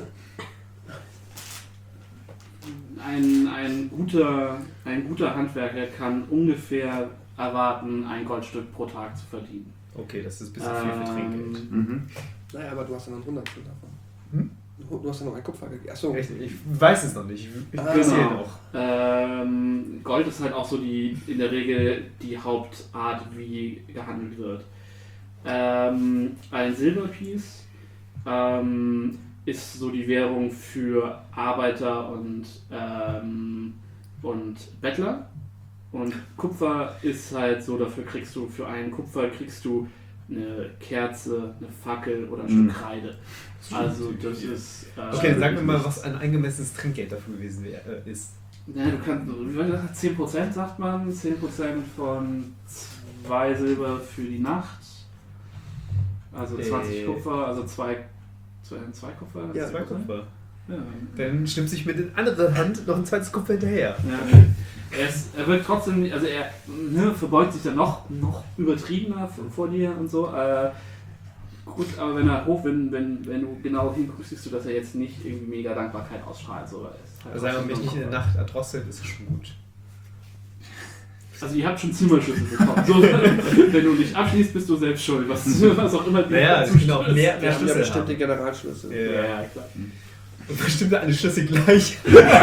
ein, ein, guter, ein guter Handwerker kann ungefähr erwarten, ein Goldstück pro Tag zu verdienen. okay, das ist ein bisschen viel für Trinkgeld. Ähm, Mhm. Naja, aber du hast ja noch ein Hundertstel davon. Hm? Du du hast ja noch ein Kupfer gegeben. Achso. Echt, ich weiß es noch nicht. Ich Ah. will es hier Genau. noch. Ähm, Gold ist halt auch so die in der Regel die Hauptart, wie gehandelt wird. Ähm, ein Silberpiece ähm, ist so die Währung für Arbeiter und, ähm, und Bettler. Und Kupfer ist halt so, dafür kriegst du, für einen Kupfer kriegst du eine Kerze, eine Fackel oder ein Stück Mhm. Kreide. Also das ist... Äh, Okay, dann sag mir mal, was ein angemessenes Trinkgeld dafür gewesen wär, äh, ist. Ja, du kannst, wie war das? zehn Prozent sagt man, zehn Prozent von zwei Silber für die Nacht. Also zwanzig Äh. Kupfer, also zwei, zwei, zwei Kupfer? Ja, Zwei Kupfer. Ja. Dann schnippt sich mit der anderen Hand noch ein zweites Kupfer hinterher. Ja. Er, ist, er wird trotzdem, nicht- also er ne, verbeugt sich dann noch, noch übertriebener vor, vor dir und so. Äh, Gut, aber wenn er hoch, wenn, wenn, wenn du genau hinguckst, siehst du, dass er jetzt nicht irgendwie mega Dankbarkeit ausstrahlt. So. Er ist halt Also wenn man mich nicht in der Nacht erdrosselt, ist es schon gut. Also ihr habt schon Zimmerschlüssel bekommen. So, wenn du dich abschließt, bist du selbst schuld. Was, was auch immer dir Naja, dazu es sind auch stößt. mehr, mehr Wir haben ja Schlüssel bestimmt den haben. Generalschlüssel. Ja, Ja, ja. ja, klar. Und bestimmt alle Schlüssel gleich.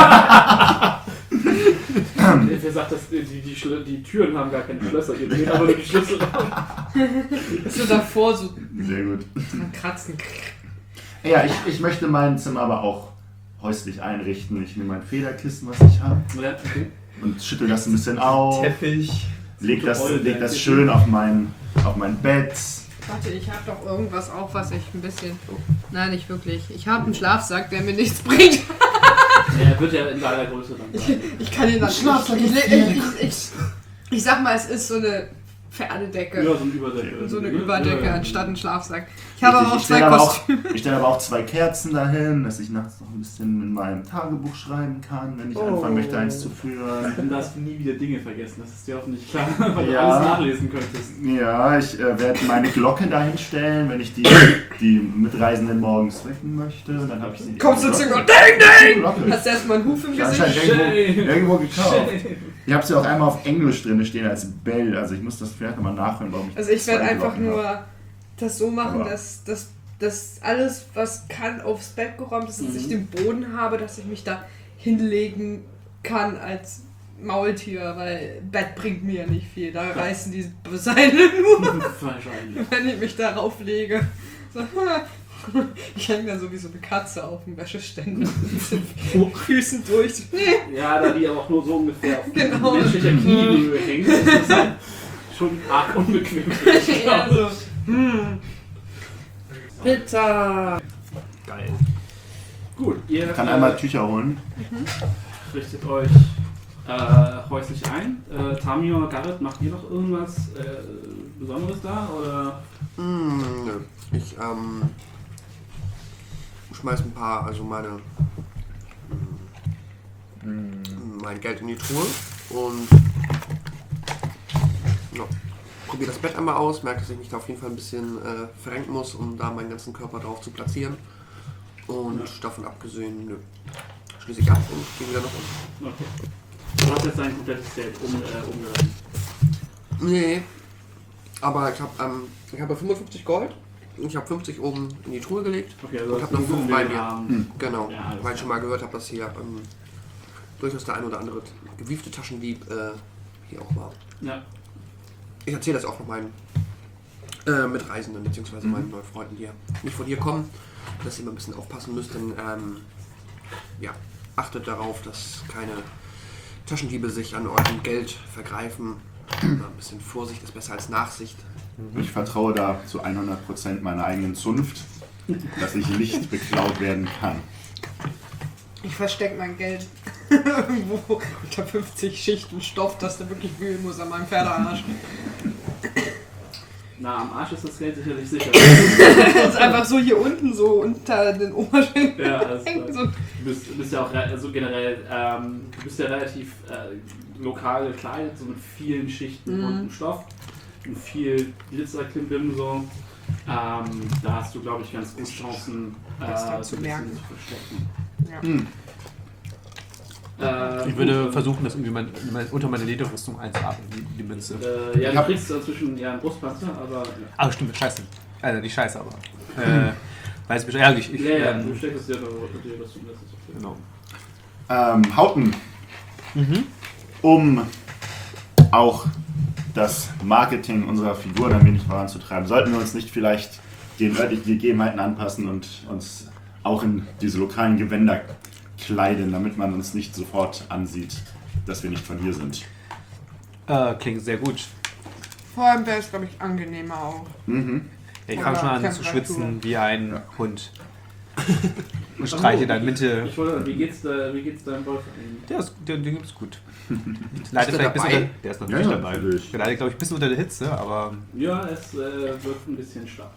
Wer sagt, dass die, die, die, Schlö- die Türen haben gar keine Schlösser, ihr dreht aber nur die Schlüssel auf. So davor so Sehr gut. kratzen. Ja, ich, ich möchte mein Zimmer aber auch häuslich einrichten. Ich nehme mein Federkissen, was ich habe, Ja, okay. und schüttel das ein bisschen auf. Teppich. Leg das, leg das schön auf mein, auf mein Bett. Warte, ich habe doch irgendwas auch, was ich ein bisschen... Nein, nicht wirklich. Ich habe einen Schlafsack, der mir nichts bringt. Ja, er wird ja in deiner Größe dann sein. Ich kann ihn dann... Schlafsack ich, ist ich, ich, ich, ich sag mal, es ist so eine Pferdedecke. Ja, so ein Überdecke. So eine Ja, Überdecke ja. anstatt ein Schlafsack. Ich habe aber auch ich zwei stelle aber auch, Kostüme. ich stelle aber auch zwei Kerzen dahin, dass ich nachts noch ein bisschen in meinem Tagebuch schreiben kann, wenn ich Oh. anfangen möchte, eins zu führen. Dann darfst du nie wieder Dinge vergessen, das ist dir hoffentlich klar, weil du Ja. alles nachlesen könntest. Ja, ich äh, werde meine Glocke dahin stellen, wenn ich die, die Mitreisenden morgens wecken möchte. Dann habe ich sie. Kommst du zu Glocke. Gott? Ding, ding! Glocke. Hast du erstmal einen Huf im Ja, Gesicht? anscheinend irgendwo, Shame. irgendwo gekauft. Shame. Ich habe sie auch einmal auf Englisch drin stehen als Bell, also ich muss das vielleicht nochmal nachhören, warum ich Also ich werde zwei einfach Glocken nur habe. das so machen, Aber- dass, dass, dass alles, was kann, aufs Bett geräumt ist, dass ich den Boden habe, dass ich mich da hinlegen kann als Maultier, weil Bett bringt mir ja nicht viel. Da reißen die Seile nur, Wahrscheinlich. wenn ich mich darauf lege. So, ich hänge dann so wie so eine Katze auf dem Wäscheständer mit den Füßen durch. Ja, da die aber auch nur so ungefähr auf Genau. menschlicher Kniehöhe hängt, ist das halt schon arg unbequem. Ja, so. Hm. Pizza! Geil. Gut, ihr Ich kann äh, einmal Tücher holen. richtet euch äh, häuslich ein. Äh, Tamio, Garrett, macht ihr noch irgendwas äh, Besonderes da? Oder? Mm, nö. Ich ähm, schmeiß ein paar, also meine mm, mein Geld in die Truhe und ja, probiere das Bett einmal aus, merke, dass ich mich da auf jeden Fall ein bisschen äh, verrenken muss, um da meinen ganzen Körper drauf zu platzieren. Und davon abgesehen, nö. Schließe ich ab und gehe wieder nach unten. Okay. Du hast jetzt dein komplettes Geld um, äh, umgeladen. Nee, aber ich habe ähm, ich habe fünfundfünfzig Gold. Ich habe fünfzig oben in die Truhe gelegt. Okay, Und also hab noch fünf bei mir. Haben. Genau, Ja, alles weil ich klar. schon mal gehört habe, dass hier ähm, durchaus der ein oder andere gewiefte Taschendieb äh, hier auch war. Ja. Ich erzähle das auch noch meinen äh, Mitreisenden bzw. meinen neuen Freunden, die ja nicht von hier kommen, dass ihr mal ein bisschen aufpassen müsst, denn ähm, ja, achtet darauf, dass keine Taschendiebe sich an eurem Geld vergreifen. Ein bisschen Vorsicht ist besser als Nachsicht. Ich vertraue da zu hundert Prozent meiner eigenen Zunft, dass ich nicht beklaut werden kann. Ich verstecke mein Geld irgendwo unter fünfzig Schichten Stoff, dass der wirklich wühlen muss an meinem Pferdearsch. Na, am Arsch ist das Geld sicherlich sicher. Das ist einfach so hier unten, so unter den Oberschenkeln. Ja, alles klar. hängt so. Du bist, du bist ja auch re- also generell, ähm, du bist ja relativ äh, lokal gekleidet, so mit vielen Schichten Mhm. bunten Stoff und viel Glitzerklimbim so. Ähm, da hast du, glaube ich, ganz gute Chancen, äh, Das da so zu ein bisschen merken. zu verstecken. Ja. Hm. Äh, Ich würde versuchen, das irgendwie mein, mein, unter meine Lederrüstung einzuatmen, die, die Münze. Äh, ja, Ich du hab- kriegst dazwischen ja einen Brustpanzer, aber. Ja, Ah, stimmt, scheiße. Also nicht scheiße, aber. Äh, weiß Bescheid. Ja, ich, ich, ja, ja ähm, du steckst es dir da dir das um, das ist okay. genau. Ähm, Hauten, Mhm. um auch das Marketing unserer Figuren ein wenig voranzutreiben, sollten wir uns nicht vielleicht den örtlichen Gegebenheiten anpassen und uns auch in diese lokalen Gewänder kleiden, damit man uns nicht sofort ansieht, dass wir nicht von hier sind. Äh, klingt sehr gut. Vor allem wäre es, glaube ich, angenehmer auch. Mhm. Ich fange schon an zu Temperatur. schwitzen wie ein Hund. Und streiche dann Mitte. Ich wollte, wie geht's, da, wie geht's deinem Wolf eigentlich? Der ist, der, den gibt's gut. Leider Ist der vielleicht ein bisschen dabei? unter, der ist natürlich Ja, ja, dabei. natürlich. Der leidet, glaube ich, ein bisschen unter der Hitze, aber Ja, es äh, wird ein bisschen stark.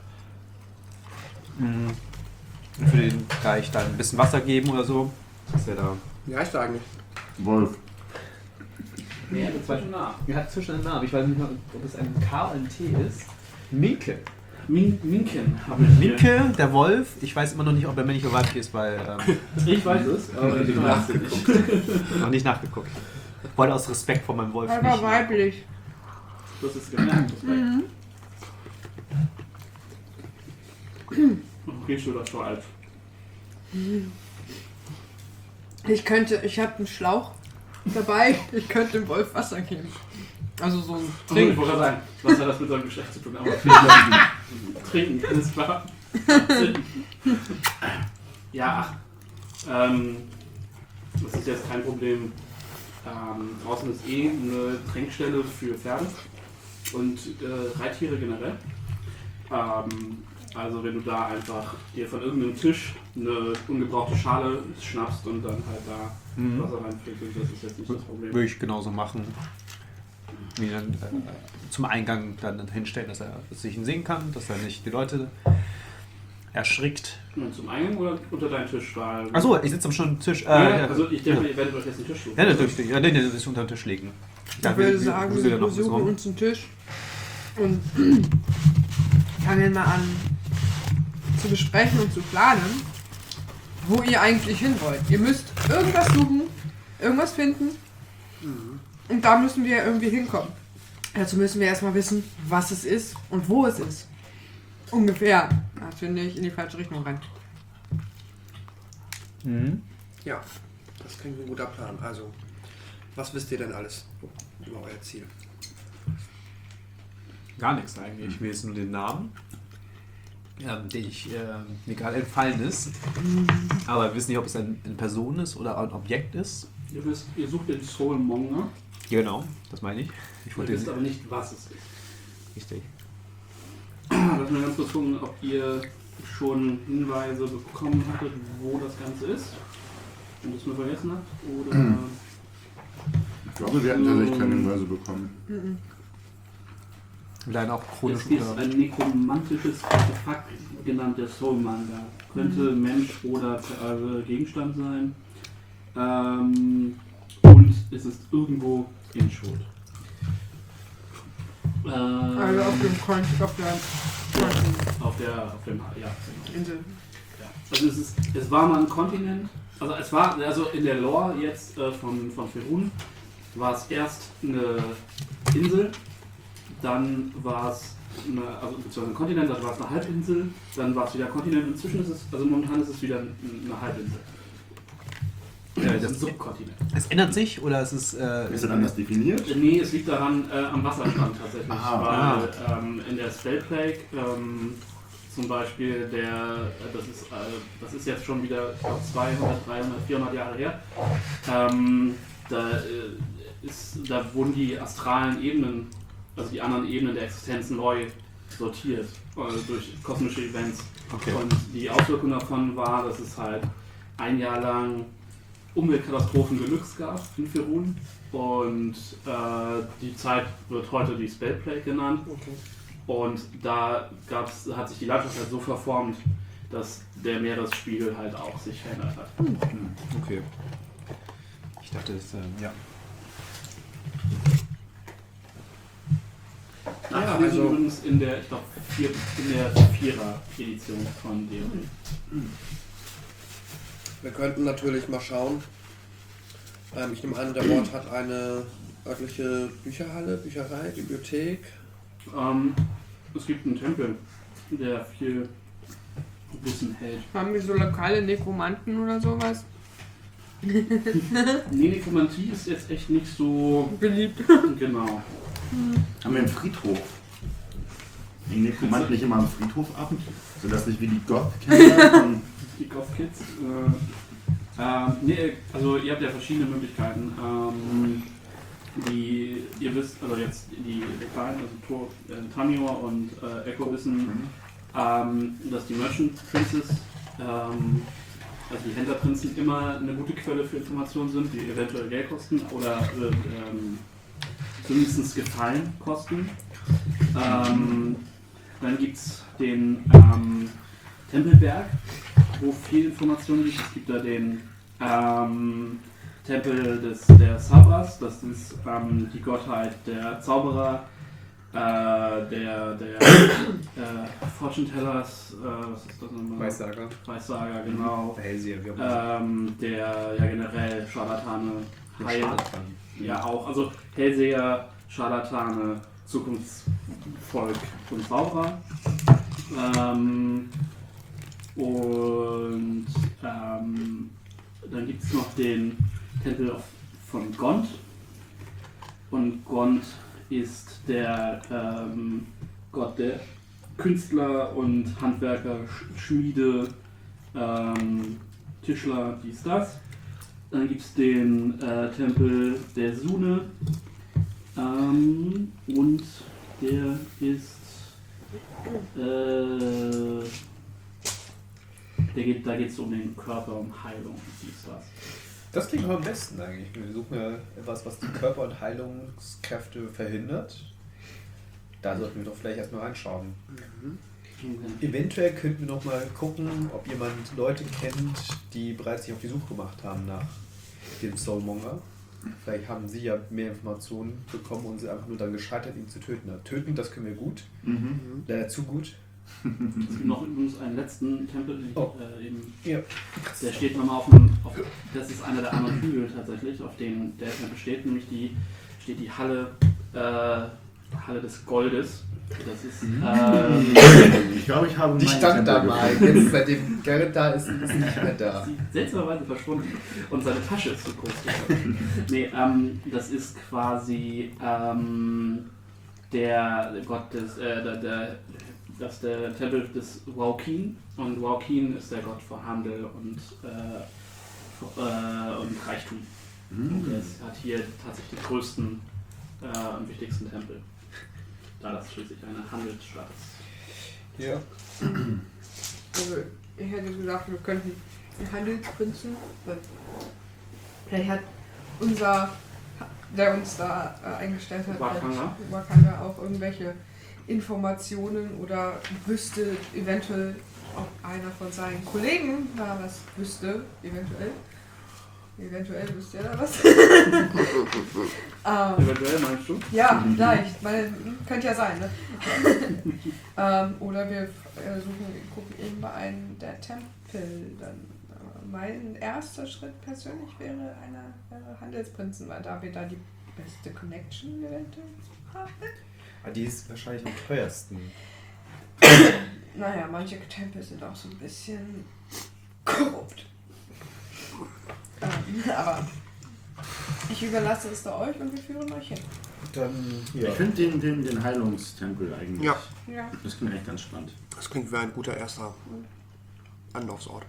mh, für den gleich dann ein bisschen Wasser geben oder so. Ist der da. Wie heißt der eigentlich? Wolf. Nee, er wird zwischen nah. Er hat zwischen einen Namen. Ich weiß nicht mal, ob es ein K oder ein T ist. Minke. Min Minken habe ich hier. Minke, der Wolf. Ich weiß immer noch nicht, ob er männlich oder weiblich ist, weil ähm, Ich weiß es, aber ich weiß es nicht. noch nicht nachgeguckt. Ich wollte aus Respekt vor meinem Wolf Er nicht. war weiblich. Du hast es gemerkt. Mhm. Okay, schon das war alt. Ich könnte, ich habe einen Schlauch dabei, ich könnte dem Wolf Wasser geben. Also so ein Also, ich Trink. wollte gerade sagen, was hat das mit seinem Geschlecht zu tun? Aber trinken, alles klar. Ja, ach. Ähm, das ist jetzt kein Problem. Ähm, draußen ist eh eine Tränkstelle für Pferde und äh, Reittiere generell. Ähm, also wenn du da einfach dir von irgendeinem Tisch eine ungebrauchte Schale schnappst und dann halt da Mhm. Wasser reinfliegt, das ist jetzt nicht das Problem. Würde ich genauso machen. Wie dann äh, zum Eingang dann hinstellen, dass er sich ihn sehen kann, dass er nicht die Leute erschrickt. Und zum Eingang oder unter deinen Tisch? Weil Achso, ich sitze am schon Tisch. Äh, ja, ja, also ich denke, ja. ihr werdet euch jetzt einen Tisch suchen. Ja, natürlich. Ja, nee, nee, das ist unter den Tisch legen. Ich Ja, würde wie- wie- sagen, wo wir sie noch besuchen rum? uns einen Tisch und fangen mal an zu besprechen und zu planen, wo ihr eigentlich hin wollt. Ihr müsst irgendwas suchen, irgendwas finden und da müssen wir irgendwie hinkommen. Dazu müssen wir erstmal wissen, was es ist und wo es ist. Ungefähr. Dass wir nicht in die falsche Richtung rennen. Mhm. Ja, das klingt wie ein guter Plan. Also, was wisst ihr denn alles über euer Ziel? Gar nichts eigentlich. Mir ist nur den Namen, ähm, den ich äh, mir gerade entfallen ist. Aber wir wissen nicht, ob es ein, eine Person ist oder ein Objekt ist. Ihr, wisst, ihr sucht den Soulmonger, Genau, das meine ich. Ich ihr wollte wisst aber nicht, was es ist. richtig. Lass mal ganz kurz gucken, ob ihr schon Hinweise bekommen hattet, wo das Ganze ist. Und das nur vergessen habt. Oder. Ich glaube, wir hatten tatsächlich keine Hinweise bekommen. Mhm. Leider auch chronisch. Es ist ein nekromantisches Artefakt, genannt der Soulmonger. Könnte Mensch oder äh, Gegenstand sein. Ähm, und es ist irgendwo in Schuld. Ähm, Also auf dem Coin, auf der auf der, auf dem, ja, genau. Insel. Ja. Also es, ist, es war mal ein Kontinent, also es war, also in der Lore jetzt äh, von, von Ferun war es erst eine Insel, dann war es eine, also beziehungsweise ein Kontinent, dann war es eine Halbinsel, dann war es wieder ein Kontinent, inzwischen ist es, also momentan ist es wieder eine Halbinsel. Ja, Das das, ist ein Subkontinent. es ändert sich oder ist es. Äh, Ist das anders definiert? Nee, es liegt daran äh, am Wasserstand tatsächlich. Aha. weil ähm, in der Spellplague ähm, zum Beispiel der, äh, das ist, äh, das ist jetzt schon wieder, ich glaube, zweihundert, dreihundert, vierhundert Jahre her. Ähm, da, äh, ist, da wurden die astralen Ebenen, also die anderen Ebenen der Existenz neu sortiert äh, durch kosmische Events. Okay. Und die Auswirkung davon war, dass es halt ein Jahr lang Umweltkatastrophen Deluxe gab in Ferun und äh, die Zeit wird heute die Spellplague genannt. Okay. Und da gab's, hat sich die Landschaft halt so verformt, dass der Meeresspiegel halt auch sich verändert hat. Okay. Ich dachte, das, ähm, ja. Ach, Ja, wir also- sind übrigens in der, ich glaube, vier, in der Vierer-Edition von dem. Wir könnten natürlich mal schauen. Ähm, ich nehme an, der Ort hat eine örtliche Bücherhalle, Bücherei, Bibliothek. Ähm, es gibt einen Tempel, der viel Wissen hält. Haben wir so lokale Nekromanten oder sowas? Nee, Nekromantie ist jetzt echt nicht so Beliebt. genau. Haben wir einen Friedhof? Hängen Nekromant nicht immer am Friedhof ab? Sind das nicht wie die Goth-Kinder von Die Goth Kids. Äh, ähm, nee, also ihr habt ja verschiedene Möglichkeiten. Ähm, die, ihr wisst, also jetzt die Lokalen, also Tor, äh, Tamior und äh, Echo wissen, ähm, dass die Merchant Princes, ähm, also die Händlerprinzen, immer eine gute Quelle für Informationen sind, die eventuell Geld kosten oder äh, ähm, zumindest Gefallen kosten. Ähm, dann gibt es den ähm, Tempelberg, wo viel Informationen gibt. Es gibt da den ähm, Tempel des, der Sabras, das ist ähm, die Gottheit der Zauberer, äh, der, der äh, Fortune Tellers, äh, was ist das nochmal? Weissager. Weissager, genau. Hellseher, wie auch immer. Ähm, der ja generell Scharlatane, Heil, Scharlatan. ja auch, also Hellseher, Scharlatane, Zukunftsvolk und Zauberer. Ähm, und ähm, dann gibt es noch den Tempel von Gond. Und Gond ist der ähm, Gott der Künstler und Handwerker, Sch- Schmiede, ähm, Tischler, dies, das. Dann gibt es den äh, Tempel der Sune ähm, und der ist äh, der geht, da geht es um den Körper, um Heilung, dies, das. Das klingt am besten eigentlich. Wir suchen ja etwas, was die Körper- und Heilungskräfte verhindert. Da sollten wir doch vielleicht erstmal reinschauen. Mhm. Eventuell könnten wir noch mal gucken, ob jemand Leute kennt, die bereits sich auf die Suche gemacht haben nach dem Soulmonger. Vielleicht haben sie ja mehr Informationen bekommen und sind einfach nur dann gescheitert, ihn zu töten. Töten, das können wir gut. Mhm. Leider zu gut. Es gibt noch übrigens einen letzten Tempel, den Oh. ich, äh, eben, Ja. der steht nochmal auf dem, auf, das ist einer der anderen Hügel tatsächlich, auf dem der Tempel steht, nämlich die, steht die Halle, äh, Halle des Goldes. Das ist, ähm, Ich glaube, ich habe Die meinen stand da Tempel mal. gefunden. Jetzt, seitdem Gerrit da ist, ist sie nicht mehr da. sie ist seltsamerweise verschwunden und seine Tasche ist zu groß geworden. Nee, ähm, das ist quasi ähm, der Gott des, äh, der, der, das ist der Tempel des Waukin und Waukin ist der Gott für Handel und, äh, für, äh, und Reichtum. Und der ist, hat hier tatsächlich den größten äh, und wichtigsten Tempel, da das schließlich eine Handelsstadt ist. Ja. Also, ich hätte gesagt, wir könnten einen Handelsprinzen, weil vielleicht hat unser, der uns da äh, eingestellt hat, Wakanga. Wakanga auch irgendwelche Informationen oder wüsste eventuell, ob einer von seinen Kollegen da was wüsste, eventuell. Eventuell wüsste er da was. ähm, Eventuell meinst du? ja, vielleicht. Weil, könnte ja sein, ne? ähm, oder wir äh, suchen, gucken eben bei einem der Tempel. Dann, äh, mein erster Schritt persönlich wäre einer wäre Handelsprinzen, weil da wir da die beste Connection eventuell haben. Aber die ist wahrscheinlich am teuersten. Naja, manche Tempel sind auch so ein bisschen korrupt. Ähm, aber ich überlasse es da euch und wir führen euch hin. Dann, ja. Ich finde den, den, den Heilungstempel eigentlich. Ja. Ja. Das klingt echt ganz spannend. Das klingt wie ein guter erster Anlaufsort.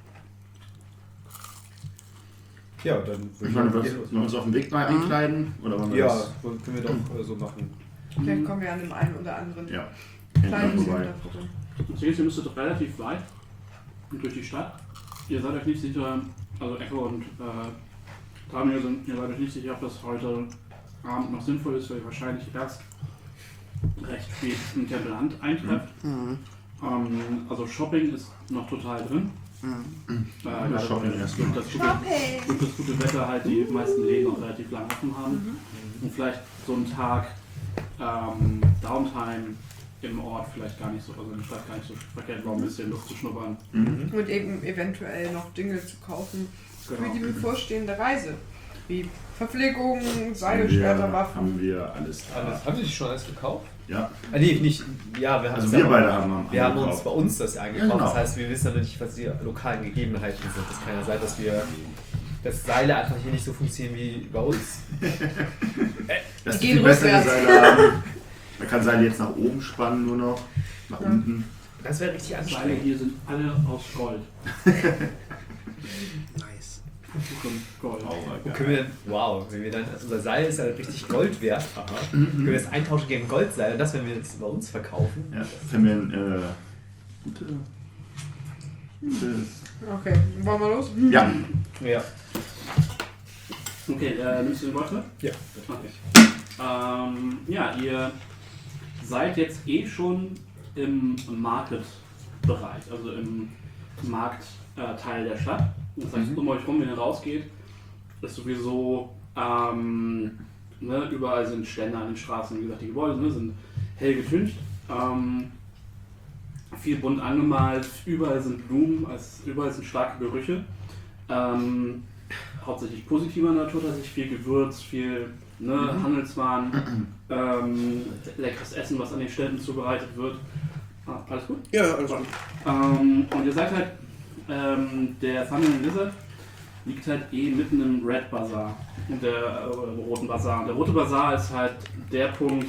Ja, dann Ich meine, wollen wir uns auf den Weg neu einkleiden? Oder wollen wir Ja, das? können wir doch äh, so machen. Vielleicht kommen wir an dem einen oder anderen Ja. kleinen Hinten vorbei. Center vorbei. Das Ding ist, ihr müsstet relativ weit durch die Stadt. Ihr seid euch nicht sicher, also Echo und äh, Daniel sind, ihr seid euch nicht sicher, ob das heute Abend noch sinnvoll ist, weil ihr wahrscheinlich erst recht spät im Tempel an- eintrefft. Mhm. Ähm, also Shopping ist noch total drin. Mhm. Äh, Ja, gerade Shopping weil erstmal. durch das, gute, durch das gute Wetter halt die meisten Läden auch relativ lang offen haben. Und vielleicht so einen Tag ähm, Downtime im Ort vielleicht gar nicht so, also in der Stadt gar nicht so verkehrt war, ein bisschen Luft zu schnuppern. Mhm. Und eben eventuell noch Dinge zu kaufen für die Genau. bevorstehende Reise. Wie Verpflegung, Seile, Haben Schwerter, wir, Waffen. haben wir alles da. Alles, haben Sie sich schon alles gekauft? Ja. Ah, nee, nicht. Ja, wir haben Also es wir ja- beide haben Wir haben uns eingekauft. bei uns das eingekauft. Ja, genau. Das heißt, wir wissen aber nicht, was die lokalen Gegebenheiten sind. Das kann ja sein, dass wir dass Seile einfach hier nicht so funktionieren wie bei uns. Dass Die die gehen viel bessere rückwärts. Seile haben. Man kann Seile jetzt nach oben spannen nur noch. Nach Ja. unten. Das wäre richtig Seile anstrengend. hier sind alle aus Gold. Nice. Von Gold. Wo können wir denn, wow, wenn wir dann, unser Seil ist ja richtig Gold wert. Können wir das eintauschen gegen Goldseil und das, wenn wir jetzt bei uns verkaufen. Ja, wenn wir ein, äh, gute, gute. Okay, wollen wir los? Ja. Ja. Okay, äh, nimmst du den Gold mit? Ja. Okay. Ähm, ja, ihr seid jetzt eh schon im Market-Bereich, also im Marktteil der Stadt. Das heißt, Mhm. um euch rum, wenn ihr rausgeht, ist sowieso ähm, ne, überall sind Ständer an den Straßen, wie gesagt, die Gebäude ne, sind hell getüncht. Ähm, viel bunt angemalt, überall sind Blumen, also überall sind starke Gerüche. Ähm, hauptsächlich positiver Natur, tatsächlich viel Gewürz, viel ne, mhm. Handelswaren, ähm, leckeres Essen, was an den Ständen zubereitet wird. Ah, alles gut? Ja, alles gut. Ähm, und ihr seid halt, ähm, der Thundering Lizard liegt halt eh mitten im Red Bazaar, der äh, roten Bazaar. Der rote Bazaar ist halt der Punkt,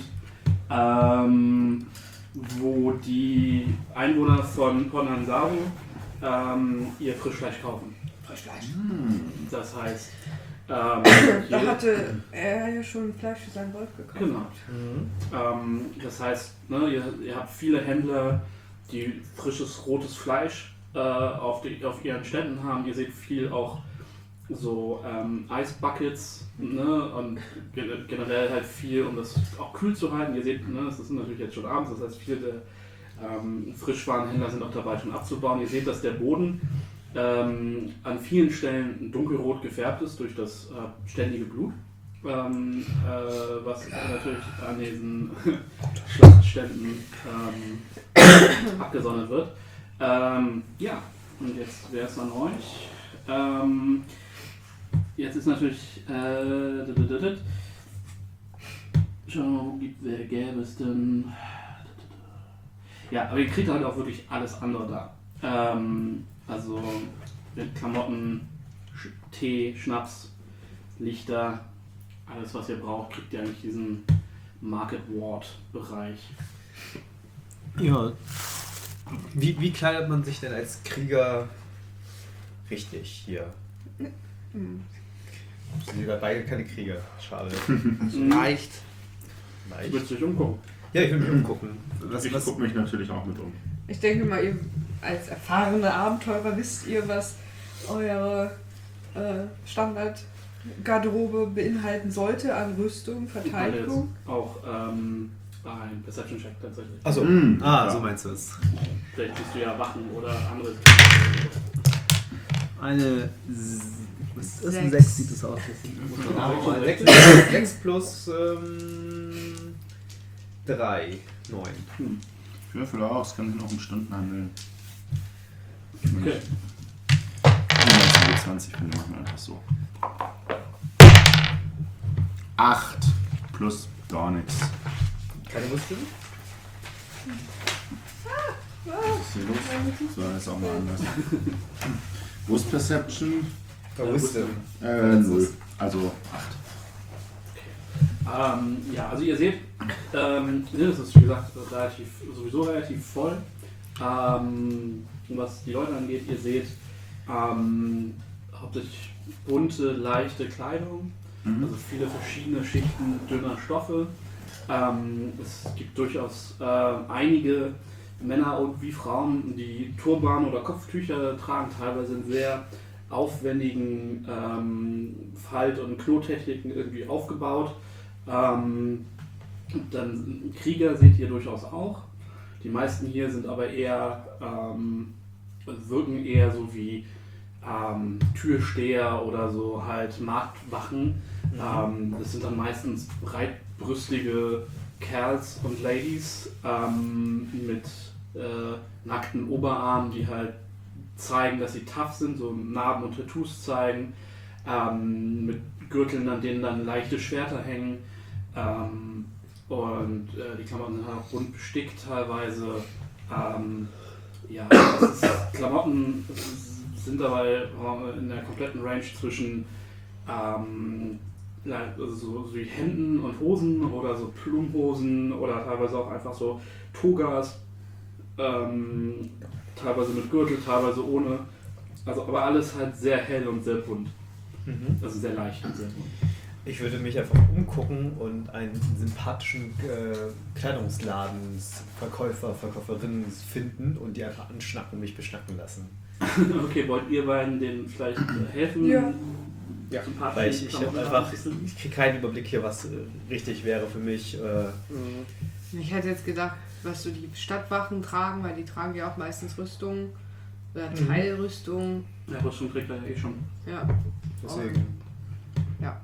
ähm, wo die Einwohner von Ponanzaru ähm, ihr Frischfleisch kaufen. Frischfleisch. Das heißt, ähm, Da hier- hatte er ja schon Fleisch für seinen Wolf gekauft. Genau. Ähm, das heißt, ne, ihr, ihr habt viele Händler, die frisches rotes Fleisch äh, auf, die, auf ihren Ständen haben. Ihr seht viel auch so ähm, Eisbuckets, ne, und ge- generell halt viel, um das auch kühl zu halten. Ihr seht, ne, es ist natürlich jetzt schon abends, das heißt, viele der ähm, Frischwarenhändler sind auch dabei, schon abzubauen. Ihr seht, dass der Boden ähm, an vielen Stellen dunkelrot gefärbt ist durch das äh, ständige Blut. Ähm, äh, was natürlich an diesen Schlachtständen ähm, abgesondert wird. Ähm, ja, und jetzt wäre es an euch. Ähm, jetzt ist natürlich. Äh, dit, dit, dit, dit. Schauen wir mal, wo gibt, wer gäbe es denn? Ja, aber ihr kriegt halt auch wirklich alles andere da. Ähm, also mit Klamotten, Sch Tee, Schnaps, Lichter. Alles, was ihr braucht, kriegt ihr eigentlich diesen Market Ward Bereich. Ja. Wie, wie kleidet man sich denn als Krieger richtig hier? Hm. Sind ja beide keine Krieger. Schade. Leicht. Du willst dich umgucken. Ja, ich will mich umgucken. Was, Ich was, gucke mich natürlich auch mit um. Ich denke mal, ihr als erfahrene Abenteurer wisst ihr, was eure äh, Standardgarderobe beinhalten sollte an Rüstung, Verteidigung. Auch ähm, ein Perception Check tatsächlich. Achso, Mm, ah, ja. so meinst du es. Vielleicht siehst du ja Wachen oder andere. Eine. S- Was ist das? Ein Sechs. sechs sieht es aus. Genau, Genau, sechs. sechs plus ähm, drei, neun. Hm. Ich würfel aus, kann sich noch um Stunden handeln. Okay. zwanzig finde ich mal einfach so. acht plus gar nichts. Keine Rüstung? Was ist hier los? So, jetzt auch mal anders. Wo ist Perception? Wisdom. Äh, null. Also acht. Ähm, ja, also ihr seht, ähm, das ist wie gesagt relativ, sowieso relativ voll. Ähm, was die Leute angeht, ihr seht ähm, hauptsächlich bunte, leichte Kleidung, Mhm. also viele verschiedene Schichten dünner Stoffe. Ähm, es gibt durchaus äh, einige Männer und wie Frauen, die Turban oder Kopftücher tragen, teilweise in sehr aufwendigen ähm, Falt- und Knottechniken irgendwie aufgebaut. Ähm, dann Krieger seht ihr durchaus auch. Die meisten hier sind aber eher, ähm, wirken eher so wie ähm, Türsteher oder so halt Marktwachen. Mhm. Ähm, das sind dann meistens breitbrüstige Kerls und Ladies ähm, mit äh, nackten Oberarmen, die halt zeigen, dass sie tough sind, so Narben und Tattoos zeigen, ähm, mit Gürteln, an denen dann leichte Schwerter hängen. Ähm, und äh, die Klamotten sind halt auch bunt bestickt teilweise. Ähm, ja, das ist, Klamotten sind dabei in der kompletten Range zwischen ähm, ja, also so, so wie Hemden und Hosen oder so Plumhosen oder teilweise auch einfach so Togas, ähm, teilweise mit Gürtel, teilweise ohne. Also aber alles halt sehr hell und sehr bunt. Mhm. Also sehr leicht und sehr bunt. Ich würde mich einfach umgucken und einen sympathischen äh, Kleidungsladensverkäufer, Verkäuferin finden und die einfach anschnacken und mich beschnacken lassen. Okay, wollt ihr beiden denen vielleicht äh, helfen? Ja. Ja, Sympathisch weil ich, ich habe Klamotten einfach, anzuziehen? ich kriege keinen Überblick hier, was äh, richtig wäre für mich. Äh, Ich hätte jetzt gedacht, was so die Stadtwachen tragen, weil die tragen ja auch meistens Rüstung oder Mhm. Ja, Teilrüstung. Rüstung trägt er ja eh schon. Ja. deswegen. Ja.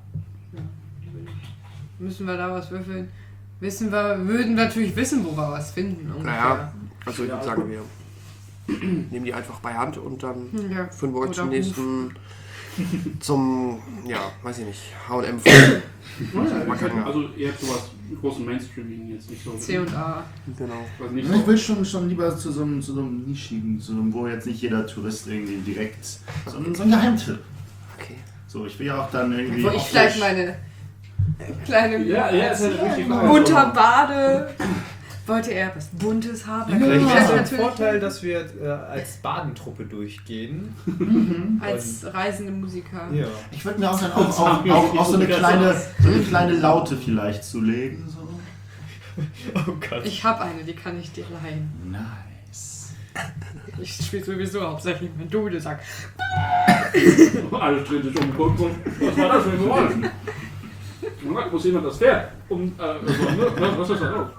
Müssen wir da was würfeln? Wissen wir, würden wir natürlich wissen, wo wir was finden. Ungefähr. Naja, Also ich Ja, würde sagen, gut. wir nehmen die einfach bei Hand und dann Ja. führen wir euch Oder zum Ruf. nächsten, zum, ja, weiß ich nicht, H und M. Also eher zu was großen Mainstreaming jetzt nicht so. C und A. Genau. Also nicht Ich so. will schon, schon lieber zu so einem, zu so einem nischigen, zu einem, wo jetzt nicht jeder Tourist irgendwie direkt, sondern so ein Geheimtipp. Okay. So, ich will ja auch dann irgendwie. Wo ich optisch- vielleicht meine kleine Ja, ja, ist halt richtig nice. bunter Bade. Wollte er was Buntes haben? Dann Vielleicht kann wäre ich es das ein natürlich Vorteil, dass wir äh, als Badentruppe durchgehen. als reisende Musiker. Ja. Ich würde mir auch dann auch, auch, auch, auch so, eine kleine, so eine kleine Laute vielleicht zulegen. So. Oh Gott. Ich habe eine, die kann ich dir leihen. Nice. Ich spiele sowieso hauptsächlich mit du, der sagt. Alle drehen sich um. Guck, guck, was war das für ein Geräusch? Moment, muss jemand das Pferd? Um, äh, so, ne? Was ist das? Oh.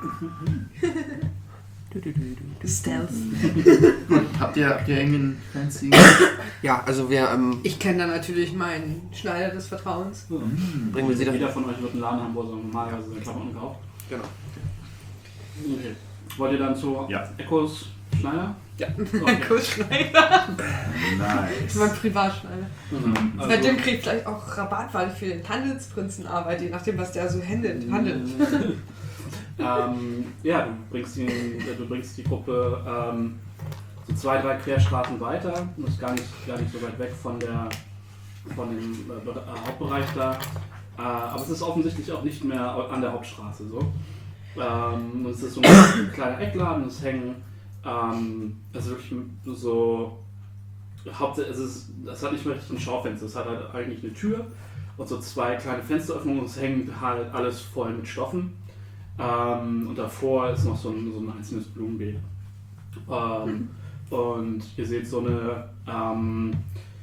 Stealth. Habt ihr, habt ihr irgendeinen fancy? Ja, also wir ähm, Ich kenne dann natürlich meinen Schneider des Vertrauens. bringen wir sie Jeder dann. von euch wird einen Laden haben, wo er so normalerweise seine Klamotten kauft. Genau. Okay. Wollt ihr dann zu Ja. Echos Schneider? Ja, Okay. mein Kursschneider. Nice. Mein Privatschneider. Mhm. Bei dem kriege ich vielleicht auch Rabatt, weil ich für den Handelsprinzen arbeite, je nachdem, was der so handelt. handelt. ähm, ja, du bringst die, du bringst die Gruppe ähm, so zwei, drei Querstraßen weiter. Du bist gar nicht, gar nicht so weit weg von, der, von dem äh, Be- äh, Hauptbereich da. Äh, aber es ist offensichtlich auch nicht mehr an der Hauptstraße so. Ähm, es ist so ein kleiner Eckladen, es hängen, ähm, es ist wirklich so, hauptsächlich, es ist, das hat nicht mehr richtig ein Schaufenster, es hat halt eigentlich eine Tür und so zwei kleine Fensteröffnungen, es hängt halt alles voll mit Stoffen. Ähm, und davor ist noch so ein, so ein einzelnes Blumenbeet. Ähm, und ihr seht so eine, ähm,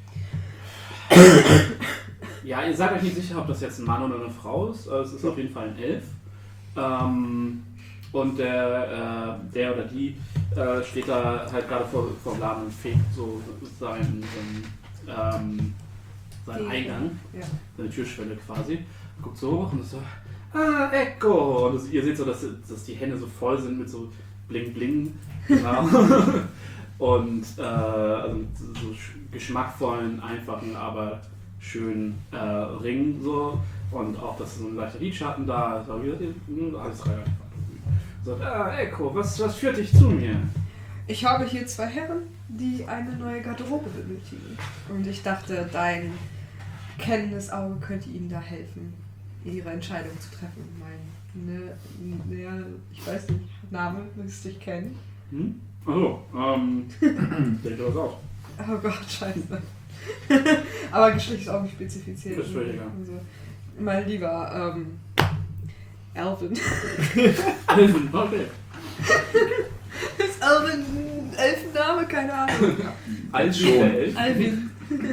ja, ihr seid euch nicht sicher, ob das jetzt ein Mann oder eine Frau ist, aber es ist auf jeden Fall ein Elf. Ähm, und der, äh, der oder die äh, steht da halt gerade vor, vor dem Laden und fegt so seinen, seinen, ähm, seinen Eingang, Ja. seine Türschwelle quasi. Guckt so hoch und ist so, ah, Echo! Und das, ihr seht so, dass, dass die Hände so voll sind mit so Bling Bling. Genau. Und äh, also mit so sch- geschmackvollen, einfachen, aber schönen äh, Ringen so. Und auch, dass so ein leichter Lidschatten da ist. Aber wie gesagt, ihr- alles rein. So, ah, Echo, was, was führt dich zu mir? Ich habe hier zwei Herren, die eine neue Garderobe benötigen. Und ich dachte, dein kennendes Auge könnte ihnen da helfen, ihre Entscheidung zu treffen. Mein, ne, ne, ich weiß nicht, Name müsste ich kennen. Hm? Achso, ähm, denkt was auf. Oh Gott, scheiße. Aber Geschlecht ist auch nicht spezifiziert. Ist völlig egal. Also, mein lieber, ähm, Alvin. Elfen, okay. Ist Alvin ein Elfenname? Keine Ahnung. Als Schon. Elf. Alvin.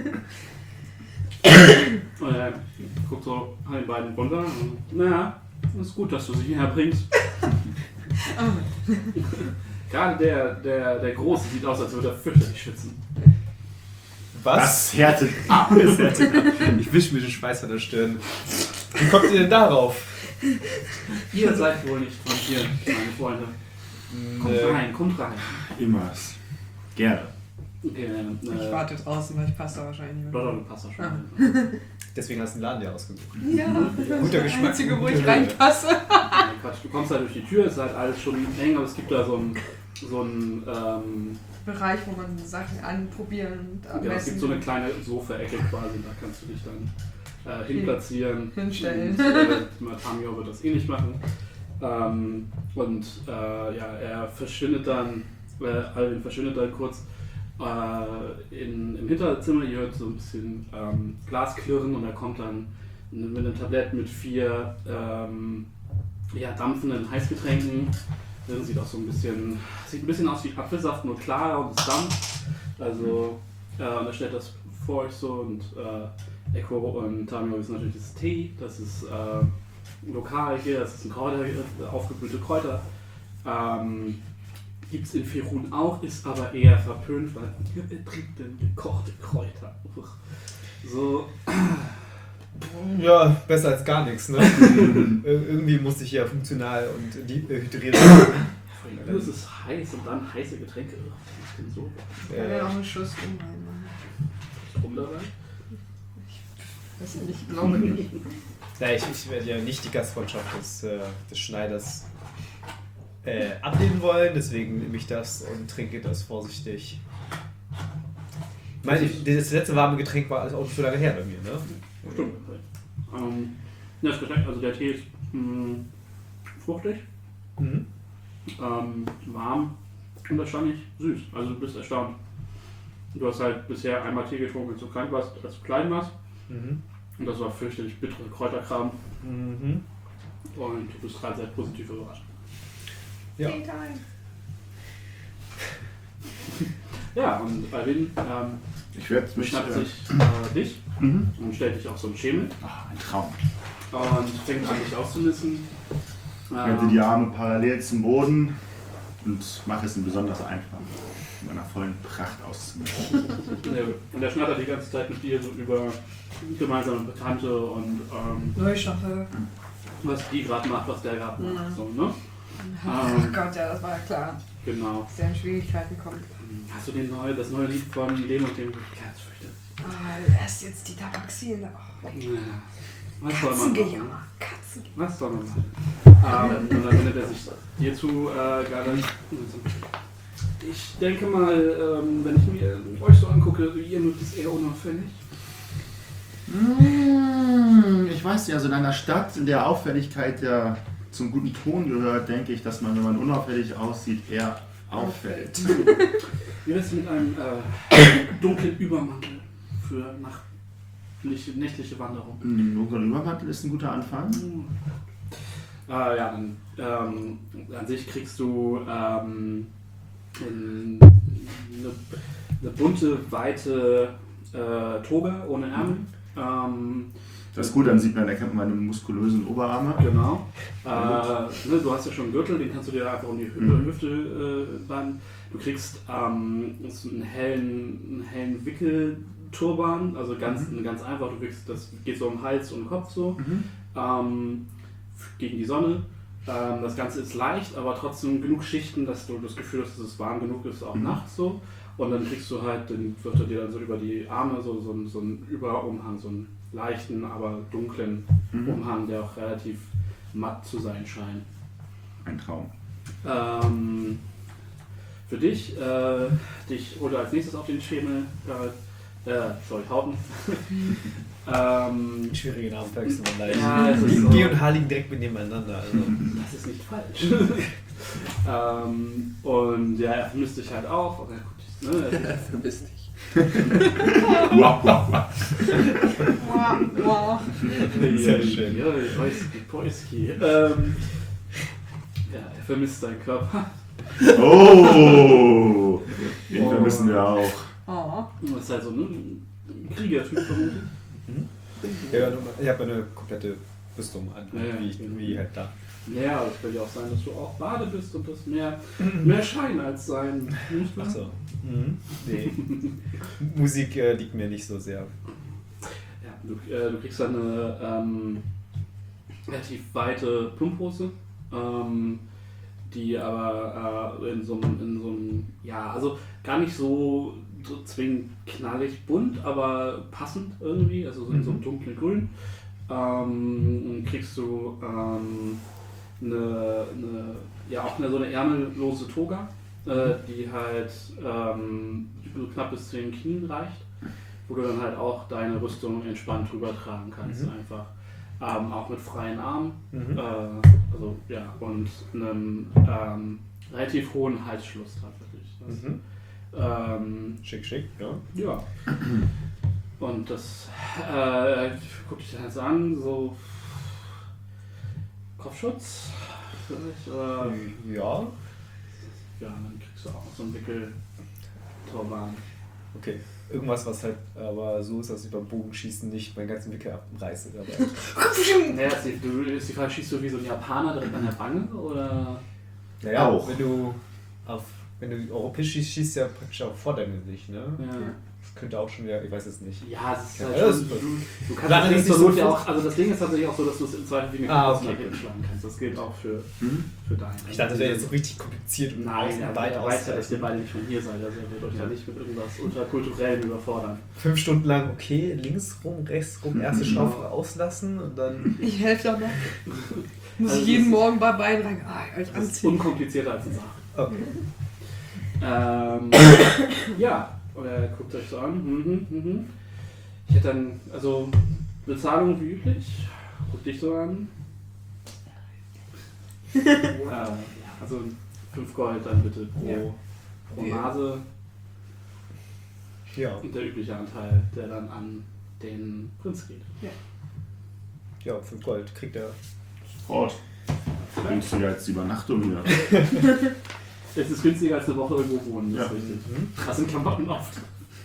Und er guckt so an den beiden runter. Und, naja, es ist gut, dass du sie hierher bringst. Gerade der, der, der Große sieht aus, als würde er fürchterlich schwitzen. Was? Das härtet ab. Das hätte ich- Ich wisch mir den Schweiß von der Stirn. Wie kommt ihr denn darauf? Ihr seid wohl nicht von hier, meine Freunde. Kommt Äh, rein, kommt rein. Immer. Gerne. Okay, Ich äh, warte draußen, weil ich passe da wahrscheinlich nicht mehr. Doch, doch, passt das schon. Ah. Deswegen hast du den Laden ja ausgesucht. Ja, das ist Guter das Geschmack, Einzige, wo gute ich Höhe. reinpasse. Nein, Quatsch, du kommst halt durch die Tür, ist halt alles schon eng, aber es gibt da so ein, so ein ähm, Bereich, wo man Sachen anprobieren und ja, es messen gibt so eine kleine Sofa-Ecke quasi, da kannst du dich dann äh, hinplatzieren. Hinstellen. Und, äh, Tamio wird das eh nicht machen. Ähm, und äh, ja, er verschwindet dann, äh, Alvin verschwindet dann kurz äh, in, im Hinterzimmer. Ihr hört so ein bisschen ähm, Glas klirren und er kommt dann mit einem Tablett mit vier ähm, ja, dampfenden Heißgetränken. Das sieht auch so ein bisschen, sieht ein bisschen aus wie Apfelsaft, nur klarer und es dampft. Also, äh, und er stellt das vor euch so und äh, Echo und Tamio wissen natürlich, das ist Tee, das ist äh, lokal hier, das ist ein Kräuter, aufgebrühte Kräuter. Ähm, Gibt es in Ferun auch, ist aber eher verpönt, weil er trinkt denn gekochte Kräuter. Uch. So, Ja, besser als gar nichts, ne? Ir- Irgendwie muss ich ja funktional und die- äh, hydriert werden. Es ist heiß und dann heiße Getränke. Ich bin so. Ich kann ja auch einen Schuss Rum reinmachen. Ist Rum dabei? Weiß ich nicht, ich glaube nicht. Ja, ich, ich werde ja nicht die Gastfreundschaft des, äh, des Schneiders äh, ablehnen wollen, deswegen nehme ich das und trinke das vorsichtig. Ich meine, das letzte warme Getränk war alles auch nicht so lange her bei mir, ne? Stimmt. Ähm, ja, das Getränk, also der Tee ist mh, fruchtig, Mhm. ähm, warm und erstaunlich süß. Also du bist erstaunt. Du hast halt bisher einmal Tee getrunken, als du krank warst, als du klein warst. Mhm. Und das war fürchterlich bittere Kräuterkram. Mhm. Und du bist gerade sehr positiv überrascht. Ja. Ja, und Alvin ähm, Ich werde mich. schnappt Äh, sich äh, dich mhm. und stellt dich auf so einen Schemel Ach, ein Traum. und fängt an, dich auszunisten. Ich halte die Arme parallel zum Boden und mache es ihm besonders einfach, in meiner vollen Pracht auszumischen. Und er schnattert die ganze Zeit mit dir so über gemeinsame Bekannte und ähm, Neuschaffe. was die gerade macht, was der gerade macht. Mhm. So, ne? Ach Ähm, Gott, ja, das war ja klar, Genau. dass der in Schwierigkeiten kommt. Hast du den neue, das neue Lied von Leben und dem Kernsfrüchte? Ah, erst jetzt die Tabaxien. Oh. Ja. Was soll man machen? Katzengejammer. Katzen. Was soll man machen? Ähm, und dann wendet er sich dir zu, äh, gerade. Ich denke mal, ähm, wenn ich mir euch so angucke, ihr mögt es eher unauffällig. Mm, Ich weiß nicht, also in einer Stadt, in der Auffälligkeit ja zum guten Ton gehört, denke ich, dass man, wenn man unauffällig aussieht, eher auffällt. Wie wär's mit einem äh, dunklen Übermantel für nachtliche, nächtliche Wanderung? Ein dunkler Übermantel ist ein guter Anfang. Äh, ja, dann, ähm, an sich kriegst du ähm, eine, eine bunte, weite äh, Toga ohne Ärmel. Ähm, Das ist gut, dann sieht man, erkennt man meine muskulösen Oberarme. Genau. Äh, ne, du hast ja schon einen Gürtel, den kannst du dir einfach um die Hü Mhm. Hüfte äh, bannen. Du kriegst ähm, so einen hellen, einen hellen Wickelturban, also ganz, Mhm. ganz einfach. Du kriegst, das geht so um den Hals und den Kopf so. Mhm. Ähm, gegen die Sonne. Ähm, das Ganze ist leicht, aber trotzdem genug Schichten, dass du das Gefühl hast, dass es warm genug ist, auch Mhm. nachts so. Und dann kriegst du halt, den wird er dir dann so über die Arme so, so, so einen Überumhang, so einen leichten, aber dunklen Mhm. Umhang, der auch relativ matt zu sein scheint. Ein Traum. Ähm, für dich, äh, dich oder als nächstes auf den Schemel, äh, äh, sorry, Hauten. ähm, Schwierige Namen verwechseln man leider. Ja, es ist so. G und H liegen direkt nebeneinander. Also. Das ist nicht falsch. ähm, und ja, er vermisst dich halt auch. Aber gut, ne, Er vermisst dich. Wow, wow, wow. Wow, wow. Sehr schön. Ja, Poiski, Poiski. Ähm, ja, er vermisst deinen Körper. Oh! Den vermissen wir auch. Oh. Du bist halt so ein Kriegertyp vermutlich. Ja, ich habe eine komplette Rüstung an, Ja, ja, wie, ich, genau. wie halt da. Ja, aber es könnte ja auch sein, dass du auch Bade bist und das mehr, mehr Schein als Sein. Nicht wahr? Achso. Mhm. Nee. Musik äh, liegt mir nicht so sehr. Ja, du, äh, du kriegst dann eine ähm, relativ weite Plumphose, ähm, die aber äh, in so einem, in so einem, ja, also gar nicht so, so zwingend knallig bunt, aber passend irgendwie, also so in so einem dunklen Grün. Ähm, kriegst du ähm, eine, eine, ja auch eine, so eine ärmellose Toga, äh, die halt ähm, so knapp bis zu den Knien reicht, wo du dann halt auch deine Rüstung entspannt drüber tragen kannst, Mhm. einfach. Ähm, auch mit freien Armen, Mhm. äh, also ja, und einem ähm, relativ hohen Halsschluss tatsächlich. Das, Mhm. ähm, Schick, schick, ja. ja. Und das äh, guck ich dann jetzt an, so Kopfschutz vielleicht, oder Ja. ja, dann kriegst du auch noch so einen Wickelturban. Okay. Irgendwas, was halt aber so ist, dass ich beim Bogenschießen nicht meinen ganzen Wickel abreiße. Aber Naja, ist die, du, ist die Frage, schießt du wie so ein Japaner direkt an der Wange, oder? naja, Auch. wenn du auf Wenn du europäisch schießt, schießt ja praktisch auch vor deinem Gesicht, ne? Ja. Das könnte auch schon wieder, ich weiß es nicht. Ja, es ist halt Ja, das schon, ist- du, du kannst Lange das Ding nicht zur so Not ja viel- auch, also das Ding ist tatsächlich auch so, dass du es im Zweifel wie eine Ah, Kapuze okay, nach hinten gut. schlagen kannst. Das gilt auch für, Hm? für deinen. Ich dachte, das wäre jetzt so richtig kompliziert und Nein, außen er, weit er weiß ja, dass ihr aus. beide nicht von hier seid, also er wird euch ja nicht mit irgendwas Ultrakulturellem überfordern. Fünf Stunden lang, okay, links rum, rechts rum, erste Schlaufe auslassen und dann. Ich helfe doch noch. Muss Also ich jeden das ist- Morgen bei beiden rein. Ah, euch Das ist anziehen. unkomplizierter als eine Sache. Okay. Ähm, ja, oder guckt euch so an. Mhm, mhm. Ich hätte dann, also Bezahlung wie üblich. Guck dich so an. äh, ja, also fünf Gold dann bitte pro, Ja. pro Ja. Nase. Ja, Und der übliche Anteil, der dann an den Prinz geht. ja, fünf Gold kriegt er. Sofort. Günstiger als die Übernachtung hier. Es ist günstiger als eine Woche irgendwo wohnen, das Ja. ist richtig. Mhm. Das sind Klamotten oft.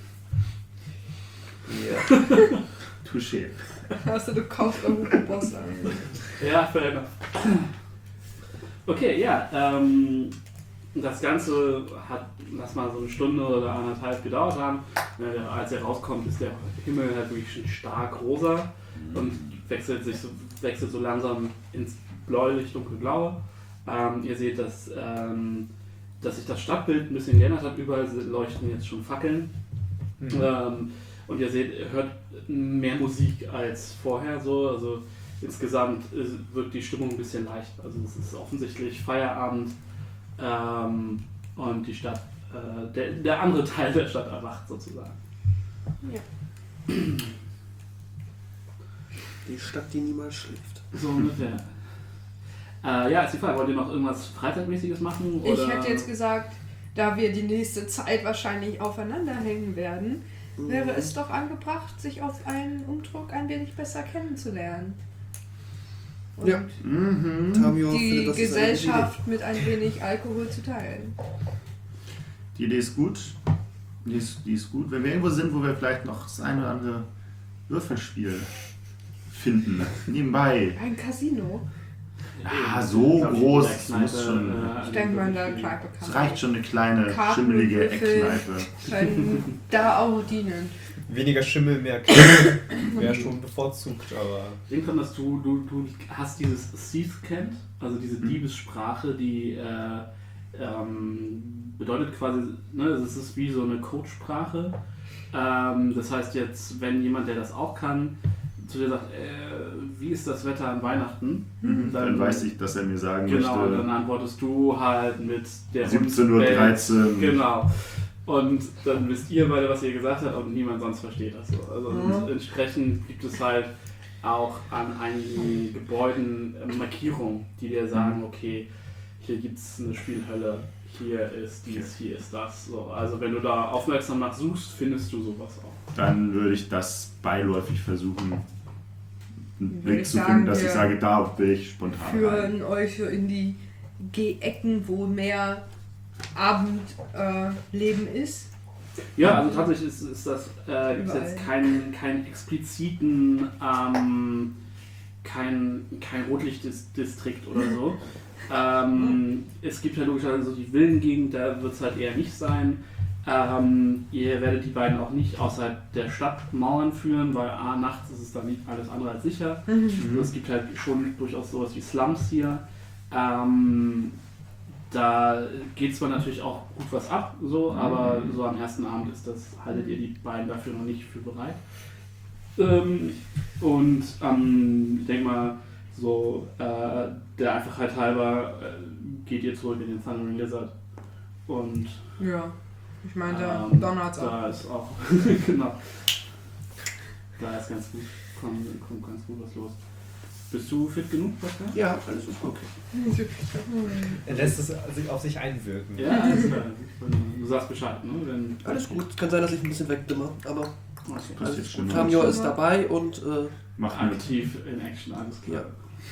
Ja. Touché. Hast du, du kaufst irgendwo Boss an. Ja, fair enough. Okay, ja. Ähm, das Ganze hat, lass mal so eine Stunde oder anderthalb gedauert haben. Ja, als er rauskommt, ist der Himmel halt wirklich schon stark rosa und wechselt sich so, wechselt so langsam ins bläulich dunkelblaue. Ähm, ihr seht, dass, ähm, dass sich das Stadtbild ein bisschen geändert hat. Überall leuchten jetzt schon Fackeln. Mhm. Ähm, und ihr seht, ihr hört mehr Musik als vorher so. Also insgesamt ist, wirkt die Stimmung ein bisschen leicht. Also es ist offensichtlich Feierabend ähm, und die Stadt, äh, der, der andere Teil der Stadt erwacht sozusagen. Die Stadt, die niemals schläft. So ungefähr. Äh, ja, ist die Frage, wollt ihr noch irgendwas Freizeitmäßiges machen? Oder? Ich hätte jetzt gesagt, da wir die nächste Zeit wahrscheinlich aufeinander hängen werden, wäre es doch angebracht, sich auf einen Umdruck ein wenig besser kennenzulernen. Und Ja. Mhm. Tamio die findet, das ist eine gute Gesellschaft mit ein wenig Alkohol zu teilen. Die Idee ist gut. Die ist, die ist gut. Wenn wir irgendwo sind, wo wir vielleicht noch das ein oder andere Würfelspiel finden, nebenbei. Ein Casino. Ah, so Ich glaub, die groß, Eckkneipe, das muss schon- äh, Ich denke mal, in der wirklich- Kneipe kann Es reicht schon eine kleine, Karten schimmelige und Würfel. Eckkneipe. können da auch dienen. Weniger Schimmel, mehr Käse. Wäre schon bevorzugt, aber. Denk dran, dass du, du, du hast dieses Thief kennt, also diese Mhm. Diebessprache, die äh, ähm, bedeutet quasi, ne, es ist wie so eine Codesprache. Ähm, das heißt jetzt, wenn jemand, der das auch kann, zu dir sagt, äh, wie ist das Wetter an Weihnachten? Mhm. Dann weiß ich, dass er mir sagen Genau, dann möchte, antwortest du halt mit der siebzehn Uhr Hund bellt. dreizehn. Genau. Und dann wisst ihr beide, was ihr gesagt habt und niemand sonst versteht das so. Also Mhm. und entsprechend gibt es halt auch an einigen Gebäuden äh, Markierungen, die dir sagen, okay, hier gibt es eine Spielhölle, hier ist dies, hier ist das. So, also wenn du da aufmerksam nach suchst, findest du sowas auch. Dann würde ich das beiläufig versuchen, einen Würde Blick ich zu sagen, finden, dass ich wir sage, da will ich spontan rein. Führen euch so in die Ge-Ecken, wo mehr Abendleben äh, Leben ist. Ja, also tatsächlich ist, ist das äh, gibt's Überall. jetzt keinen keinen expliziten, ähm, kein, kein Rotlichtdistrikt oder so. ähm, es gibt ja logischerweise so die Villengegend, da wird es halt eher nicht sein. Ähm, ihr werdet die beiden auch nicht außerhalb der Stadtmauern führen, weil A, nachts ist es dann nicht alles andere als sicher. Also es gibt halt schon durchaus sowas wie Slums hier. Ähm, da geht zwar natürlich auch gut was ab, so, aber so am ersten Abend ist das, haltet ihr die beiden dafür noch nicht für bereit. Ähm, und ähm, ich denke mal, so äh, der Einfachheit halber äh, geht ihr zurück in den Thundering Lizard. Und Ja, ich meine, da ähm, donnert's auch. da ist auch, genau, da ist ganz gut, kommt, kommt ganz gut was los. Bist du fit genug, Pascal? Ja, alles super. Okay. Er lässt es sich auf sich einwirken. Ja, alles klar. Du sagst Bescheid, ne? Wenn, Alles gut. Es kann sein, dass ich ein bisschen wegdimmer, aber Okay. Das alles ist gut. schon Tamio ist dabei und äh, Mach mit. Aktiv in Action, alles klar.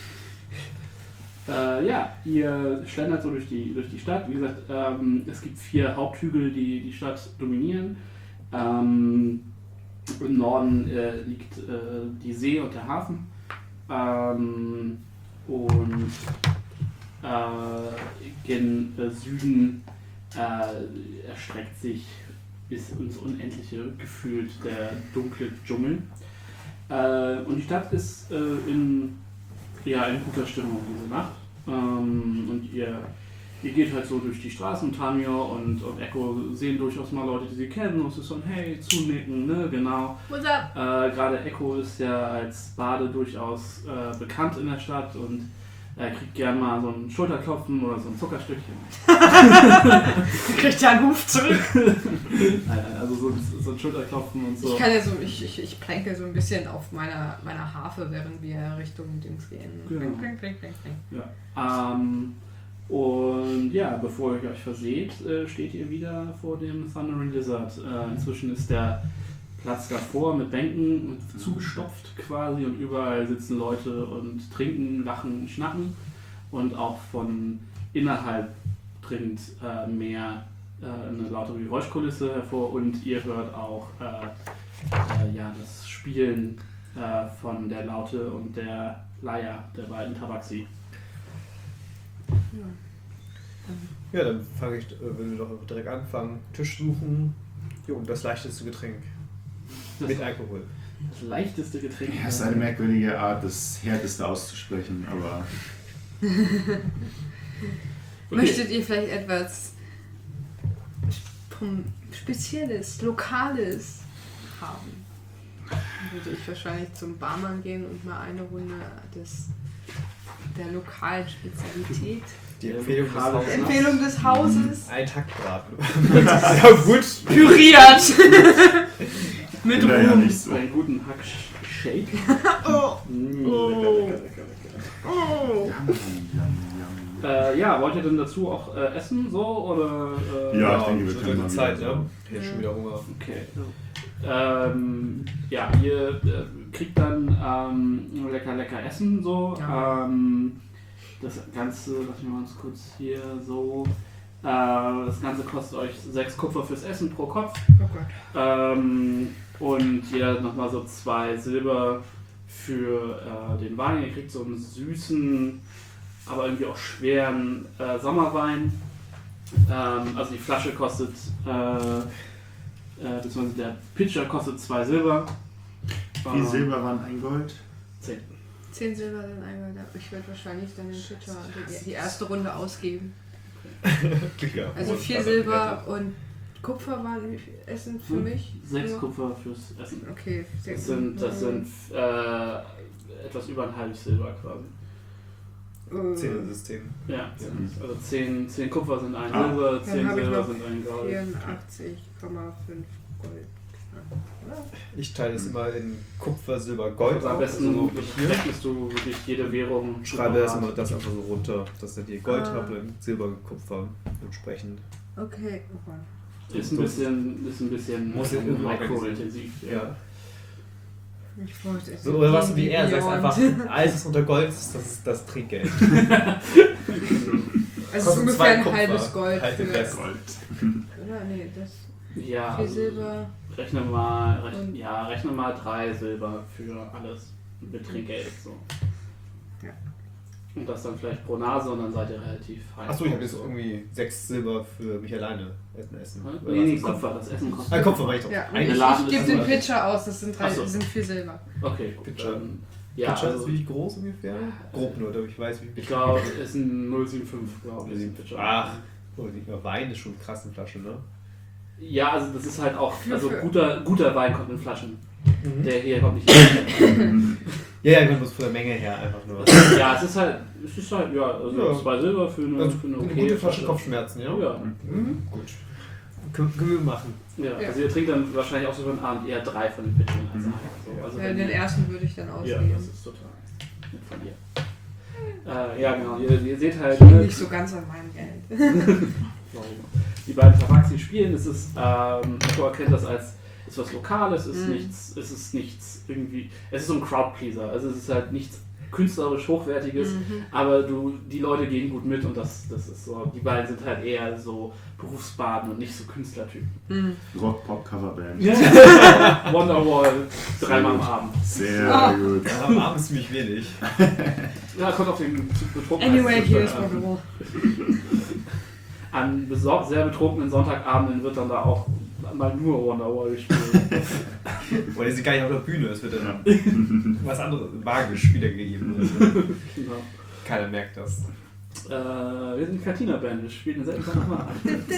Ja, äh, ja ihr schlendert so durch die, durch die Stadt. Wie gesagt, ähm, es gibt vier Haupthügel, die die Stadt dominieren. Ähm, Im Norden äh, liegt äh, die See und der Hafen. Ähm, und äh, gen äh, Süden äh, erstreckt sich bis ins Unendliche gefühlt der dunkle Dschungel. Äh, und die Stadt ist äh, in, ja, in guter Stimmung diese Nacht. Ähm, und ihr, ihr geht halt so durch die Straßen, Tamio und, und Echo sehen durchaus mal Leute, die sie kennen. Und es ist so ein Hey, zunicken, ne, genau. What's up? Äh, Gerade Echo ist ja als Bade durchaus äh, bekannt in der Stadt und er kriegt gern mal so ein Schulterklopfen oder so ein Zuckerstückchen. Kriegt ja einen Huf zurück. Nein, also so, so ein Schulterklopfen und so. Ich kann ja so, ich, ich, ich plänke so ein bisschen auf meiner, meiner Harfe, während wir Richtung Dings gehen. Genau. Plänk, plänk, plänk, plänk. Ja. Ähm, und ja, bevor ihr euch verseht, äh, steht ihr wieder vor dem Thundering Lizard. Äh, inzwischen ist der Platz davor mit Bänken zugestopft quasi und überall sitzen Leute und trinken, lachen, schnacken und auch von innerhalb dringt äh, mehr äh, eine lautere Geräuschkulisse hervor und ihr hört auch äh, äh, ja, das Spielen äh, von der Laute und der Leier der beiden Tabaxi. Ja, dann fange ich, äh, will doch direkt anfangen, Tisch suchen. Jo, und das leichteste Getränk. Das, Mit Alkohol. das leichteste Getränk. Ja, es ist eine merkwürdige Art, das Härteste auszusprechen, aber Okay. Möchtet ihr vielleicht etwas Spezielles, Lokales haben? Dann würde ich wahrscheinlich zum Barmann gehen und mal eine Runde des, der lokalen Spezialität. Die Empfehlung des Die Hauses. Empfehlung des Hauses. Ein Taktbraten. Ja, gut. Püriert! Mit ja, ja Ruhm. nicht so. Einen guten Hack-Shake. Oh. Mm, Oh. lecker, lecker, lecker, lecker. Oh. Yum, yum, yum. Äh, ja, wollt ihr denn dazu auch äh, essen so oder? Äh, Ja, ich denke, wir so können die mal Zeit, wieder ne? so. Ich hätte schon wieder Hunger. Okay. Ähm, ja, ihr äh, kriegt dann ähm, lecker, lecker Essen so. Ja. Ähm, das Ganze, lass mich mal ganz kurz hier so. Äh, das Ganze kostet euch sechs Kupfer fürs Essen pro Kopf. Oh Gott. Ähm, und jeder nochmal so zwei Silber für äh, den Wein. Ihr kriegt so einen süßen, aber irgendwie auch schweren äh, Sommerwein. Ähm, also die Flasche kostet, äh, äh, beziehungsweise der Pitcher kostet zwei Silber. Wie Ähm, Silber waren ein Gold? zehn. Zehn Silber sind einmal da. Ich werde wahrscheinlich dann den Pitcher die, die erste Runde ausgeben. Ja, Also und vier dann Silber und Kupfer war wie viel Essen für Hm, mich. Sechs Nur- Kupfer fürs Essen. Okay, sechs. Das sind, das sind äh, etwas über ein halbes Silber quasi. äh, Zehner-System. Ja, also zehn, zehn Kupfer sind ein Ah. Silber, Dann zehn habe ich Silber noch sind ein Gold. vierundachtzig Komma fünf Gold. Oder? Ich teile es immer in Kupfer, Silber, Gold Also am auf. besten Also hier. rechnest du wirklich jede Währung. Schreibe das separat. immer das einfach so runter, dass ich hier Gold Ah. habe, Silber, Kupfer entsprechend. Okay, oh Gott. Ist ein bisschen, ist ein bisschen Muss ja irgendwie makrointensiv. Ja. Ich bräuchte es. So, oder was du wie er sagst, Beyond. einfach alles ist unter Gold, das ist das Trinkgeld. Also es ist Kostet ungefähr zwei ein Kupfer. halbes Gold. Halbe für, Fest. Gold. oder? Nee, das. Ja, Vier also Silber. rechne mal, rechne, Und- ja, rechne mal drei Silber für alles mit Trinkgeld. So. Ja. Und das dann vielleicht pro Nase und dann seid ihr relativ fein. Achso, ich habe jetzt irgendwie sechs Silber für mich alleine essen. essen. Hm? Oder Nee, was nee, ist das? Kupfer, das Essen kostet. Ah, Kupfer war ich doch. Ja, und Eigentlich ich, Laden ich gebe ist den aber- Pitcher aus, das sind, drei, Ach so. das sind vier Silber. Okay, gut. Pitcher. Dann, ja, Pitcher also, ist wie groß ungefähr? Grob nur, damit ich weiß, wie viel. ich glaube, es ist ein null sieben fünf, glaube ich. ein Pitcher. Ach, oh, die- Wein ist schon krass in Flasche, ne? Ja, also das ist halt auch, Für- also für- guter, guter Wein kommt in Flaschen. Mhm. Der hier kommt nicht in Ja, ja, ich meine, bloß von der Menge her einfach nur. Ja, es ist halt, es ist halt, ja, also Ja. zwei Silber für eine, Also für eine eine okay gute Flasche Kopfschmerzen, ja? Ja. Mhm. Gut. Können, können wir machen. Ja, Ja. also ihr trinkt dann wahrscheinlich auch so beim Abend eher drei von den Pitchern als Mhm. einen. So, also Ja, wenn den ihr- ersten würde ich dann Ja, ausgeben. das ist total nett von dir. Äh, ja, genau, ihr, ihr seht halt, Ich bin ne, nicht so ganz an meinem Geld. die beiden Tabaxi spielen, es ist, ähm, Nico erkennt das als ist was Lokales, es ist Mhm. nichts, es ist nichts irgendwie, es ist so ein Crowdpleaser, also es ist halt nichts künstlerisch Hochwertiges, Mhm. aber du, die Leute gehen gut mit und das, das ist so, die beiden sind halt eher so Berufsbaden und nicht so Künstlertypen. Mhm. Rock-Pop-Coverband. Wonderwall, dreimal am Abend. Sehr Ah. gut. Am Abend ist ziemlich wenig. Ja, kommt auf den Betrunken. Anyway, hier ist Wonderwall. an besor- sehr betrunkenen Sonntagabenden wird dann da auch mal nur Wonderwall gespielt. Oder sie gar nicht auf der Bühne, es wird dann was anderes, magisch wiedergegeben. Genau. Keiner merkt das. Äh, wir sind Katina-Band, wir spielen den selben Mal.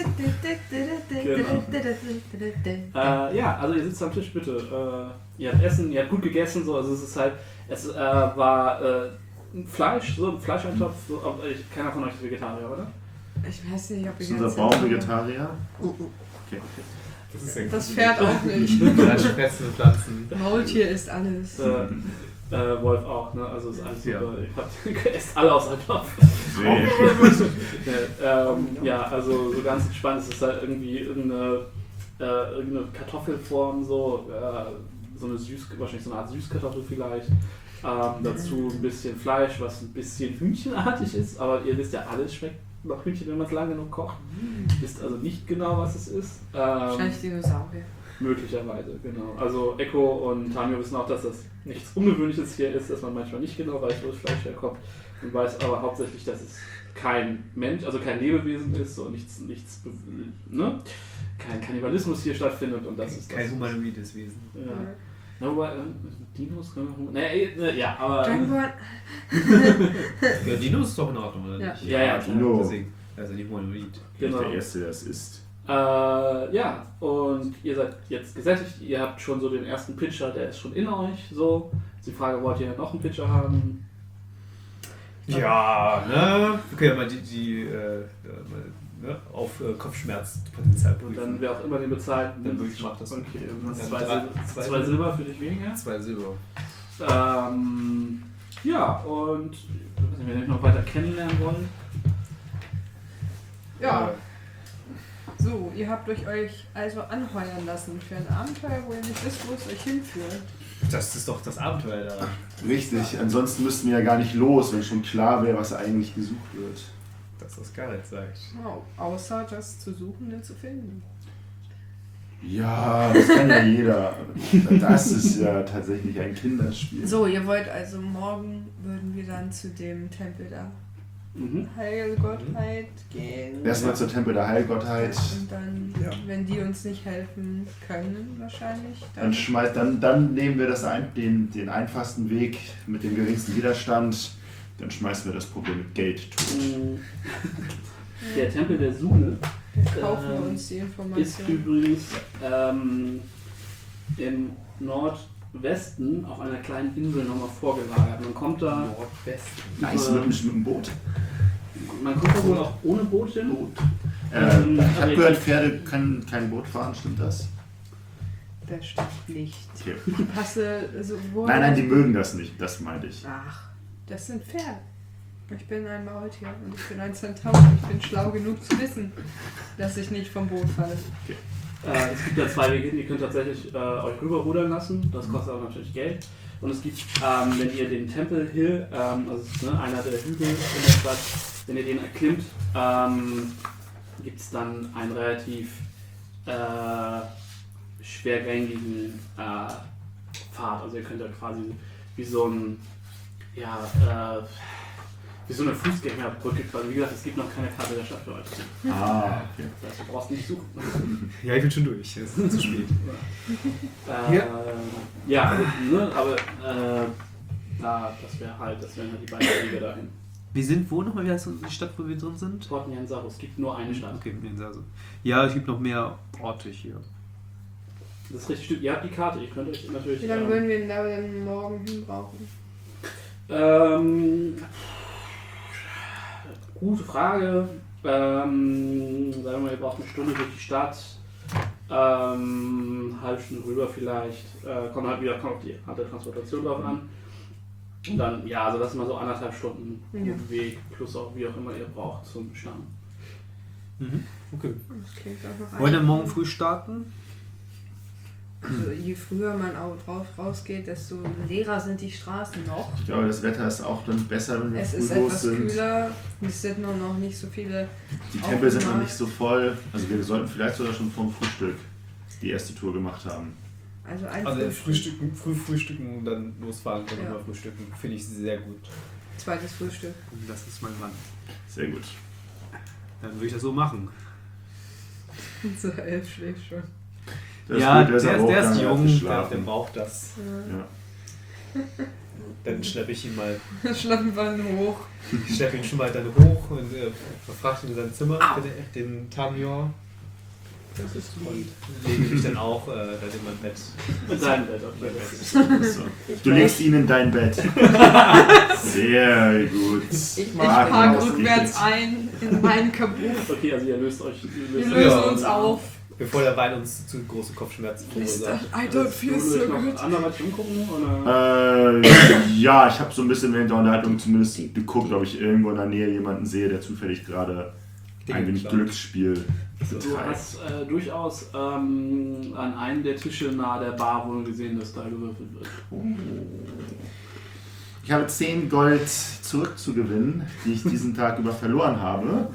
Äh, ja, also ihr sitzt am Tisch, bitte. Äh, ihr habt Essen, ihr habt gut gegessen, so, also es ist halt, es äh, war äh, Fleisch, so ein Fleischeintopf, so, aber ich, keiner von euch ist Vegetarier, oder? Ich weiß nicht, ob ich Ist unser Baum Vegetarier? Okay. Das ist ja Das Pferd auch nicht. Fressen, Pflanzen. Maultier ist alles. Äh, äh, Wolf auch, ne? Also ist alles Ja. super. Ihr habt esst alle aus einem Topf. Nee. Ja, ähm, ja, also so ganz entspannt. Es ist halt irgendwie irgendeine, äh, irgendeine Kartoffelform, so, äh, so eine Süß, wahrscheinlich so eine Art Süßkartoffel vielleicht. Ähm, dazu ein bisschen Fleisch, was ein bisschen hühnchenartig ist, aber ihr wisst ja, alles schmeckt nach Hühnchen, wenn man es lange genug kocht. Ihr wisst also nicht genau, was es ist. Ähm, Wahrscheinlich Dinosaurier. Möglicherweise, genau. Also Echo und Tamio wissen auch, dass das nichts Ungewöhnliches hier ist, dass man manchmal nicht genau weiß, wo das Fleisch herkommt. Und weiß aber hauptsächlich, dass es kein Mensch, also kein Lebewesen ist und nichts, nichts, ne? Kein Kannibalismus hier stattfindet und das ist das. Kein humanoides Wesen. Ja. Na, wobei, äh, Dinos können wir. Nee, äh, ja, aber. Dragon Ball. Ja, Dino ist doch in Ordnung, oder Ja. nicht? Ja, ja, Dino. Deswegen, also nicht humanoid. Genau. Der Erste, der es isst. Äh, ja, und ihr seid jetzt gesättigt, ihr habt schon so den ersten Pitcher, der ist schon in euch, so. Die Frage, wollt ihr noch einen Pitcher haben? Ja, ne? Wir können ja mal die, die äh, mal, ne? auf äh, Kopfschmerzpotenzial Und prüfen. dann wer auch immer den bezahlt, Dann wirklich macht das. Okay, du hast Dann zwei, drei- Sil zwei zwei Silber für dich weniger. Zwei Silber. Ähm, ja, und wenn ihr euch noch weiter kennenlernen wollt. Ja. So, ihr habt euch euch also anheuern lassen für ein Abenteuer, wo ihr nicht wisst, wo es euch hinführt. Das ist doch das Abenteuer daran. Richtig, ansonsten müssten wir ja gar nicht los, wenn schon klar wäre, was eigentlich gesucht wird. Das, was Gareth sagt. Wow. Außer das zu suchen und zu finden. Ja, das kann ja jeder. Das ist ja tatsächlich ein Kinderspiel. So, ihr wollt also morgen würden wir dann zu dem Tempel der Mhm. Heilgottheit gehen. Erstmal zur Tempel der Heilgottheit. Und dann, wenn die uns nicht helfen können, wahrscheinlich, Dann, dann schmeißt, dann, dann nehmen wir das ein, den, den einfachsten Weg mit dem geringsten Widerstand. Dann schmeißen wir das Problem mit Geld tot. Mhm. Der Tempel der Sune kaufen wir ähm, uns die ist Information. übrigens ähm, im Nordwesten auf einer kleinen Insel nochmal vorgelagert. Man kommt da, Nordwesten. Nice, äh, mit, dem- mit dem Boot. man kommt da wohl auch ohne Boot hin. Ähm, ich aber habe ihr gehört, kriegt- Pferde können kein Boot fahren, stimmt das? Das stimmt nicht. Okay. Passe sowohl. Nein, nein, die mögen das nicht, das meinte ich. Ach, das sind Pferde. Ich bin ein Maultier und ich bin ein Zentaur. Ich bin schlau genug zu wissen, dass ich nicht vom Boot falle. Äh, es gibt ja zwei Wege, ihr könnt tatsächlich äh, euch rüberrudern lassen, das kostet aber natürlich Geld. Und es gibt, ähm, wenn ihr den Temple Hill, ähm, also es ist, ne, einer der Hügel in der Stadt, wenn ihr den erklimmt, ähm, gibt es dann einen relativ äh, schwergängigen äh, Pfad. Also ihr könnt ja quasi wie so ein, ja, äh, wie so eine Fußgängerbrücke quasi. Wie gesagt, es gibt noch keine Karte der Stadt für euch. Ah, okay. Das heißt, du brauchst nicht suchen. Ja, ich bin schon durch. Es ist zu spät. Äh, ja, ja also, ne, aber äh, da, das wäre halt, das wären halt die beiden Wege dahin. Wir sind wo nochmal? Wie heißt die Stadt, wo wir drin sind? Port Nyansaru, es gibt nur eine Stadt. Okay, also. Ja, es gibt noch mehr Orte hier. Das ist richtig, stimmt. Ihr habt die Karte, ihr könnt euch natürlich. Wie lange ähm, würden wir denn da denn morgen hin brauchen? Ähm, gute Frage. Ähm, sagen wir mal, ihr braucht eine Stunde durch die Stadt. Ähm, eine halbe Stunde rüber vielleicht. Äh, kommt halt wieder kommt auf die Art der Transportation drauf an. Und dann, ja, also das ist mal so anderthalb Stunden Ja. Weg, plus auch wie auch immer ihr braucht zum Stamm. Mhm. Okay. Das klingt einfach Wollen wir einfach. morgen früh starten? Also, je früher man auch drauf rausgeht, desto leerer sind die Straßen noch. Ich glaube, das Wetter ist auch dann besser, wenn wir Es früh ist los etwas sind. kühler, es sind nur noch nicht so viele. Die Tempel sind noch Aufmaß. nicht so voll. Also wir sollten vielleicht sogar schon vorm Frühstück die erste Tour gemacht haben. Also ein Also Frühstück, frühstücken, früh frühstücken und dann losfahren und Ja. nochmal frühstücken. Finde ich sehr gut. zweites Frühstück. Das ist mein Mann. Sehr gut. Dann würde ich das so machen. Unser Elf schläft schon. Das ja, gut, der, ist, der ist hochgegangen, hat jung, der, geschlafen. der braucht das. Ja. Dann schleppe ich ihn mal, Schnappen wir ihn hoch. ich schleppe ihn schon mal dann hoch und äh, frage ihn in sein Zimmer, den, den Tamior. Das ist Und lege mich dann auch äh, dann in mein Bett. mit seinem Bett. Okay. So. Du legst ihn in dein Bett. Sehr gut. Ich Mag park ihn rückwärts ausgiebig. ein in meinen Kabuff. Okay, also ihr löst euch. Ihr Wir löst lösen Ja. uns auf. Bevor der Wein uns zu große Kopfschmerzen verursacht. I don't feel Willst so du noch good. anderweitig umgucken? Oder? Äh, ja, ich habe so ein bisschen während der Unterhaltung zumindest geguckt, ob ich irgendwo in der Nähe jemanden sehe, der zufällig gerade ein wenig Klar. Glücksspiel Du betreibt. hast äh, durchaus ähm, an einem der Tische nahe der Bar wohl gesehen, dass da gewürfelt wird. Ich habe zehn Gold zurückzugewinnen, die ich diesen Tag über verloren habe.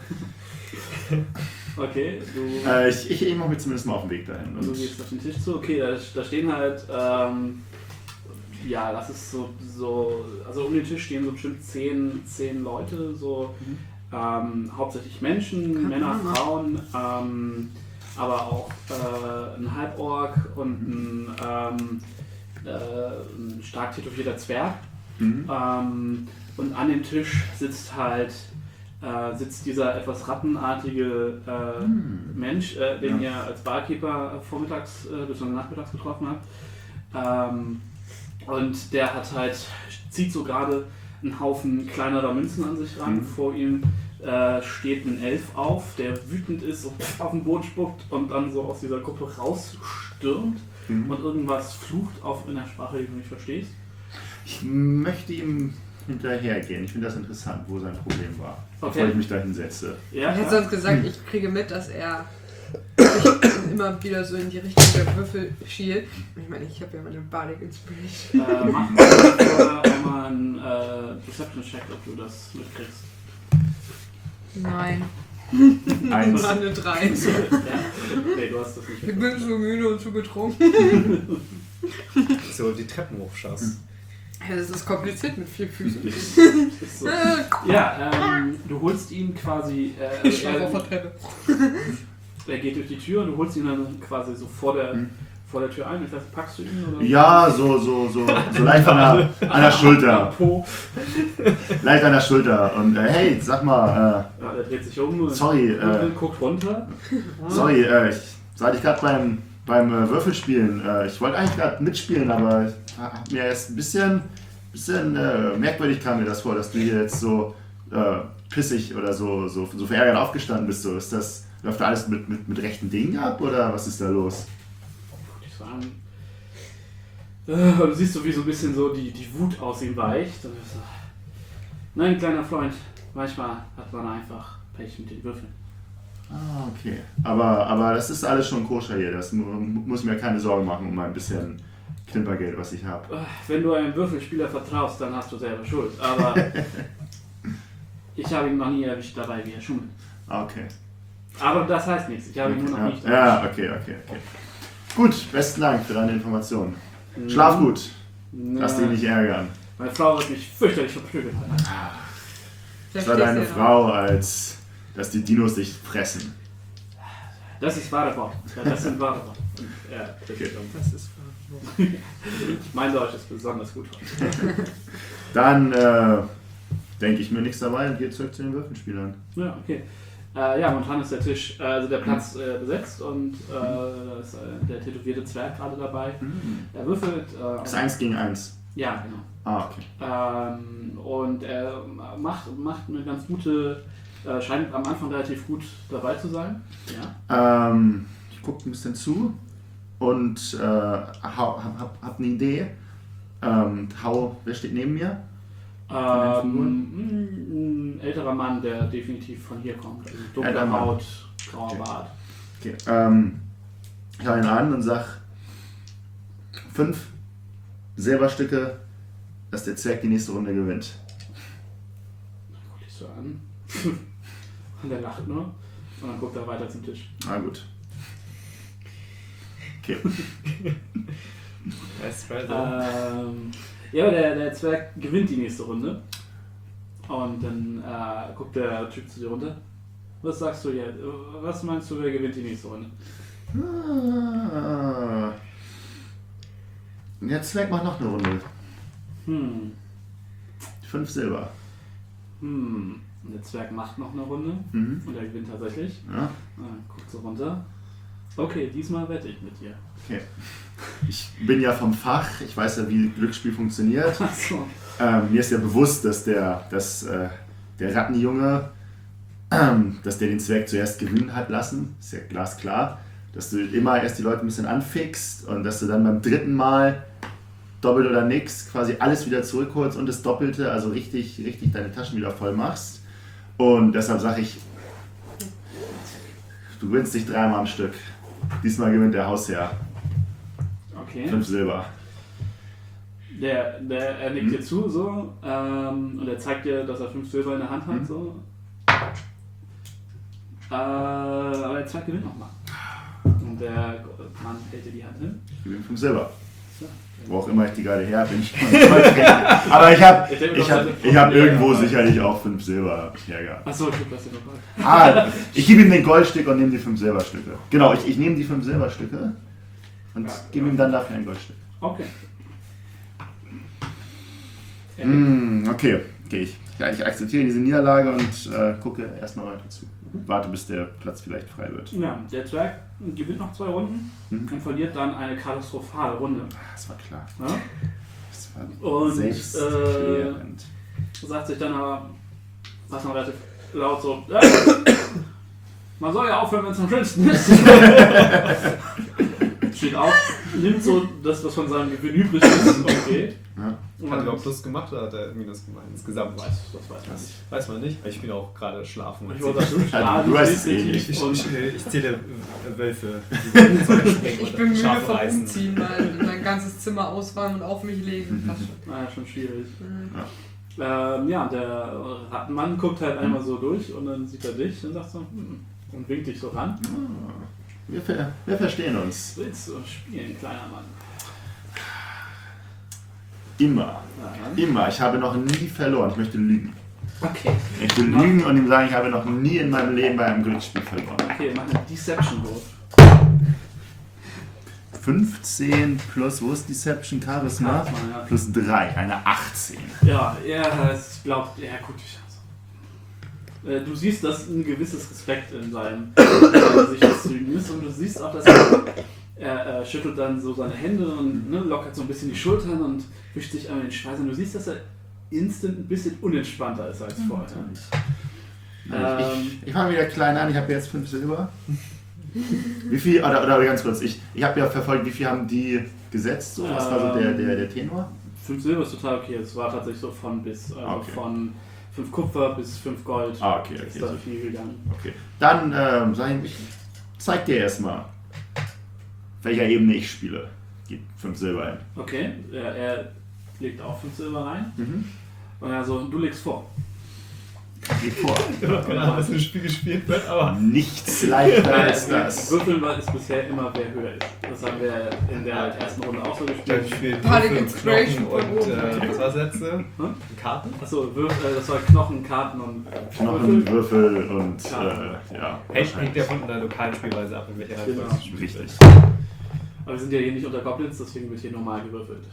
Okay, du, Äh, ich ich, ich mache mich zumindest mal auf den Weg dahin. du Und gehst auf den Tisch zu. Okay, da, da stehen halt, ähm, ja, lass es so, so, also um den Tisch stehen so bestimmt zehn, zehn Leute, so ähm, hauptsächlich Menschen, Kann Männer, man. Frauen, ähm, aber auch äh, ein Halborg und ein, ähm, äh, ein stark tätowierter Zwerg. Mhm. Ähm, und an dem Tisch sitzt halt äh, sitzt dieser etwas rattenartige äh, Hm. Mensch, äh, den Ja. ihr als Barkeeper vormittags äh, bis nachmittags getroffen habt. Ähm, und der hat halt, zieht so gerade einen Haufen kleinerer Münzen an sich ran. Mhm. Vor ihm äh, steht ein Elf auf, der wütend ist und auf den Boden spuckt und dann so aus dieser Gruppe rausstürmt Mhm. und irgendwas flucht auf in der Sprache, die du nicht verstehst. Ich möchte ihm hinterhergehen. Ich finde das interessant, wo sein Problem war, bevor Okay. ich mich da hinsetze. Ja, Ich hätte klar. sonst gesagt, ich kriege mit, dass er sich immer wieder so in die Richtung der Würfel schielt. Ich meine, ich habe ja meine Bardic Inspiration. Äh, mach mal vorher einmal einen äh, Perception-Check, ob du das mitkriegst. Nein. Eins. Nur eine drei. Ja? Nee, du hast das nicht Ich mitgekriegt. bin so müde und zu betrunken. So die Treppen hochschaust. Ja, das ist kompliziert mit vier Füßen. Ist so. Äh, Ja, ähm, du holst ihn quasi. Äh, Ich schlafe auf der er, Treppe. er geht durch die Tür und du holst ihn dann quasi so vor der, Mhm. vor der Tür ein. Ich weiß, packst du ihn oder? Ja, so, so, so, so leicht an der, an der Schulter. Po. Leicht an der Schulter. Und äh, hey, sag mal, Ja, er dreht sich um und Sorry, äh, guckt runter. äh, sorry, äh, ich sah dich gerade beim, beim äh, Würfelspielen. Äh, ich wollte eigentlich gerade mitspielen, aber ich hab mir jetzt ein bisschen, bisschen äh, merkwürdig kam mir das vor, dass du hier jetzt so äh, pissig oder so, so, so verärgert aufgestanden bist. So, ist das, läuft da alles mit, mit, mit rechten Dingen ab oder was ist da los? Guck dich so an. Äh, und du siehst so, wie so ein bisschen so die, die Wut aus ihm weicht. Und er so, nein, kleiner Freund, manchmal hat man einfach Pech mit den Würfeln. Ah, okay. Aber, aber das ist alles schon koscher hier. Das mu muss ich mir keine Sorgen machen um ein bisschen Knippergeld, was ich habe. Äh, Wenn du einem Würfelspieler vertraust, dann hast du selber Schuld. Aber ich habe ihn noch nie erwischt dabei, wie er schummelt. Ah, okay. Aber das heißt nichts. Ich habe ihn nur noch Ja, nicht ja, erwischt. okay, okay, okay. Gut, besten Dank für deine Informationen. Schlaf gut. Lass dich nicht ärgern. Meine Frau wird mich fürchterlich verprügelt. Es war deine Frau, als dass die Dinos dich fressen. Das ist wahre Wort. Ja, das sind wahre Worte. Und er Okay. Das ist Mein Deutsch ist besonders gut. Dann äh, denke ich mir nichts dabei und gehe zurück zu den Würfelspielern. Ja, okay. Äh, ja, momentan ist der Tisch, äh, also der Platz äh, besetzt und äh, da ist äh, der tätowierte Zwerg gerade dabei. Er würfelt. Äh, Das ist eins gegen eins. Ja, genau. Ah, okay. Ähm, und er macht, macht eine ganz gute, äh, scheint am Anfang relativ gut dabei zu sein. Ja. Ähm, ich gucke ein bisschen zu und äh, hab, hab, hab eine Idee. Ähm, hau, wer steht neben mir? Ähm, ein älterer Mann, der definitiv von hier kommt. Also dunkle Älterer Mann. Haut, grauer Okay. Bart. Okay. Ähm, ich hau ihn an und sag fünf Silberstücke, dass der Zwerg die nächste Runde gewinnt. Guck dich so an. Und er lacht nur. Und dann guckt er weiter zum Tisch. Na gut. Okay. Das war Ähm, ja, der, der Zwerg gewinnt die nächste Runde. Und dann äh, guckt der Typ zu dir runter. Was sagst du jetzt? Was meinst du, wer gewinnt die nächste Runde? Ah. Der Zwerg macht noch eine Runde. Hm. Fünf Silber. Hm. Der Zwerg macht noch eine Runde Mhm. und er gewinnt tatsächlich. Ja. Ah, guckt so runter. Okay, diesmal wette ich mit dir. Okay. Ich bin ja vom Fach, ich weiß ja, wie Glücksspiel funktioniert. Achso. Ähm, mir ist ja bewusst, dass der, dass, äh, der Rattenjunge, ähm, dass der den Zwerg zuerst gewinnen hat lassen. Ist ja glasklar. Dass du immer erst die Leute ein bisschen anfixt und dass du dann beim dritten Mal doppelt oder nix quasi alles wieder zurückholst und das Doppelte, also richtig, richtig deine Taschen wieder voll machst. Und deshalb sage ich, du gewinnst dich dreimal am Stück. Diesmal gewinnt der Hausherr. Okay. Fünf Silber. Der, der, er nickt dir zu so ähm, und er zeigt dir, dass er fünf Silber in der Hand hat. Mhm. So. Äh, aber der Zwerg gewinnt nochmal. Und der Mann hält dir die Hand hin. Ich gewinne fünf Silber. So. Wo auch immer ich die gerade her bin. Ich aber ich habe Ich denke, ich das hab, ist ich hab ja, irgendwo aber- sicherlich auch fünf Silber hergehabt. Achso, ich hab das ja noch mal. Ah, ich gebe ihm den Goldstück und nehme die fünf Silberstücke. Genau, ich, ich nehme die fünf Silberstücke und gebe ihm dann dafür ein Goldstück. Okay. Mm, okay, okay. Ich, ja, ich akzeptiere diese Niederlage und äh, gucke erstmal weiter zu. Warte, bis der Platz vielleicht frei wird. Ja, der Zwerg gewinnt noch zwei Runden Mhm. und verliert dann eine katastrophale Runde. Ah, das war klar. Ja? Das war Und selbstklärend. äh, sagt sich dann aber, was noch relativ laut so, ja, man soll ja aufhören, wenn es am schönsten ist. Steht auf, nimmt so das, was von seinem Gewinn übrig ist und geht. Ja. Und Hat er überhaupt Plus gemacht oder hat er Minus gemacht? Insgesamt weiß, das weiß man nicht. Weiß man nicht, weil ich bin auch gerade schlafen. Ich wollte sagen, du, Ja, du hast es eh definitiv nicht. und Ich, ich zähle äh, Wölfe. die zum Springen Ich oder bin müde Schafe vom reißen. Umziehen, mein, mein ganzes Zimmer ausräumen und auf mich legen. Passt schon. naja, schon schwierig. Mhm. Ähm, ja, der Rattenmann guckt halt einmal so durch und dann sieht er dich und sagt so, hm, und winkt dich so ran. Ah, wir, ver wir verstehen uns. Willst du spielen, kleiner Mann? Immer. Ja. Immer. Ich habe noch nie verloren. Ich möchte lügen. Okay. Ich möchte lügen und ihm sagen, ich habe noch nie in meinem Leben bei einem Glücksspiel verloren. Okay, mach einen Deception-Wurf. fünfzehn plus, wo ist Deception? Charisma? Charisma, ja. Plus drei, eine achtzehn. Ja, er glaubt, ja gut, ich also. äh, Du siehst, dass ein gewisses Respekt in seinen äh, Gesichtszügen ist und du siehst auch, dass er, er äh, schüttelt dann so seine Hände und ne, lockert so ein bisschen die Schultern und wischt sich einmal den Schweiß und du siehst, dass er instant ein bisschen unentspannter ist als vorher. ich Ähm, ich, ich fange wieder klein an, ich habe jetzt fünf Silber. Wie viel, oder, oder ganz kurz, ich, ich habe ja verfolgt, wie viel haben die gesetzt? So? Was war so der, der, der Tenor? fünf Silber ist total okay, es war tatsächlich so von bis, also Ah, okay. von fünf Kupfer bis fünf Gold. Ah, okay, Ist okay. da viel gegangen. Okay. Dann ähm, sag ich, ich zeig dir erstmal, auf welcher Ebene ich spiele. Gib fünf Silber ein. Okay, er, er legt auch fünf Silber rein Mhm. und er so, du legst vor. Gib vor. Ich habe keine Ahnung, was im Spiel gespielt wird, aber. Nichts leichter als Äh, das. Würfeln war- ist bisher immer, wer höher ist. Das haben wir in der ersten Runde auch so Ich gespielt. spiele Bardic Würfel, Inspiration Knochen und von oben. äh, was war das letzte? Hm? Karten? Achso, Würf, äh, das war Knochen, Karten und Knochen, Würfel und Karten. äh, ja. Hängt, hängt ja von der lokalen Spielweise ab, in welcher Reihenfolge Genau. es gespielt Richtig. wird. Aber wir sind ja hier nicht unter Goblins, deswegen wird hier normal gewürfelt.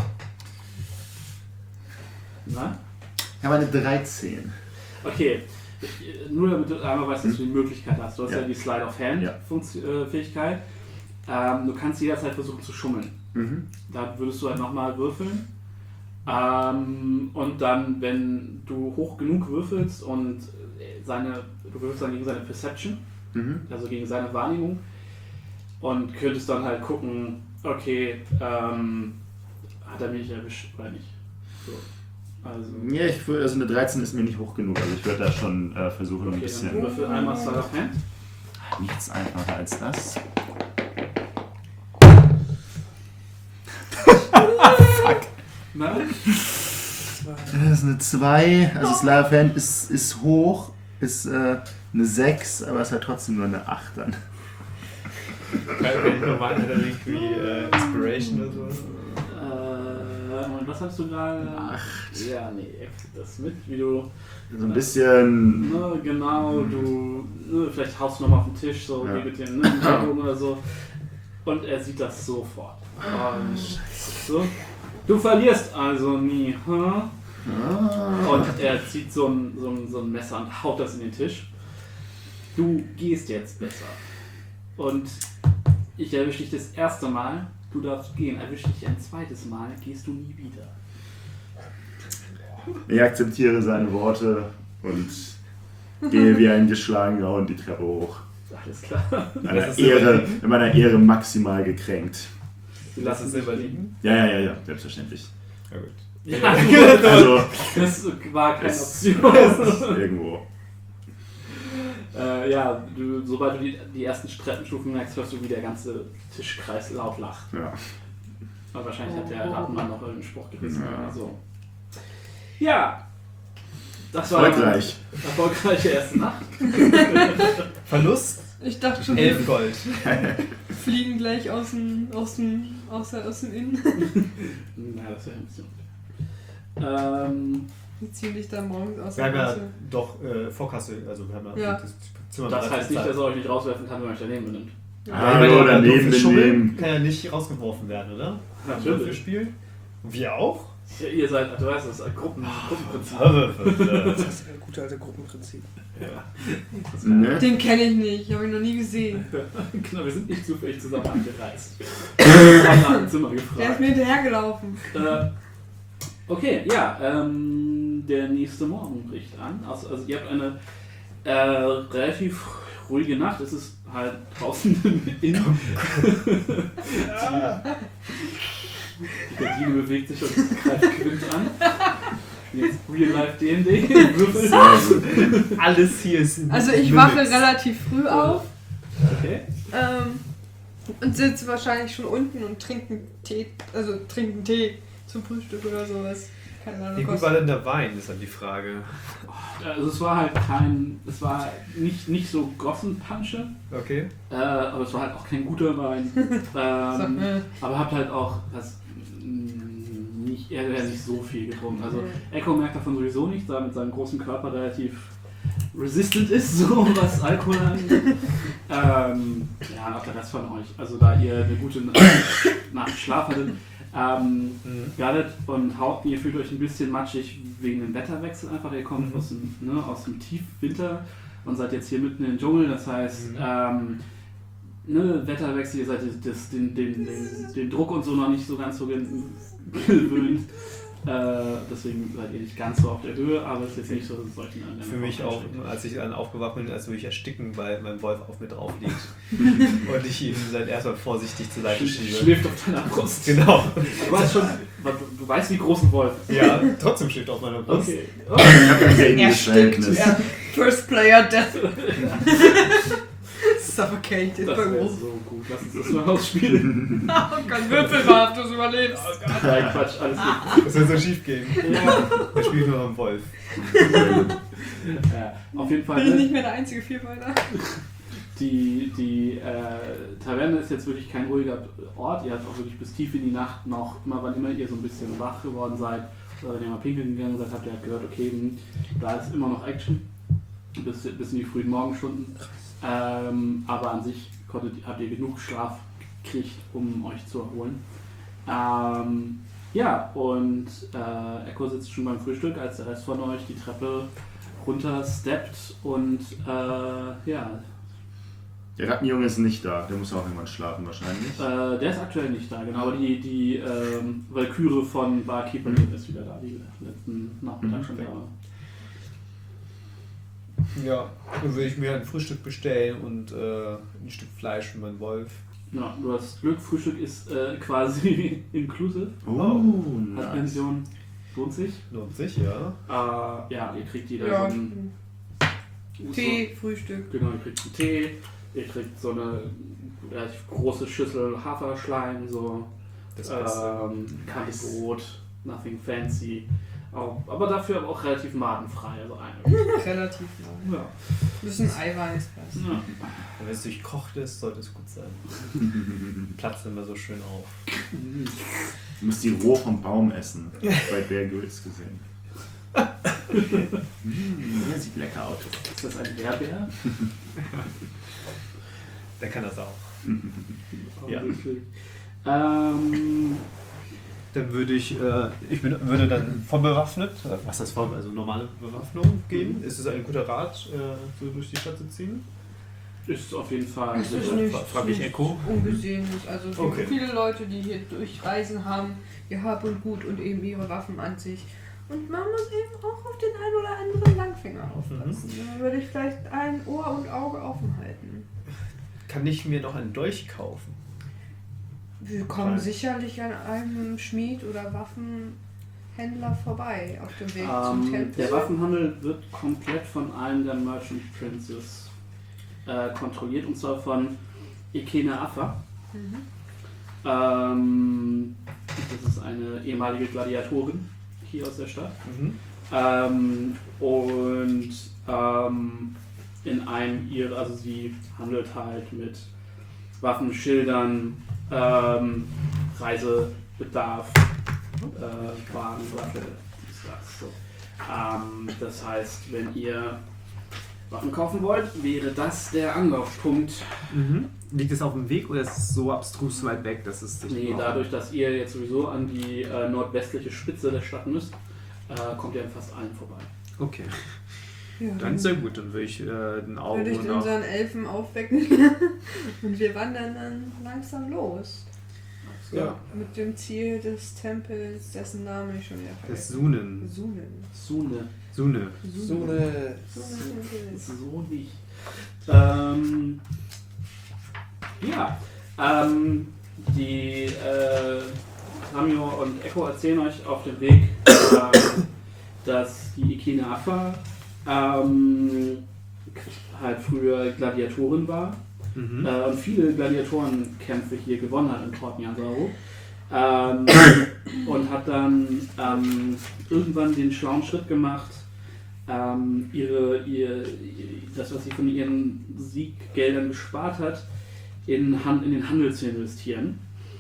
Na? Ich habe eine dreizehn. Okay. Nur damit du einmal weißt, dass du die Möglichkeit hast. Du hast ja, Ja. die Slide of Hand Ja. Funktio- äh, Fähigkeit. Ähm, du kannst jederzeit versuchen zu schummeln. Mhm. Da würdest du halt nochmal würfeln. Ähm, und dann, wenn du hoch genug würfelst und seine, du würfelst dann gegen seine Perception, Mhm. also gegen seine Wahrnehmung, und könntest dann halt gucken, okay, ähm, hat er mich erwischt oder nicht. So. Also, Ja, ich würde, also eine dreizehn ist mir nicht hoch genug, also ich würde da schon äh, versuchen, ein okay, dann bisschen. würfel einmal Slide of Hand. Nichts einfacher als das. Nein? Das ist eine zwei, also Slide of Hand ist, ist hoch, ist äh, eine sechs, aber es hat trotzdem nur eine acht dann. Kann ich normal hat er irgendwie äh, Inspiration oder so? äh, Moment, was hast du gerade? Acht. Ja, nee, er kriegt das mit, wie du. So ein bisschen. Ne, genau, du. Ne, vielleicht haust du nochmal auf den Tisch, so Ja. wie mit dem ne, Ellbogen oder so. Und er sieht das sofort. Und so. Du verlierst also nie, hm? Ah. Und er zieht so ein, so, ein, so ein Messer und haut das in den Tisch. Du gehst jetzt besser. Und ich erwische dich das erste Mal, du darfst gehen. Erwische dich ein zweites Mal, gehst du nie wieder. Ich akzeptiere seine Worte und gehe wie ein geschlagener Hund die Treppe hoch. Alles klar. In meiner Ehre, in meiner Ehre maximal gekränkt. Wir Lass lassen es dich selber liegen. liegen. Ja, ja, ja, ja, selbstverständlich. Ja, gut. Ja, Also, das war keine es Option. ist irgendwo. Äh, ja, du, sobald du die, die ersten Treppenstufen merkst, hörst du, wie der ganze Tischkreis laut lacht. Ja. Aber wahrscheinlich hat der Rattenmann noch irgendeinen Spruch gerissen Ja. oder so. Ja, das war Erfolgreich. eine erfolgreiche erste Nacht. Verlust? Ich dachte schon, elf Gold. wir fliegen gleich aus dem, aus dem, aus, der, aus dem Innen. Na, das wäre ein bisschen unfair. Ähm, Wir ziehen dich dann morgens aus Wir haben der ja Kasse. doch äh, Vorkasse, also wir haben ja, Ja. das Zimmer das bereits heißt nicht, bezahlt. dass er euch nicht rauswerfen kann, wenn er euch daneben benimmt. Hallo, Ja, daneben nur für Schummeln benehmen. kann ja nicht rausgeworfen werden, oder? Natürlich. Für Spiel. Wir auch? Ja, ihr seid, du weißt, das ist ein Gruppen, Gruppenprinzip. Das ist ein gutes alte Gruppenprinzip. Ne? Den kenne ich nicht, habe ich noch nie gesehen. Genau, wir sind nicht zufällig zusammen angereist. Ich habe nach dem Zimmer Der ist gefragt. mir hinterhergelaufen. Äh, okay, ja, ähm, der nächste Morgen bricht an. Also, also ihr habt eine äh, relativ ruhige Nacht. Es ist halt draußen in. Die Gardine bewegt sich und greift Quint an. Jetzt Real Life D and D. Würfel. Alles hier ist. Also ich wache relativ früh auf Okay. ähm, und sitze wahrscheinlich schon unten und trinke einen Tee, also trinke einen Tee zum Frühstück oder sowas. Keine Ahnung. Wie gut was- war denn der Wein, ist dann die Frage. Also es war halt kein, es war nicht, nicht so Gossenpansche, Okay. äh, aber es war halt auch kein guter Wein. Sag, Ähm, äh, aber habt halt auch das, mh, nicht, er hat nicht so viel getrunken. Also Echo merkt davon sowieso nichts, da er mit seinem großen Körper relativ resistant ist, so was Alkohol angeht. ähm, ja, und auch der Rest von euch. Also da ihr eine gute Nacht Schlaf hattet. Ähm, Mhm. Gardet und Haupt, ihr fühlt euch ein bisschen matschig wegen dem Wetterwechsel einfach. Ihr kommt Mhm. aus dem, ne, aus dem Tiefwinter und seid jetzt hier mitten im Dschungel. Das heißt, Mhm. ähm, ne, Wetterwechsel, ihr seid das, den, den, den, den Druck und so noch nicht so ganz so gen- gewöhnt. Äh, deswegen seid ihr nicht ganz so auf der Höhe, aber es ist jetzt nicht so, dass es euch in irgendeiner Für mich Form auch, einschränkt. als ich dann aufgewacht bin, als würde ich ersticken, weil mein Wolf auf mir drauf liegt. Und ich ihn dann erstmal vorsichtig zur Seite schiebe. Schläft auf deiner Brust. Genau. Du weißt schon, du, du weißt, wie groß ein Wolf ist. Ja, trotzdem steht auf meiner Brust. Okay. Ich habe ein gegendes Erstickt. Verhältnis. Ja. First Player Death. Suffocated Das bei wäre Wolf. so gut. Lass uns das mal ausspielen. Oh Gott, Würfel mal, ob du es überlebst. Nein, Quatsch, alles gut. Das wird so schief gehen. Ja. Er spielt nur am Wolf. Ja, auf jeden Fall, Bin ich ne, nicht mehr der einzige Vierbeiner. die, die äh, Taverne ist jetzt wirklich kein ruhiger Ort. Ihr habt auch wirklich bis tief in die Nacht noch, immer wann immer ihr so ein bisschen wach geworden seid, oder wenn ihr mal pinkeln gegangen seid, habt ihr halt gehört, okay, hm, da ist immer noch Action, bis, bis in die frühen Morgenstunden. Ähm, aber an sich konntet, habt ihr genug Schlaf gekriegt, um euch zu erholen. Ähm, ja, und äh, Echo sitzt schon beim Frühstück, als der Rest von euch die Treppe runter steppt und äh, ja, Der Rattenjunge ist nicht da, der muss auch irgendwann schlafen wahrscheinlich. äh, der ist aktuell nicht da, genau, aber die, die ähm, Valkyrie von Barkeeper mhm. ist wieder da, die letzten Nachmittag Mhm. schon da war. Ja, dann würde ich mir ein Frühstück bestellen und äh, ein Stück Fleisch für meinen Wolf. Ja, du hast Glück, Frühstück ist äh, quasi inclusive. Oh, Als nice. Pension lohnt sich. Lohnt sich, ja. Äh, ja, ihr kriegt jeder Ja, so einen Tee, Frühstück. So, genau, ihr kriegt einen Tee, ihr kriegt so eine relativ große Schüssel Haferschleim, so Das Beste. ähm, Nice. Brot, nothing fancy. Auch, aber dafür auch relativ magenfrei. Also eine. Relativ lang. Ja. Ein bisschen Eiweiß. Das. Ja. Wenn es durchkocht ist, sollte es gut sein. Platzt immer so schön auf. Du musst die roh vom Baum essen. Bei Bear Grylls gesehen. mmh, das sieht lecker aus. Ist das ein Bärbär? Der kann das auch. Ja. Ähm, Dann würde ich, äh, ich bin, würde dann voll bewaffnet, äh, was heißt voll, also normale Bewaffnung gehen. Ist es ein guter Rat, äh, so durch die Stadt zu ziehen? ist auf jeden Fall. Das ist sicher. nicht, Frag ich Echo. ungesehen. Also es gibt Okay. viele Leute, die hier durchreisen haben, ihr Hab und Gut und eben ihre Waffen an sich. Und man muss eben auch auf den einen oder anderen Langfinger aufpassen. Da würde ich vielleicht ein Ohr und Auge offen halten. Kann ich mir noch einen Dolch kaufen? Wir kommen Nein. sicherlich an einem Schmied oder Waffenhändler vorbei auf dem Weg zum Ähm, Tempel. der Waffenhandel wird komplett von einem der Merchant Princes äh, kontrolliert, und zwar von Ikena Affa. Mhm. Ähm, das ist eine ehemalige Gladiatorin hier aus der Stadt. Mhm. Ähm, und ähm, in einem ihrer, also sie handelt halt mit Waffen, Schildern, ähm, Reisebedarf, äh, Waren, Waffe, dies, das. So. Ähm, das heißt, wenn ihr Waffen kaufen wollt, wäre das der Anlaufpunkt. Mhm. Liegt es auf dem Weg oder ist es so abstrus weit weg, dass es sich Nee, überhaupt- dadurch, dass ihr jetzt sowieso an die äh, nordwestliche Spitze der Stadt müsst, äh, kommt ihr an fast allen vorbei. Okay, Ja, dann ist ja gut, dann würde ich äh, den Augen würde ich nach... unseren Elfen aufwecken und wir wandern dann langsam los. Ja. Mit dem Ziel des Tempels, dessen Namen ich schon wieder Das vergessen Sunen. Sunen. Sune. Sune. So eine. Sunen. So nicht. Ähm, ja, ähm, die äh, Ramio und Echo erzählen euch auf dem Weg, ähm, dass die Ikena Affa ähm, halt früher Gladiatorin war. Mhm. Äh, und viele Gladiatorenkämpfe hier gewonnen hat in Port Nyansaru. Ähm, und hat dann ähm, irgendwann den schlauen Schritt gemacht, ähm, ihre, ihr, das, was sie von ihren Sieggeldern gespart hat, in, Han in den Handel zu investieren.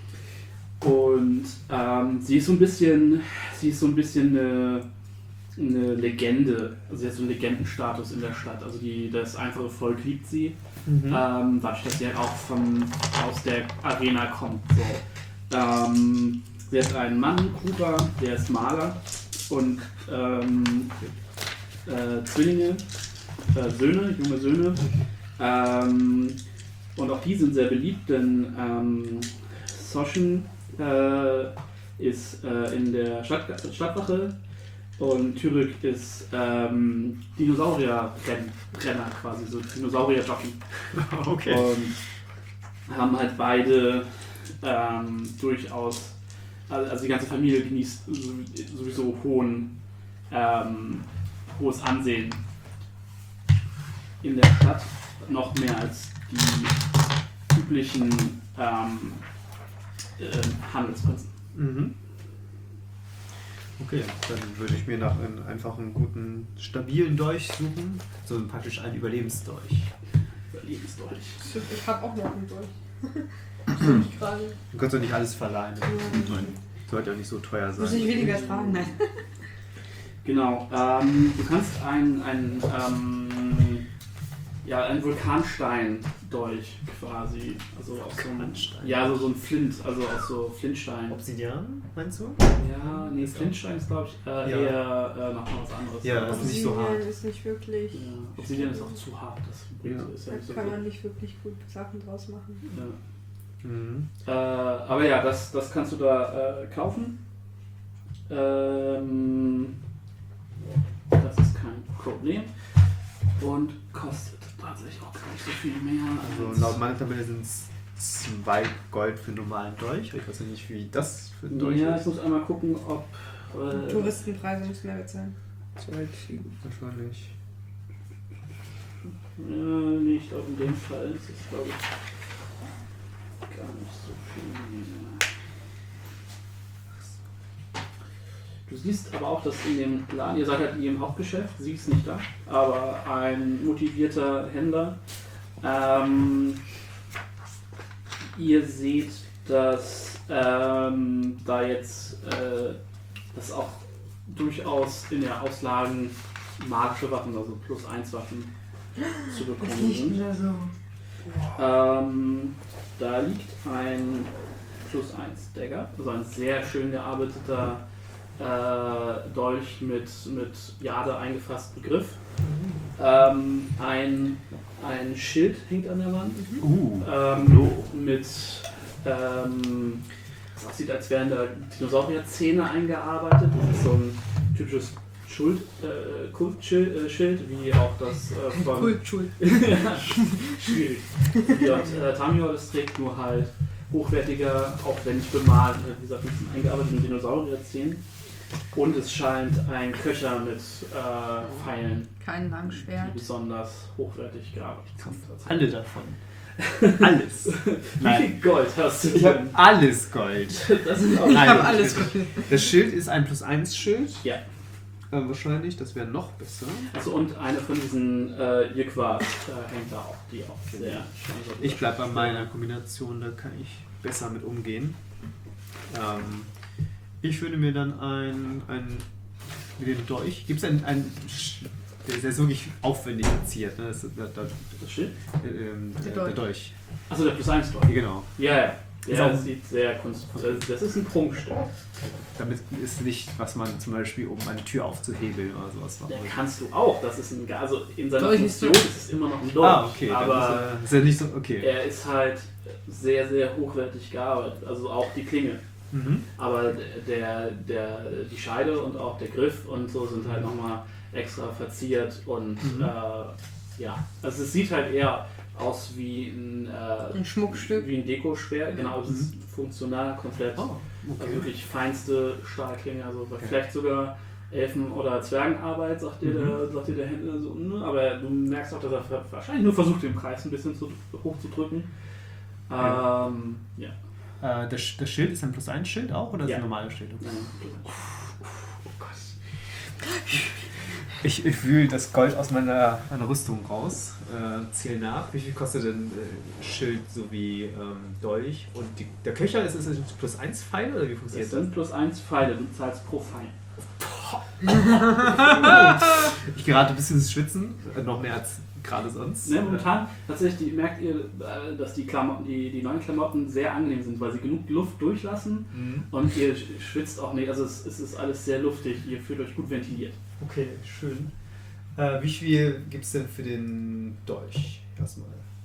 Und ähm, sie ist so ein bisschen, sie ist so ein bisschen eine, eine Legende, also sie hat so einen Legendenstatus in der Stadt. Also die, das einfache Volk liebt sie. Mhm. Ähm, dadurch, dass sie halt auch von, aus der Arena kommt. So. Ähm, sie hat einen Mann, Kuba, der ist Maler und ähm, äh, Zwillinge, äh, Söhne, junge Söhne. Ähm, und auch die sind sehr beliebt, denn ähm, Soshin äh, ist äh, in der Stadt, Stadtwache und Türk ist ähm, Dinosaurier-Renner quasi, so Dinosaurier-Jockey. Okay. Und haben halt beide ähm, durchaus, also also die ganze Familie genießt sowieso hohen, ähm, hohes Ansehen in der Stadt, noch mehr als die üblichen ähm, äh, Handelsprinzen. Mhm. Okay, dann würde ich mir nach einem einfachen, guten, stabilen Dolch suchen. So ein praktisch ein Überlebensdolch. Überlebensdolch. Ich hab auch noch einen Dolch. Ich gerade. Du kannst doch nicht alles verleihen. Nein. Sollte ja nicht so teuer Muss ich sein. weniger tragen? Nein. Genau, ähm, du kannst ein, ein, ähm, ja, ein Vulkanstein-Dolch quasi, also aus so einem, Vulkanstein? ja, so, so ein Flint, also aus so Flintstein. Obsidian, meinst du? Ja, nee, Flintstein ist glaube ich äh, Ja. eher äh, noch mal was anderes. Ja, das ist nicht so hart. ist nicht wirklich. Ja, Obsidian ist auch zu hart, das bringt, Ja. ist ja Da nicht so kann gut. man nicht wirklich gut Sachen draus machen. Ja. Mhm. Äh, aber ja, das, das kannst du da äh, kaufen. Ähm, das ist kein Problem. Und kostet tatsächlich auch gar nicht so viel mehr. Also als- laut meiner Tabelle sind es zwei Gold für einen normalen Dolch. Ich weiß ja nicht, wie das für ein Dolch Ja, ich ist. muss einmal gucken, ob. Äh, Touristenpreise müssen mehr bezahlen. Wahrscheinlich. Ja, nee, ich glaube in dem Fall ist es, glaube ich, gar nicht so viel mehr. Du siehst aber auch, dass in dem Laden, ihr seid halt in ihrem Hauptgeschäft, sie ist nicht da, aber ein motivierter Händler. Ähm, ihr seht, dass ähm, da jetzt äh, das auch durchaus in der Auslagen magische Waffen, also plus eins Waffen zu bekommen sind. so. Ähm, da liegt ein plus eins Dagger, also ein sehr schön gearbeiteter äh, Dolch mit, mit Jade eingefassten Griff. Ähm, ein, ein Schild hängt an der Wand Uh. ähm, mit ähm, es aussieht, als wären da Dinosaurierzähne eingearbeitet. Das ist so ein typisches Schuld, äh, Kultschild, äh, Schild, wie auch das äh, von Kultschuld. ja, schwierig. Wie auch äh, Tamio das trägt, nur halt hochwertiger, aufwendig bemalt, wie gesagt, mit diesen eingearbeiteten Dinosaurierzähnen. Und es scheint ein Köcher mit äh, Pfeilen, Kein die Langschwert. besonders hochwertig gearbeitet sind. Alle davon. Alles. Wie Nein. viel Gold hast du Ich habe denn? alles Gold. Das ist auch Ich Nein. habe alles gut. Das Schild ist ein plus eins Schild. Ja. Äh, wahrscheinlich, das wäre noch besser. Also und eine von diesen äh, Yikwas äh, hängt da auch, die auch sehr schön so. Ich bleibe bei meiner Kombination, da kann ich besser mit umgehen. Ähm, ich würde mir dann ein, ein mit dem Dolch, gibt es einen, einen Sch- der, der ist wirklich aufwendig verziert, ne? Das, da, da, Das Schild? äh, ähm, Der der, der Dolch. Dolch. Achso, der plus eins Dolch. Genau. Ja, ja. Ist Der auch- sieht sehr kunstvoll aus. Das ist ein Prunkstück. Damit ist nicht, was man zum Beispiel, um eine Tür aufzuhebeln oder sowas machen Der würde. kannst du auch. Das ist ein, also in seiner Dolch ist Funktion so- ist es immer noch ein Dolch. Ah, okay. dann Aber ist, er, ist er nicht so, okay. er ist halt sehr, sehr hochwertig gearbeitet. Also auch die Klinge. Mhm. Aber der, der, die Scheide und auch der Griff und so sind halt nochmal extra verziert. Und Mhm. äh, ja, also es sieht halt eher aus wie ein, äh, Ein Schmuckstück. wie ein Dekoschwert. Genau, es ist funktional komplett. Oh, Also okay. wirklich feinste Stahlklinge, also Okay. vielleicht sogar Elfen- oder Zwergenarbeit, sagt dir, Mhm. der, sagt dir der Händler so, ne? Aber du merkst auch, dass er ver- wahrscheinlich nur versucht, den Preis ein bisschen zu, hochzudrücken. Ja. Ähm, ja. Äh, das, Sch- das Schild ist ein plus eins Schild auch oder ist Ja. ein normales Schild? Ja. Oh Gott. Ich, ich wühle das Gold aus meiner, meiner Rüstung raus, äh, zähle nach. Wie viel kostet denn äh, Schild sowie ähm, Dolch? Und die, der Köcher, ist es ein plus eins Pfeil oder wie Das funktioniert das? sind plus eins Pfeile, du zahlst pro Pfeil. Ich gerate ein bisschen ins Schwitzen, äh, noch mehr als gerade sonst. Ne, momentan tatsächlich die, merkt ihr, äh, dass die, Klamotten, die, die neuen Klamotten sehr angenehm sind, weil sie genug Luft durchlassen Mhm. und ihr sch- schwitzt auch nicht. Also es, es ist alles sehr luftig, ihr fühlt euch gut ventiliert. Okay, schön. Äh, wie viel gibt es denn für den Dolch? Erstmal.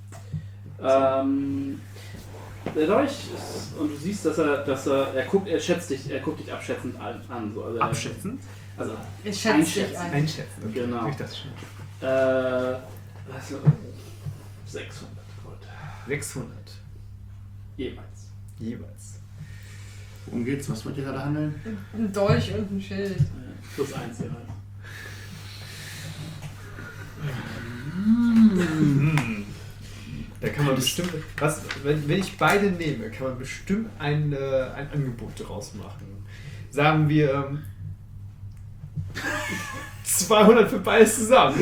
Ähm, der Dolch ist, und du siehst, dass er, dass er, er guckt, er schätzt dich, er guckt dich abschätzend an. an so. Also er- Abschätzend? Also Ich schätze dich Einschätzen. ein. Einschätzen. Okay. Genau. Ich dachte schon. äh, also sechshundert Gold sechshundert. jeweils. Jeweils. Worum geht's? Was wollt ihr gerade handeln? Ein Dolch und ein Schild. Äh, plus eins jeweils. Da kann man bestimmt, was, wenn, wenn ich beide nehme, kann man bestimmt ein, äh, ein Angebot daraus machen. Sagen wir ähm, zweihundert für beides zusammen.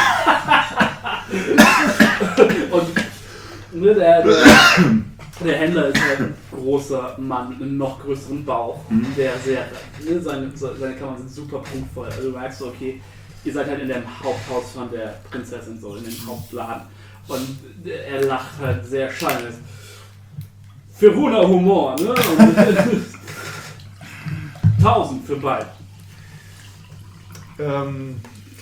Und ne, der, der, der Händler ist halt ein großer Mann mit einem noch größeren Bauch, der sehr, ne, seine, seine Klammern sind super prunkvoll. Also du merkst so, okay, ihr seid halt in dem Haupthaus von der Prinzessin, so in dem Hauptladen. Und er lacht halt sehr schallend. Für Runa Humor, ne? Und tausend für beide. Ähm,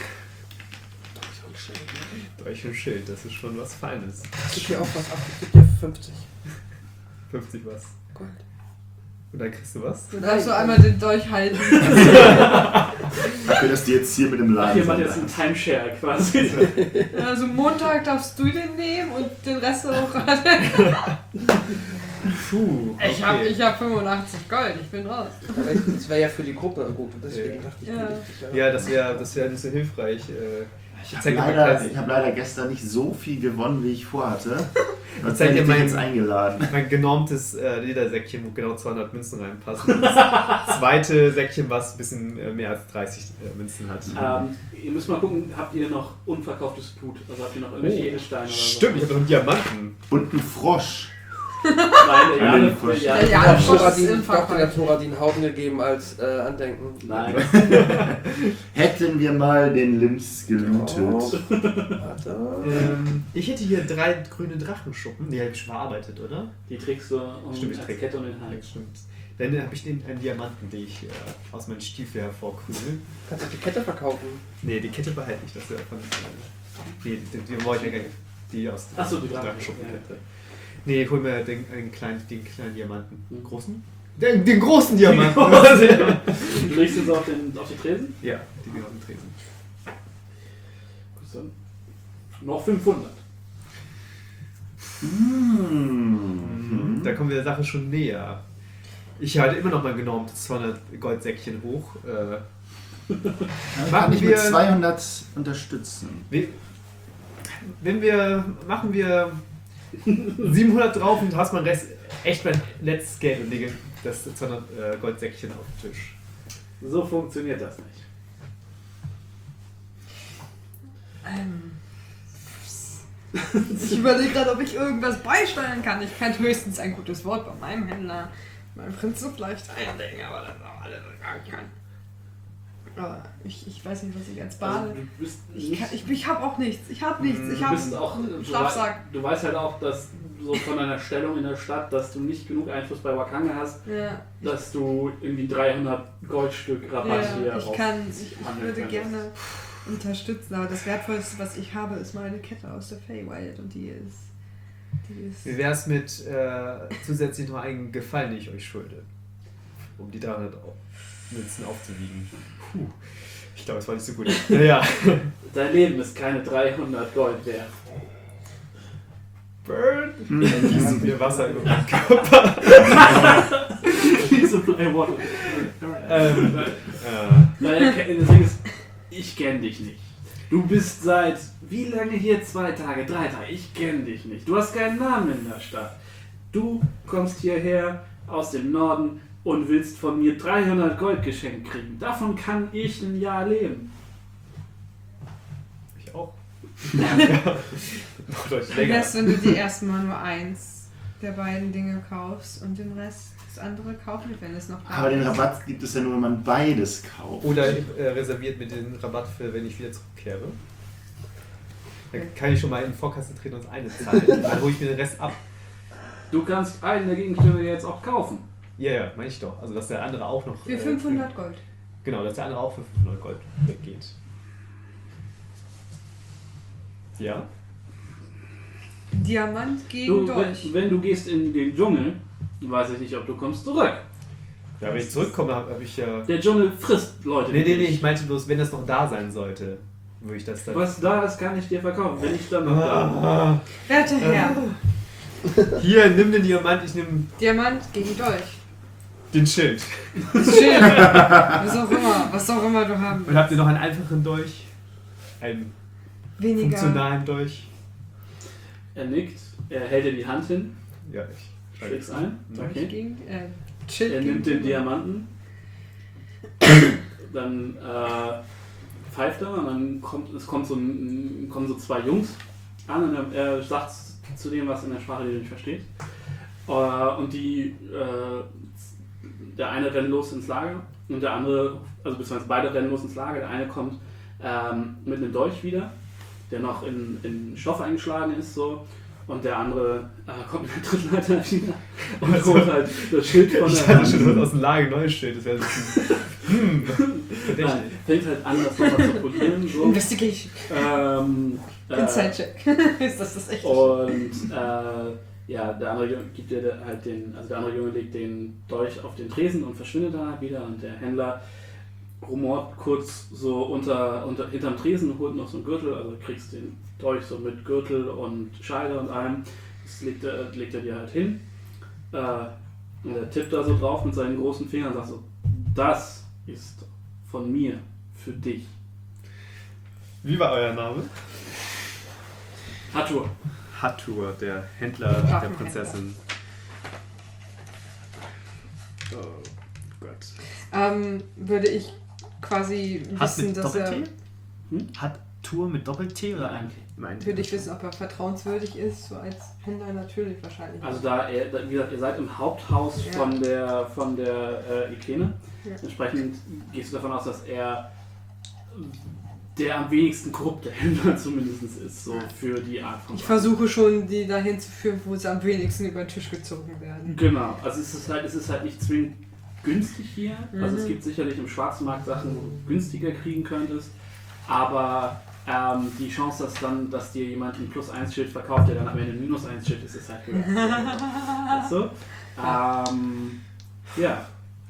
Dolch und Schild, das ist schon was Feines. Ich gebe dir auch was ab. Ich gebe dir fünfzig. fünfzig was. Gold. Und dann kriegst du was? Du darfst so einmal den Dolch halten. Dafür, dass die jetzt hier mit dem Ach, Laden hier macht sind. jetzt ein Timeshare quasi. Also Montag darfst du den nehmen und den Rest auch. Puh, Ich habe ich hab fünfundachtzig Gold, ich bin raus. Das wäre ja für die Gruppe gut. Deswegen Ja. dachte ich, Ja. könnte ich dich Ja, das wäre das wär nicht so hilfreich. Äh, Ich habe Zeig dir mal leider, Kreis. ich hab leider gestern nicht so viel gewonnen, wie ich vorhatte. Und zeig dir bin ich mein- jetzt eingeladen. Mein genormtes äh, Ledersäckchen, wo genau zweihundert Münzen reinpassen. Das zweite Säckchen, was ein bisschen äh, mehr als dreißig äh, Münzen hat. Ähm, ihr müsst mal gucken, habt ihr noch unverkauftes Blut? Also habt ihr noch irgendwelche Oh. Edelsteine oder so? Stimmt, ich habe noch einen Diamanten. Und ein Frosch. Nein, der Einen Jane, Frosch. der Der Jane, Jane- Der Frosch ist Thoradin, im ich dachte, der Verfall. Thoradin Haufen gegeben als äh, Andenken. Nein. Hätten wir mal den Lims gelootet. Oh. Warte. Ähm, ich hätte hier drei grüne Drachenschuppen. Die habe ich schon verarbeitet, oder? Die trägst du um Stimmt, ich als träg- Kette um den Hals. Stimmt. Dann habe ich den, einen Diamanten, den ich äh, aus meinem Stiefel hervorkugel. Kannst du die Kette verkaufen? Nee, die Kette behalte ich. Das ist ja von. Äh, nee, die, die wollte ich ja gar nicht. Die aus Ach so, die Drachenschuppenkette. Nee, ich hol mir den, den, kleinen, den kleinen Diamanten. Mhm. Großen? Den, den großen Diamanten! Du legst jetzt auf, den, auf die Tresen? Ja, die gehen auf den Tresen. Gut, dann noch fünfhundert. Mhm. Da kommen wir der Sache schon näher. Ich halte immer noch mal genormtes zweihundert Goldsäckchen hoch. Äh, Kann ich wir- mit zweihundert unterstützen. wir, wenn wir, machen wir siebenhundert drauf und hast mein Rest echt mein letztes Geld und lege das zweihundert äh, Goldsäckchen auf den Tisch. So funktioniert das nicht. Ähm, ich überlege gerade, ob ich irgendwas beisteuern kann. Ich kann höchstens ein gutes Wort bei meinem Händler, meinem Prinzen vielleicht einlegen, aber das ist auch alles, was ich sagen kann. Aber ich, ich weiß nicht, was ich als Bade... Also, du bist Ich, nicht, kann- ich, ich habe auch nichts. Ich habe nichts. Ich du habe bist auch, einen du, wei Schlafsack. du weißt halt auch, dass so von deiner Stellung in der Stadt, dass du nicht genug Einfluss bei Wakanga hast, Ja, dass du irgendwie dreihundert Goldstück Rabatt hier ja, ich raus kann, ich, ich handeln würde könntest. gerne unterstützen, aber das Wertvollste, was ich habe, ist meine Kette aus der Feywild und die ist, die ist. Wie wäre es mit äh, zusätzlich noch einen Gefallen, den ich euch schulde? Um die dreihundert Münzen aufzuwiegen. Puh, ich glaube, es war nicht so gut. Naja. Dein Leben ist keine dreihundert Gold wert. Burn! Dann gießen wir Wasser über meinen Körper. Diese Play Water. ähm, äh, Weil das Ding ist, ich kenne dich nicht. Du bist seit wie lange hier? Zwei Tage, drei Tage. Ich kenne dich nicht. Du hast keinen Namen in der Stadt. Du kommst hierher aus dem Norden und willst von mir dreihundert Gold geschenkt kriegen. Davon kann ich ein Jahr leben. ich auch. Noch deutlich Wie länger. wär's, wenn du dir erstmal nur eins der beiden Dinge kaufst und den Rest das andere kaufen, wenn es noch da Aber den ist? Rabatt gibt es ja nur, wenn man beides kauft. Oder äh, reserviert mir den Rabatt für, wenn ich wieder zurückkehre. Dann kann ich schon mal in die Vorkasse treten und das eine zahlen. Dann hole ich mir den Rest ab. Du kannst einen der Gegenstände jetzt auch kaufen. Ja, ja, meine ich doch. Also, dass der andere auch noch. Für äh, fünfhundert Gold. Genau, dass der andere auch für fünfhundert Gold weggeht. Ja? Diamant gegen Du, Dolch. wenn, wenn du gehst in den Dschungel, weiß ich nicht, ob du kommst zurück. Ja, wenn ich zurückkomme, habe hab ich ja. Der Dschungel frisst Leute. Nee, wie nee, nee, dich. ich meinte bloß, wenn das noch da sein sollte, würde ich das dann. Was da ist, kann ich dir verkaufen. Wenn ich dann noch da Ah, Werte Herr, hier, nimm den Diamant, ich nehme Diamant gegen Dolch. den Schild. Schön. Was auch immer, was auch immer du haben Und habt ihr noch einen einfachen Dolch? Einen Weniger. funktionalen Dolch? Er nickt, er hält dir die Hand hin, Ja, ich schlägst ein. Dolch Okay. gegen, äh, Schild Er gegen nimmt den Diamanten, dann äh, pfeift er und dann kommt, es kommt so, ein, kommen so zwei Jungs an und er, er sagt zu dem was in der Sprache, die du nicht verstehst. Äh, und die, äh, der eine rennt los ins Lager und der andere, also beziehungsweise beide rennen los ins Lager. Der eine kommt ähm, mit einem Dolch wieder, der noch in, in Stoff eingeschlagen ist, so. Und der andere äh, kommt mit der Trittleiter wieder und Also, holt halt das Schild von Ich der hatte Hand. schon was aus dem Lager neues Schild. Das wäre so ein hm, verdächtig. Nein, fängt halt an, das nochmal zu polieren. So. Investigation. Ähm, äh, Inside Check. Ist das das echte? und äh, ja, der andere Junge gibt dir halt den, also der andere Junge legt den Dolch auf den Tresen und verschwindet dann halt wieder und der Händler rumort kurz so unter, unter hinterm Tresen, holt noch so einen Gürtel, also du kriegst den Dolch so mit Gürtel und Scheide und allem. Das legt er, legt er dir halt hin. Äh, und er tippt da so drauf mit seinen großen Fingern und sagt so, das ist von mir für dich. Wie war euer Name? Hatur. Hatur, der Händler der Waffenhändler. Prinzessin. Oh Gott. Ähm, würde ich quasi Hat wissen, mit dass er... Doppel-T? Hm? Hat Tour mit Doppel-T oder ein T? Nein. Würde ich wissen, ob er vertrauenswürdig ist, so als Händler natürlich wahrscheinlich. Also da, er, da, wie gesagt, ihr seid im Haupthaus Ja. von der von der äh, Ikene. Ja. Entsprechend gehst du davon aus, dass er der am wenigsten korrupte Händler zumindest ist, so für die Art von Ich Sachen. versuche schon, die dahin zu führen, wo sie am wenigsten über den Tisch gezogen werden. Genau, also es ist halt, es ist halt nicht zwingend günstig hier. Also Mhm. es gibt sicherlich im Schwarzmarkt Sachen, wo du günstiger kriegen könntest, aber ähm, die Chance, dass dann, dass dir jemand ein Plus eins Schild verkauft, der dann am Ende ein Minus eins Schild ist, ist halt höher. Weißt du? Ähm, ja.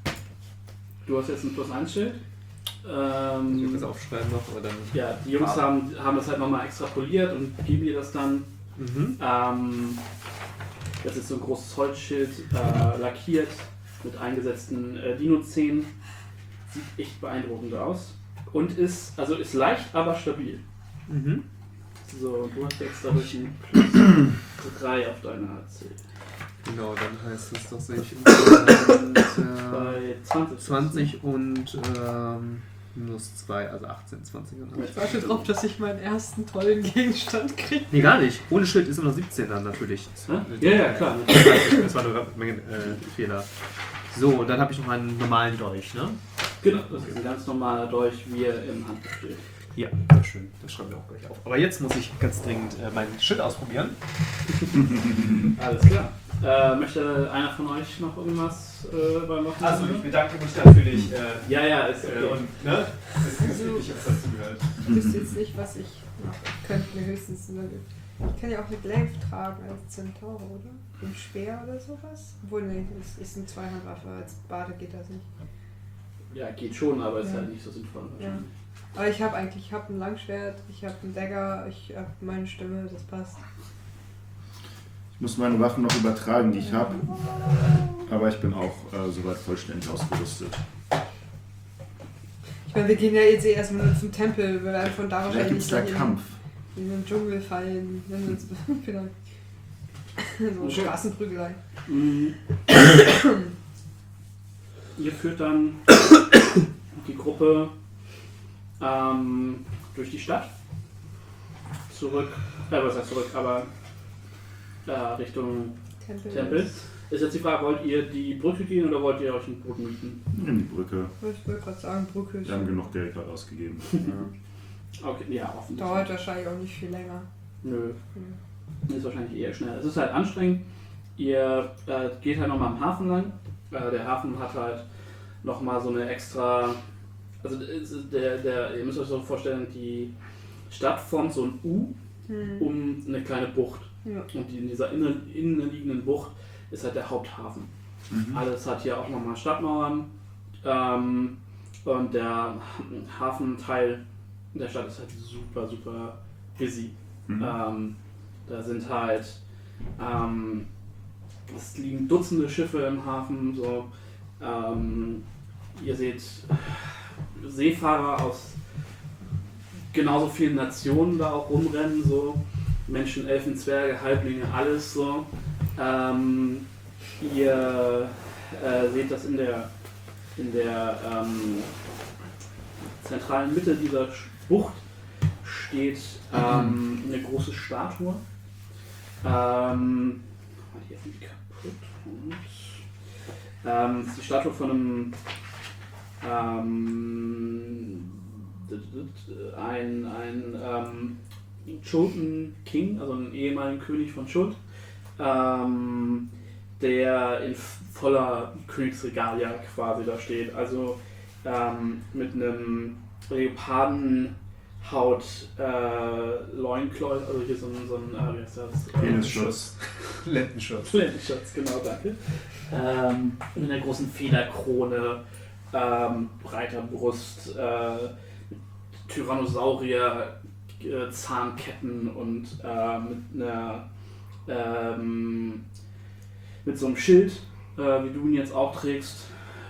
Du hast jetzt ein Plus eins Schild. Ich will Ähm, das aufschreiben noch, aber dann. ja, die Jungs haben, haben das halt nochmal extrapoliert und geben dir das dann. Mhm. Ähm, das ist so ein großes Holzschild, äh, lackiert mit eingesetzten äh, Dino-Zähnen. Sieht echt beeindruckend aus. Und ist, also ist leicht, aber stabil. Mhm. So, du hast jetzt dadurch ein Plus drei auf deiner A C. Genau, dann heißt es doch, sehe ich insgesamt äh, Bei zwanzig. zwanzig und ähm, minus zwei, also achtzehn, zwanzig und Ich warte drauf, dass ich meinen ersten tollen Gegenstand kriege. Nee, gar nicht. Ohne Schild ist immer noch siebzehn dann natürlich. Hä? Ja, ja, klar. Das war nur ein äh, Fehler. So, und dann habe ich noch einen normalen Dolch, ne? Genau, das ist ein ganz normaler Dolch, wie er im Handbuch steht. Ja, sehr schön. Das schreiben wir auch gleich auf. Aber jetzt muss ich ganz dringend äh, mein Schild ausprobieren. Alles klar. Äh, möchte einer von euch noch irgendwas äh, beim Machen? Also, ich bedanke mich natürlich. Äh, Ja, ja, ist okay. äh, und, ne? Das ist üblich, was dazu gehört. Ich wüsste jetzt nicht, was ich mache. Ich könnte mir höchstens eine... Ich kann ja auch eine Glaive tragen als Zentaur, oder? Ein Speer oder sowas? Obwohl, nee, das ist eine Zweihandwaffe. Als Bade geht das nicht. Ja, geht schon, aber ist Ja. halt nicht so sinnvoll. Ja. Aber ich habe eigentlich, ich habe ein Langschwert, ich habe einen Dagger, ich habe meine Stimme, das passt. Ich muss meine Waffen noch übertragen, die ich habe. Aber ich bin auch äh, soweit vollständig ausgerüstet. Ich meine, wir gehen ja jetzt eh erstmal nur zum Tempel, wir werden von da Vielleicht wahrscheinlich gibt es da nicht in- Kampf. in den Dschungel fallen, wenn wir uns vielleicht so Okay. Straßenprügelei. Mhm. Ihr führt dann die Gruppe ähm, durch die Stadt zurück, äh, was heißt zurück, aber äh, Richtung Tempel. Tempel. Ist jetzt die Frage, wollt ihr die Brücke gehen oder wollt ihr euch ein Boot mieten? In die Brücke. Ich wollte gerade sagen, Brücke ist Wir haben genug Geld gerade ausgegeben. Okay, ja, offensichtlich. dauert wahrscheinlich auch nicht viel länger. Nö. Ist wahrscheinlich eher schnell. Es ist halt anstrengend. Ihr äh, geht halt nochmal am Hafen lang. Äh, der Hafen hat halt nochmal so eine extra. Also es ist der, der, ihr müsst euch so vorstellen, die Stadt formt so ein U Hm. um eine kleine Bucht. Ja. Und die, in dieser innen, innenliegenden Bucht ist halt der Haupthafen. Mhm. Alles hat hier auch nochmal Stadtmauern. Ähm, und der Hafenteil der Stadt ist halt super, super busy. Mhm. Ähm, da sind halt, ähm, es liegen Dutzende Schiffe im Hafen. So, ähm, ihr seht Seefahrer aus genauso vielen Nationen da auch rumrennen. So. Menschen, Elfen, Zwerge, Halblinge, alles so. Ähm, ihr äh, seht das in der, in der ähm, zentralen Mitte dieser Bucht steht ähm, eine große Statue. Ähm, die ist nicht kaputt. Und, ähm, das ist die Statue von einem ähm, ein, ein ähm, Chultan King, also ein ehemaligen König von Chult, ähm, der in voller Königsregalia quasi da steht. Also ähm, mit einem Leopardenhaut äh, Loinkleid, also hier so ein, so ein äh, wie heißt das? Penisschutz. Lendenschutz. Lendenschutz, genau, danke. Ähm, mit einer großen Federkrone, ähm, breiter Brust, äh, Tyrannosaurier, äh, Zahnketten und äh, mit einer ähm, mit so einem Schild, äh, wie du ihn jetzt auch trägst,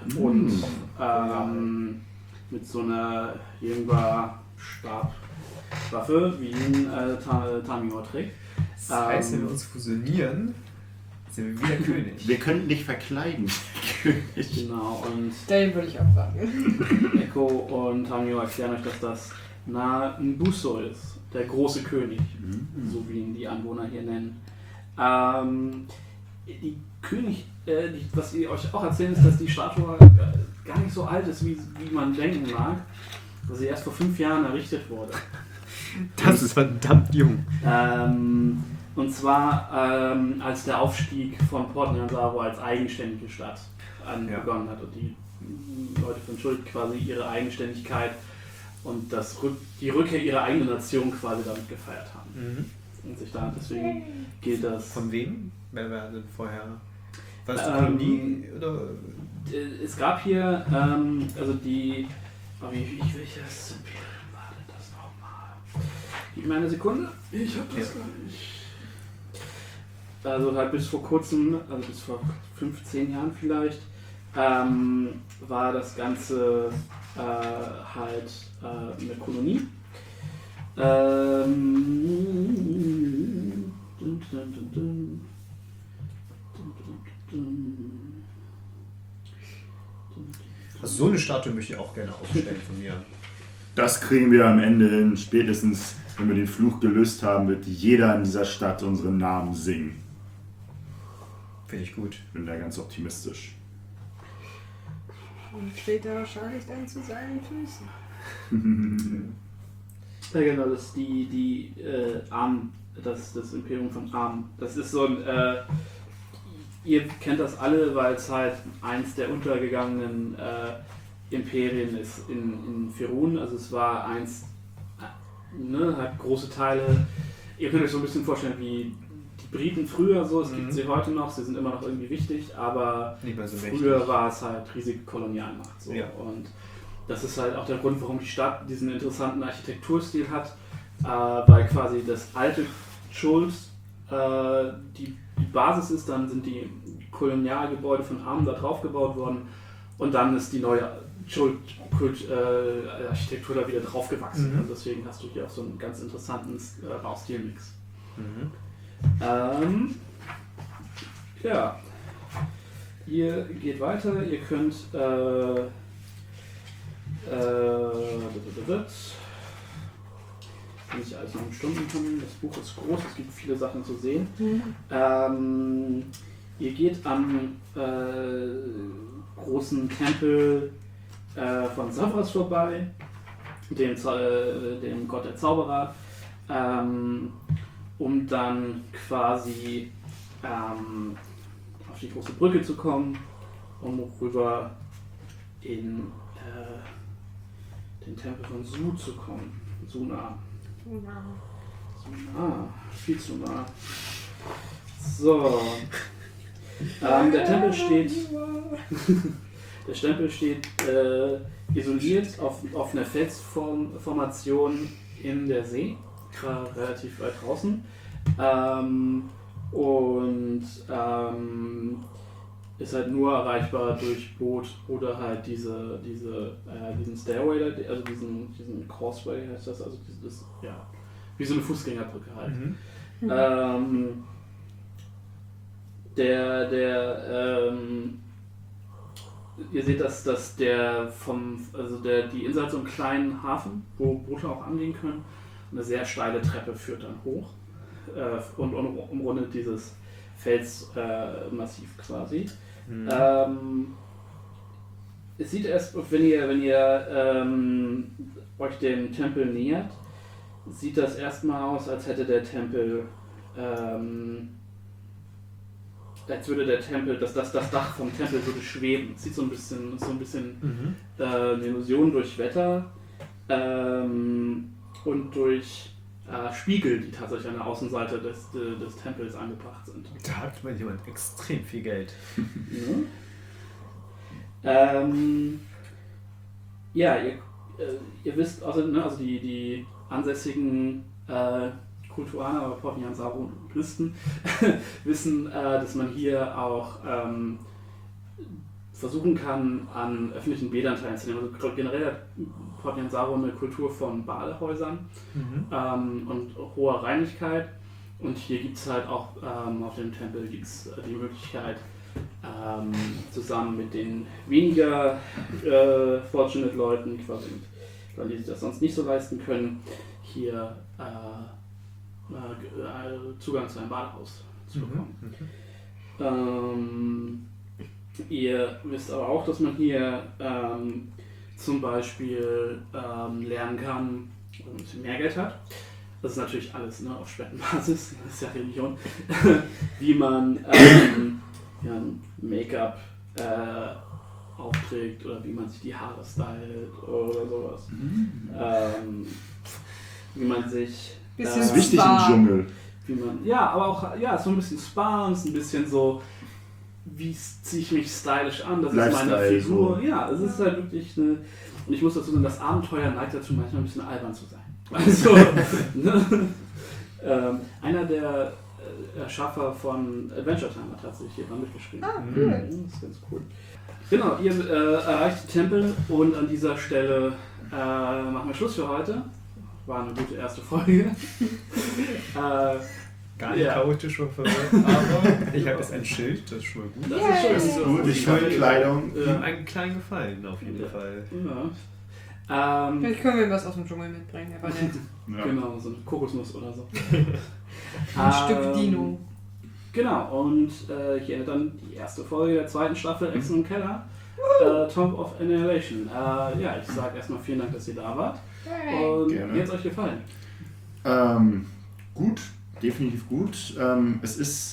und ähm, mit so einer Jüngwa Stab Waffe, wie ihn äh, Ta- Tamio trägt. Das heißt, wenn Ähm, wir uns fusionieren, sind wir wieder König. Wir könnten dich verkleiden. König. Genau, und Den würde ich auch sagen. Echo und Tamio erklären euch, dass das Na Mbuso ist, der große König, so wie ihn die Anwohner hier nennen. Ähm, die König, äh, die, was ihr euch auch erzählen, ist, dass die Statue äh, gar nicht so alt ist, wie, wie man denken mag, dass sie erst vor fünf Jahren errichtet wurde. Das ist verdammt jung. Ähm, und zwar ähm, als der Aufstieg von Port Nyansaru als eigenständige Stadt an Ja. begonnen hat und die Leute von Schuld quasi ihre Eigenständigkeit und das Rück die Rückkehr ihrer eigenen Nation quasi damit gefeiert haben. Mhm. Und sich da deswegen gilt das. Von wem? Wer war denn vorher? War es die Ähm, Kolonie? Oder? Äh, Es gab hier, ähm, also die. Oh, wie, wie welches Imperium war denn das nochmal? Gib mir eine Sekunde. Ich hab das Ja. gar nicht. Also halt bis vor kurzem, also bis vor fünfzehn Jahren vielleicht, ähm, war das Ganze äh, halt äh, eine Kolonie. Ähm, dun, dun, dun, dun. Dun, dun, dun. Also so eine Statue möchte ich auch gerne aufstellen von mir. Das kriegen wir am Ende hin. Spätestens, wenn wir den Fluch gelöst haben, wird jeder in dieser Stadt unseren Namen singen. Finde ich gut. Ich bin da ganz optimistisch. Und steht er wahrscheinlich dann zu seinen Füßen. Ja genau, das ist die, die äh, Arm, das, das Imperium von Arm. Das ist so ein, äh, ihr kennt das alle, weil es halt eins der untergegangenen äh, Imperien ist in, in Firun. Also es war eins, äh, ne, hat große Teile. Ihr könnt euch so ein bisschen vorstellen wie die Briten früher so, es gibt Mhm. sie heute noch, sie sind immer noch irgendwie wichtig, aber Nicht mehr so früher mächtig. war es halt riesige Kolonialmacht. So. Ja. Und das ist halt auch der Grund, warum die Stadt diesen interessanten Architekturstil hat, äh, weil quasi das alte Schulz äh, die, die Basis ist, dann sind die Kolonialgebäude von Armen da drauf gebaut worden und dann ist die neue Schuld-Architektur äh, Architektur da wieder draufgewachsen. Mhm. Und deswegen hast du hier auch so einen ganz interessanten äh, Baustilmix. Mhm. Ähm, ja, ihr geht weiter, ihr könnt äh, äh, nicht alles noch in Stunden kommen, das Buch ist groß, es gibt viele Sachen zu sehen. Ähm, ihr geht am äh, großen Tempel äh, von Savras vorbei, dem, Zau- äh, dem Gott der Zauberer, ähm, um dann quasi ähm, auf die große Brücke zu kommen, um rüber in äh, den Tempel von Su zu kommen. Suna. Suna. Viel zu nah. So. Ähm, der Tempel steht. Der Tempel steht äh, isoliert auf, auf einer Felsformation in der See, äh, relativ weit draußen. Ähm, und ähm, ist halt nur erreichbar durch Boot oder halt diese, diese, äh, diesen Stairway, da- also diesen, diesen Causeway heißt das, also dieses, ja, wie so eine Fußgängerbrücke halt. Mhm. Ähm, der, der, ähm, ihr seht, dass, dass der vom, also der, die Insel hat so einen kleinen Hafen, wo Boote auch angehen können. Eine sehr steile Treppe führt dann hoch äh, und, und umrundet dieses Felsmassiv äh, Massiv quasi. Mhm. Ähm, es sieht erst, wenn ihr, wenn ihr ähm, euch dem Tempel nähert, sieht das erstmal aus, als hätte der Tempel, ähm, als würde der Tempel, dass das, das Dach vom Tempel würde schweben. Es sieht so ein bisschen, so ein bisschen Mhm. äh, eine Illusion durch Wetter ähm, und durch äh, Spiegel, die tatsächlich an der Außenseite des, de, des Tempels angebracht sind. Da hat man jemand extrem viel Geld. Mhm. Ähm, ja, ihr, äh, ihr wisst, also, ne, also die, die ansässigen äh, Kultuaner oder Port Nyansaru-Touristen wissen, äh, dass man hier auch ähm, versuchen kann, an öffentlichen Bädern teilzunehmen. Also generell hat Port Nyansaru eine Kultur von Badehäusern Mhm. ähm, und hoher Reinigkeit. Und hier gibt es halt auch ähm, auf dem Tempel gibt's die Möglichkeit, ähm, zusammen mit den weniger äh, fortunate Leuten, quasi mit Leuten, die sich das sonst nicht so leisten können, hier äh, äh, Zugang zu einem Badehaus zu bekommen. Mhm. Ähm, ihr wisst aber auch, dass man hier ähm, zum Beispiel ähm, lernen kann, wenn man ein bisschen mehr Geld hat. Das ist natürlich alles, ne, auf Spendenbasis, das ist ja Religion, wie man ähm, ja, Make-up äh, aufträgt oder wie man sich die Haare stylt oder sowas. Mhm. Ähm, wie man sich... Bisschen Das ist äh, wichtig Spa. im Dschungel. wie man, ja, aber auch ja, so ein bisschen Spa und ein bisschen so, wie ziehe ich mich stylisch an, das ist meine Lifestyle, Figur. so. Ja, es ist halt wirklich eine, und ich muss dazu sagen, das Abenteuer neigt dazu, manchmal ein bisschen albern zu sein. Also, ne? ähm, einer der äh, Erschaffer von Adventure Time hat tatsächlich hier mal mitgeschrieben. Ah, Mhm. cool. Das ist ganz cool. Genau, ihr äh, erreicht den Tempel und an dieser Stelle äh, machen wir Schluss für heute. War eine gute erste Folge. äh, Gar nicht Ja. chaotisch oder verwirrt, aber ich habe jetzt ein Schild, das ist schon mal gut. Das ist schön. Das ist gut, ich habe Kleidung. Mir Ja. einen kleinen Gefallen auf jeden Ja. Fall. Ja. Ähm, Vielleicht können wir was aus dem Dschungel mitbringen, aber nicht. Ja. Genau, so eine Kokosnuss oder so. Ein Stück Ähm, Dino. Genau, und äh, hier endet dann die erste Folge der zweiten Staffel Echsen im Keller. Äh, Tomb of Annihilation. Äh, ja, ich sage erstmal vielen Dank, dass ihr da wart. Und Gerne. wie hat es euch gefallen? Ähm, gut, definitiv gut. Ähm, es ist,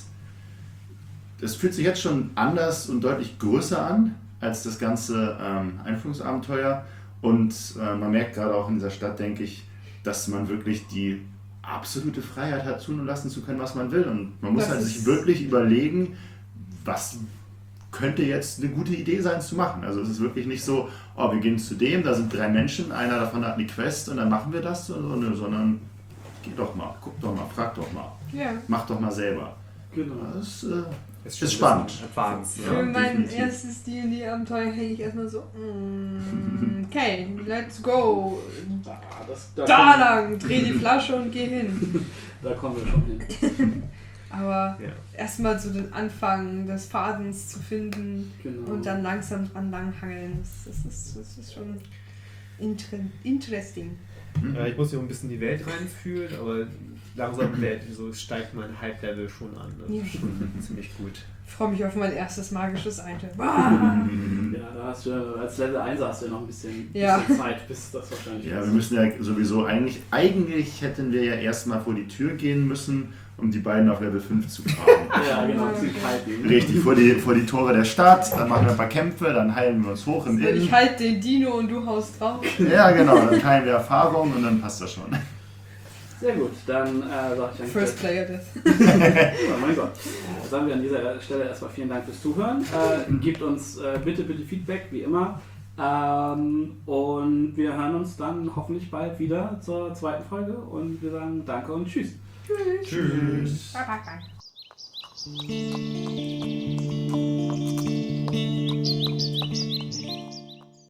es fühlt sich jetzt schon anders und deutlich größer an als das ganze ähm, Einführungsabenteuer. Und äh, man merkt gerade auch in dieser Stadt, denke ich, dass man wirklich die absolute Freiheit hat, tun und lassen zu können, was man will. Und man muss Das halt ist- sich wirklich überlegen, was könnte jetzt eine gute Idee sein, es zu machen. Also es ist wirklich nicht so, oh, wir gehen zu dem, da sind drei Menschen, einer davon hat eine Quest und dann machen wir das, sondern, sondern geh doch mal, guck doch mal, frag doch mal, Ja. mach doch mal selber. Genau. Das äh, Ist, Ist spannend. Advanced, Ja, Für mein definitiv. erstes D und D-Abenteuer hänge ich erstmal so, mm, okay, let's go. Ah, das, da, Da kommen, lang, dreh die Flasche und geh hin. da kommen wir schon hin. Aber Ja. erstmal so den Anfang des Fadens zu finden Genau. und dann langsam dran langhangeln, das, das, ist, das ist schon inter interesting. Ja, ich muss hier ein bisschen in die Welt reinfühlen, aber langsam wird, so steigt mein Hype-Level schon an. Das Ja. ist schon ziemlich gut. Ich freue mich auf mein erstes magisches Item. Ah! Ja, da hast du als Level eins hast du ja noch ein bisschen, Ja. bisschen Zeit, bis das wahrscheinlich Ja, ist. wir müssen ja sowieso eigentlich, eigentlich hätten wir ja erstmal vor die Tür gehen müssen, um die beiden auf Level fünf zu fahren. Ja, genau, ein bisschen kalt. Ne? Richtig, vor die, vor die Tore der Stadt, dann machen wir ein paar Kämpfe, dann heilen wir uns hoch im Ich Inn. halte den Dino und du haust drauf. Ja, genau, dann teilen wir Erfahrung und dann passt das schon. Sehr gut, dann äh, sage ich eigentlich... First Player Death. Oh mein Gott. Dann sagen wir an dieser Stelle erstmal vielen Dank fürs Zuhören. Äh, gebt uns äh, bitte, bitte Feedback, wie immer. Ähm, und wir hören uns dann hoffentlich bald wieder zur zweiten Folge. Und wir sagen Danke und Tschüss. Tschüss. Bye, bye, bye.